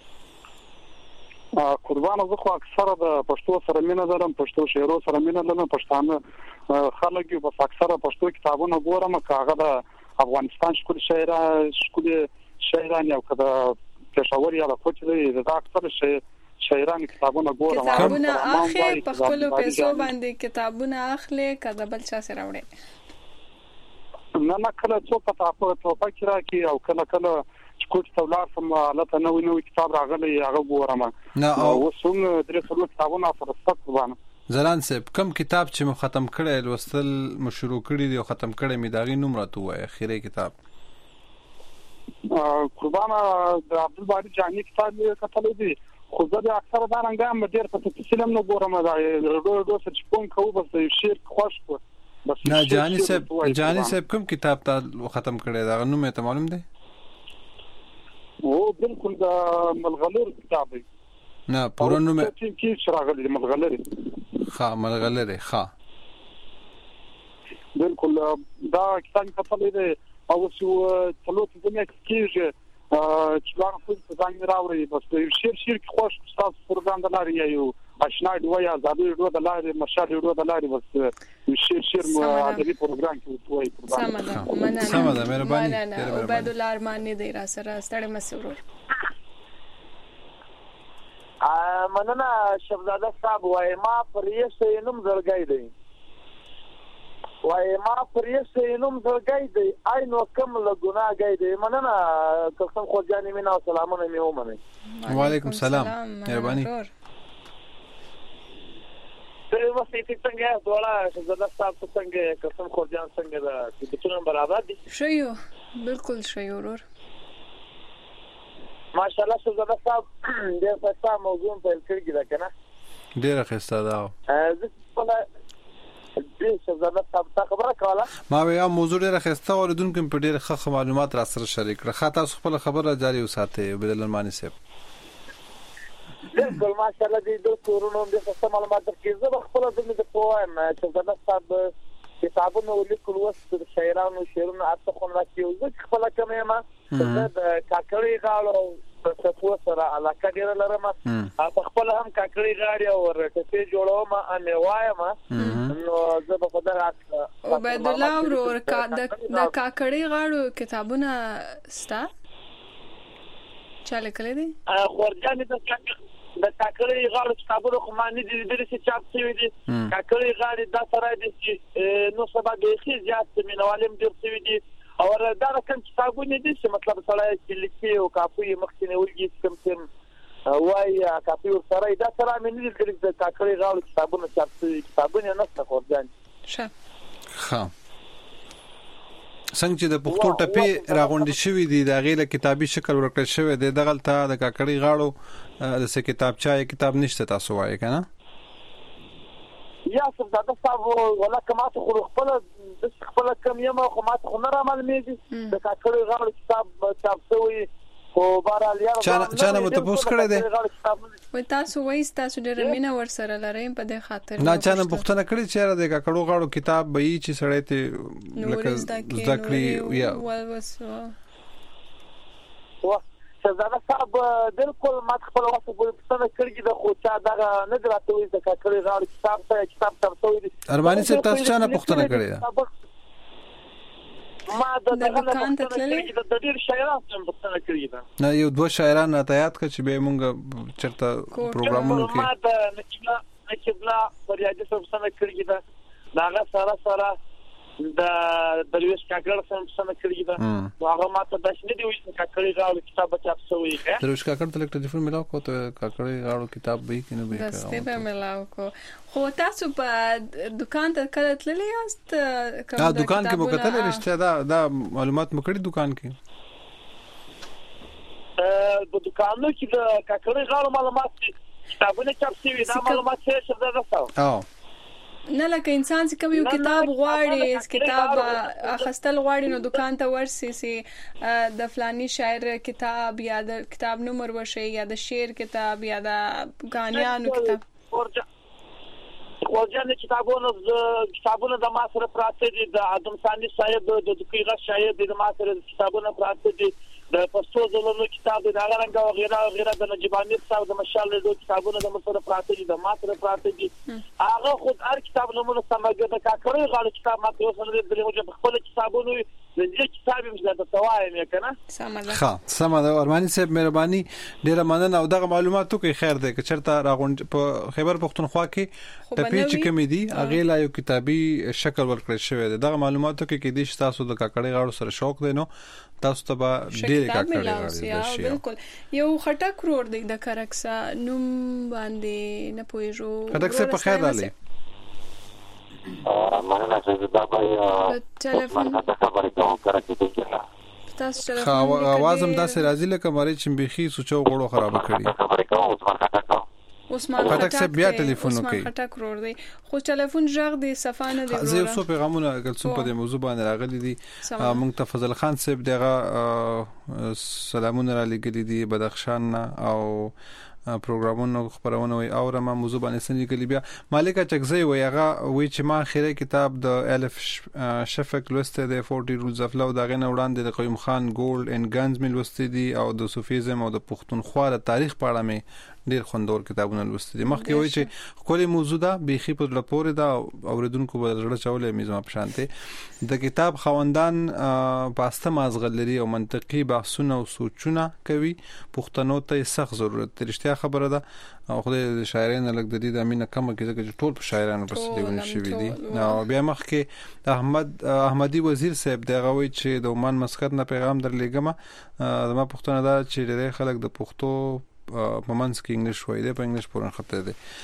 قربان زه خو اکثره د پښتو سره مینه لرم پښتو شعرو سره مینه لرم پښتانه خلک یو بس اکثره پښتو کتابونه ګورم کاغه د افغانستان شکل شاعران یو کده پېښور یا د کوچې د اکثره شاعران کتابونه ګورم کتابونه اخر په خپل پیسو باندې کتابونه اخلي کده بل چا سره وړي نه کله څوک په توپه کې راکی او کله کوټ تولار سم حالت نو کتاب راغلی هغه ګورم نه او وسوم درې څلور کتابونه فرصت قربان زلان صاحب کم کتاب چې مو ختم کړی لوستل مشروع کړی دی او ختم کړی می داغي نوم راته وای اخیری کتاب قربان د عبدالباری جانی کتاب کتل دی خو زه د اکثر دا رنګام ډیر په تفصیل نه ګورم دا ډېر څه کوم کوم بس شعر خوښ کو بس نه جانی صاحب کوم کتاب ته ختم کړی دا نوم ته معلوم دی او بالکل دا ملغلر کتاب دی نه پوره نوم کې شراغلی ملغلر ملغلر بالکل دا کتاب کتل دی او شو څلور دنیا کې چې څنګه په ځان راوړي بس شیر خوښ تاسو پروګرام د لارې یو آشنا دوی آزادي ډو د لارې مشال ډو د لارې بس شیر مو ادبي پروګرام کې وای سم ده مهرباني عبد الله ارمان دی را سره ستړي مسرور مننه شهزاده صاحب وای ما پر یې نوم زړګای دی وای ما پر یې نوم زړګای دی عین وکم له ګناه گای دی مننه قسم خو جانې مینا سلامونه می ومنه وعلیکم السلام مهرباني ته وسې څنګه دوړه شهزاده صاحب څنګه قسم خو جان څنګه دا چې څنګه برابر دي شيو بالکل شيو ورور ماشاءالله شهزاده صاحب ډېر ښه موضوع په کړی دا کنه ډېر ښه دا زه په دې شهزاده صاحب ته خبره کوله ما یو موضوع ډېر ښه اوریدونکو په ډېر ښه معلومات را سره شریک کړه خاطر خپل خبره جاری وساتئ بدلمانی صاحب بالکل ماشاءالله دې د کورونو د څه معلومات درکې زه خپل د پوهایم شهزاده صاحب کتابونو لیکل وست شاعرانو شعرونو اته خو نه کیو زه خپل کومه ما د کاکړي غاړو په څه سره علاقه ډیر لرم خپل هم کاکړي غاړي او ټپې جوړوم ان وایم نو زه په خدای او عبد الله ورور د کاکړي غاړو کتابونه ستا چاله کړی دي خورجان د کاکړي غاړو کتابونو خو معنی دي د څه چاپ شوی دي کاکړي غاړي دا سره دي چې نو سبا د خې زیات مینوالم ډیر شوی دي او دا کوم کتابونه دي چې مطلب سره چې لیکي او کاپي مخکینه ولګي کوم وای کاپي سره دا سره مې نه دي د کاکړي غاړو کتابونه چاپ شوی کتابونه نه څه خورجان ښه څنګه چې د پښتو ټپې راغونډې شوې دي د غیله کتابي شکل ورکړل شوی دی دغلته د کاکړي غاړو د څه کتاب نشته تاسو وایي کنه یا څنګه تاسو ولا کماته خپل کم یم خو ماته خو نه را معلومیږي د کاکړي غاړو کتاب چاپ شوی خو بهرحال یا چانه متپوس کړی دی و تاسو وایي تاسو ډېر مینه ور سره لرئ په دې خاطر نه چانه پوښتنه کړی چې را د کاکړو غاړو کتاب به یې چې سړی ته لکه ذکرې یا شهزاده صاحب بالکل ما خپل وخت په پښتنه کړی د خو چا دا نه دراتوي د کاکړي غاړو کتاب ترڅو دي ارمانی صاحب تاسو چانه پوښتنه کړی ما د دغه د ډیر شاعرانو څخه پوښتنه کړې ده نه یو دوه شاعران راته یاد کړ چې به مونږ چرته پروګرامونو کې ما د نکبلا فریادي څخه پوښتنه کړې ده دا سره د درویش کاکړ څخه پوښتنه کړې ده هغه ماته د شنه دی چې کاکړي غاړو کتاب چاپ شوی دی درویش کاکړ ته ټلیفون ملاو کو ته کاکړي غاړو کتاب به کینه به دسته به ملاو کو خو تاسو په دکان ته کله تللی یاست دکان کې مو کتل رښتیا دا معلومات مو کړی دکان کې په دکانو کې د کاکړي غاړو معلومات کتابونه چاپ شوی دا معلومات څه ده تاسو نه لکه انسان چې کوم یو کتاب غواړي کتاب اخستل غواړي نو دکان ته ورسي د فلاني شاعر کتاب یا د کتاب نومر وشي یا د شعر کتاب یا د غانیانو کتاب ورجان کتابونه د ما سره پراته دي د ادم ثاني صاحب د دقیقه شاعر د ما سره کتابونه پراته دي د پښتو ژبې کتاب د هغه او غیره د نجیبانی صاحب د مشال د کتابونو د مسره پراته دي د ما سره پراته دي هغه خود هر کتاب نومونه سمګه د کاکړي غاړو کتاب ما ته وسره د دغه خپل کتابونو د دې کتاب مې د توایم کنه سم ده ارمانی صاحب مهرباني ډیره مننه او دغه معلوماتو کې خیر ده چې چرته راغونډ په خیبر پختونخوا کې ټپې چې کمی دي اغه لا یو کتابي شکل ورکړل شوی دی دغه معلوماتو کې د تاسو د کاکړي غاړو سره شوق دی نو تاسو ته ډېر کاکړي غاړي بالکل یو خټک رور دی د کرکسا نوم باندې نه پوهیږو خټک په خیر علي مننه چې دا پای ټلیفون خبرې کوم کرکټ کې تاسو ټلیفون आवाज هم داسې راځي لکه مری چې بيخي سوچو غړو خراب کړي خبرې کوم عثمان خټک سے بیا ټلیفون وکړي عثمان خټک رور دی خو ټلیفون ژغ دی صفانه دی زه څو پیغامونه کلسوم په دې موضوع باندې راغلي دي مونږ ته فضل خان صاحب دغه سلامونه را لګلي دي بدخشان او پروګرامونو خبرونه وي او ما موضوع باندې سنجي کلی بیا مالکه چکزي وي هغه وی چې ما خیره کتاب د الف شفق لوسته د 40 رولز اف لو دغه نه وړاندې د قیوم خان ګولډ اند ګنز مل لوسته دي او د صوفیزم او د پښتونخوا د تاریخ په اړه مې ډیر خوندور کتابونه لوستي دي مخکې وای چې خولي موضوع ده بيخي په لپاره ده اوریدونکو به زړه چولې میزما پشانته د کتاب خوندان پاسته مازغل لري او منطقي بحثونه او سوچونه کوي پښتنو ته سخت ضرورت رښتیا خبره ده او خدای د شاعرانو لګ د دې د امینه کم کې چې ټول په شاعرانو پسې دیونه شوی دي او بیا مخکې احمدي وزیر صاحب دغه وای چې د عمان مسقط نه پیغام درلېګم ما پښتنه دا چې د خلک د پښتو په منځ کې انګلیش وایي د په انګلیش پورن خطر دی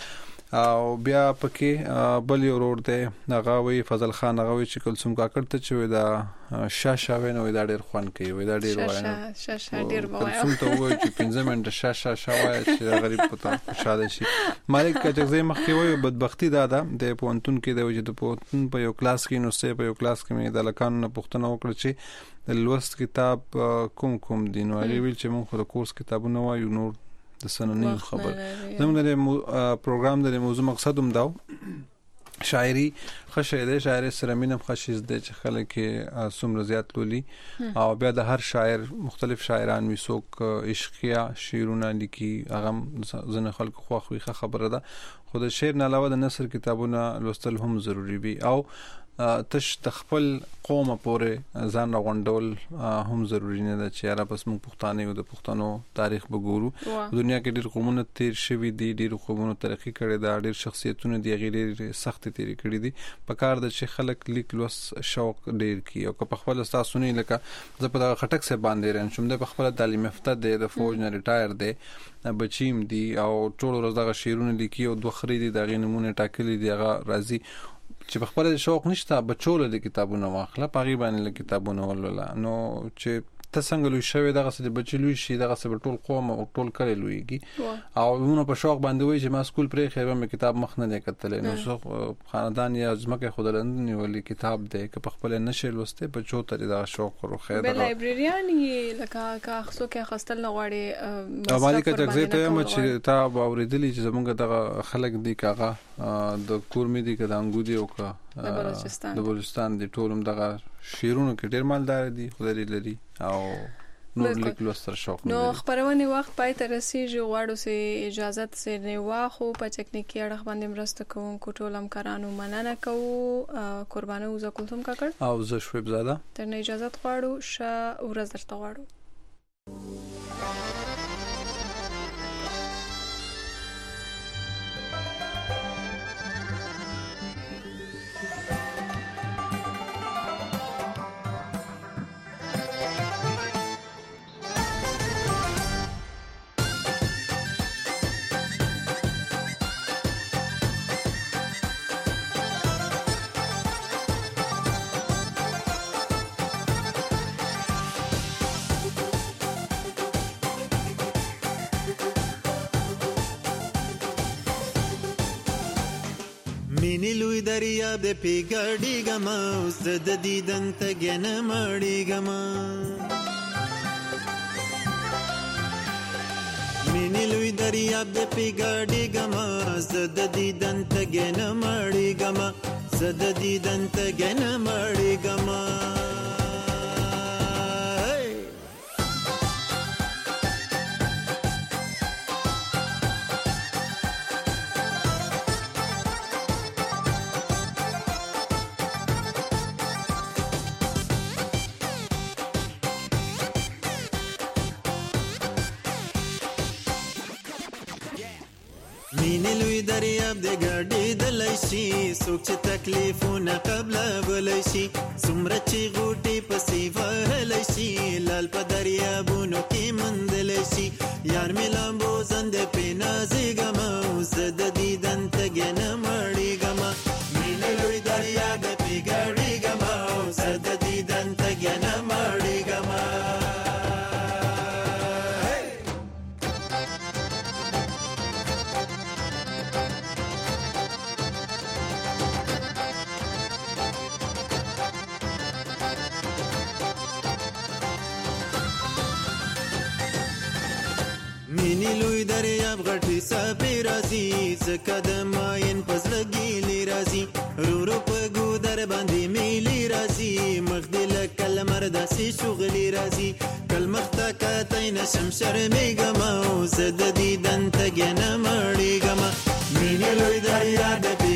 او بیا پکې بل یو روډ دی هغه وی فضل خان هغه وی چې کلثوم کاکړ ته چې دا شاشه ویني دا ډیر خوان کوي وی دا ډیر وایي شاشه ډیر وایي کلثوم ته وایي چې 15 منټه شاشه وایي چې غریب پته شاده شي مالک کچغزي مخکې وایي بدبختی دا ده د پونتون کې د وجود پونتون په یو کلاس کې نو سه په یو کلاس کې مې د لکان نه پوښتنه وکړه چې د لوست کتاب کوم دي نو هغه ویل چې موږ خو د کورس کتابونه وایو نور د سننی خبر زموږ د پروګرام د موضوع مقصد هم دا شاعري خشایده شاعر سره مینم خشیز د چې خلک سمره زیات لولي او بیا د هر شاعر مختلف شاعران وي څوک عشقیا شعرونه لیکي هغه ځنه خلک خوښوي خبره ده خو د شعر نه علاوه د نثر کتابونه لوستل هم ضروری وي او تش تخپل قومه پورې ځان راغونډول هم ضروری نه ده چې را پس موږ پښتانه یو د پښتنو تاریخ وګورو دنیا کې ډېر قومونه تیر شوي دي ډېر قومونه ترقی کړي دا ډېر شخصیتونه دي غیر سخت تیری کړي دي په کار د چې خلک لیک لوس شوق ډېر کی او په خپل تاسو نه لکه زه په خټک سره باندې رن شوم د خپل تعلیم یافته د فوج نه ریټایر دی بچیم دي او ټول ورځ دغه شیرونه لیکي او دوه خري دي دغه نمونه ټاکلي دي هغه راځي چې په خپل شوق نشته بچول د کتابونو واخله پغی باندې کتابونه ولولا نو چې تاسو لوي شوی دغه څه د بچلوي شي دغه څه ټول قوم او ټول کړي لويږي او نو په شوق باندې وي چې ما سکول پرې خیر به کتاب مخ نه کتل نو څو خاندان یا ځمکه خودلند نیولې کتاب دی که په خپل نشه لسته په چو تر دا شوق ورو خیر به لایبرریان یې لکه کا خصو کې خستل غواړي او مالک تجزیه ته م چې تا اوریدلی چې زمونږ دغه خلک دی کاغه د کورمې دی که د انګو دی او که د بلوچستان دی ټولم دغه شیرونو کې ډیر مالدار دي خدای لري او نور لیک لوستر شوق نو خبرونه وخت پای ته رسیږي غواړو سه اجازه سه نه واخو په ټکنیکی اړه باندې مرسته کوم کوټول همکارانو مننه کوو قربانه وزه کولتم کاکړ او زه شویب زاده تر نه اجازه غواړو ش ورځ درته غواړو مینې لوی دریاب د پیګاډي ګما اوس د دیدن ته ګنه ماړي ګما مینې لوی دریاب د پیګاډي ګما زد دیدن ته ګنه ماړي ګما زد دیدن ته ګنه ماړي ګما مینې لوی دریاب د ګاډي د لایشي څوک چې تکلیفونه قبل ولای شي څومره چې غوټي پسې وهلای شي لال په دریابونو کې مندلای شي یار مې لامبو زند په نازي ګما اوس د دیدن ته ګنه مړی ګما مینې لوی دریاب د پیګاډي ګما اوس د دیدن ته ګنه مړی ګما مینې لوی دریاب غټي سپې راځي ځکه د ماین پزړګي لرازي رورو په ګودر باندې میلي راځي مخ دې لکه لمر داسې شغلي راځي کل مخته کتای نشم شرمېږم او زه د دیدن ته ګنه مړېږم مینې لوی دریاب د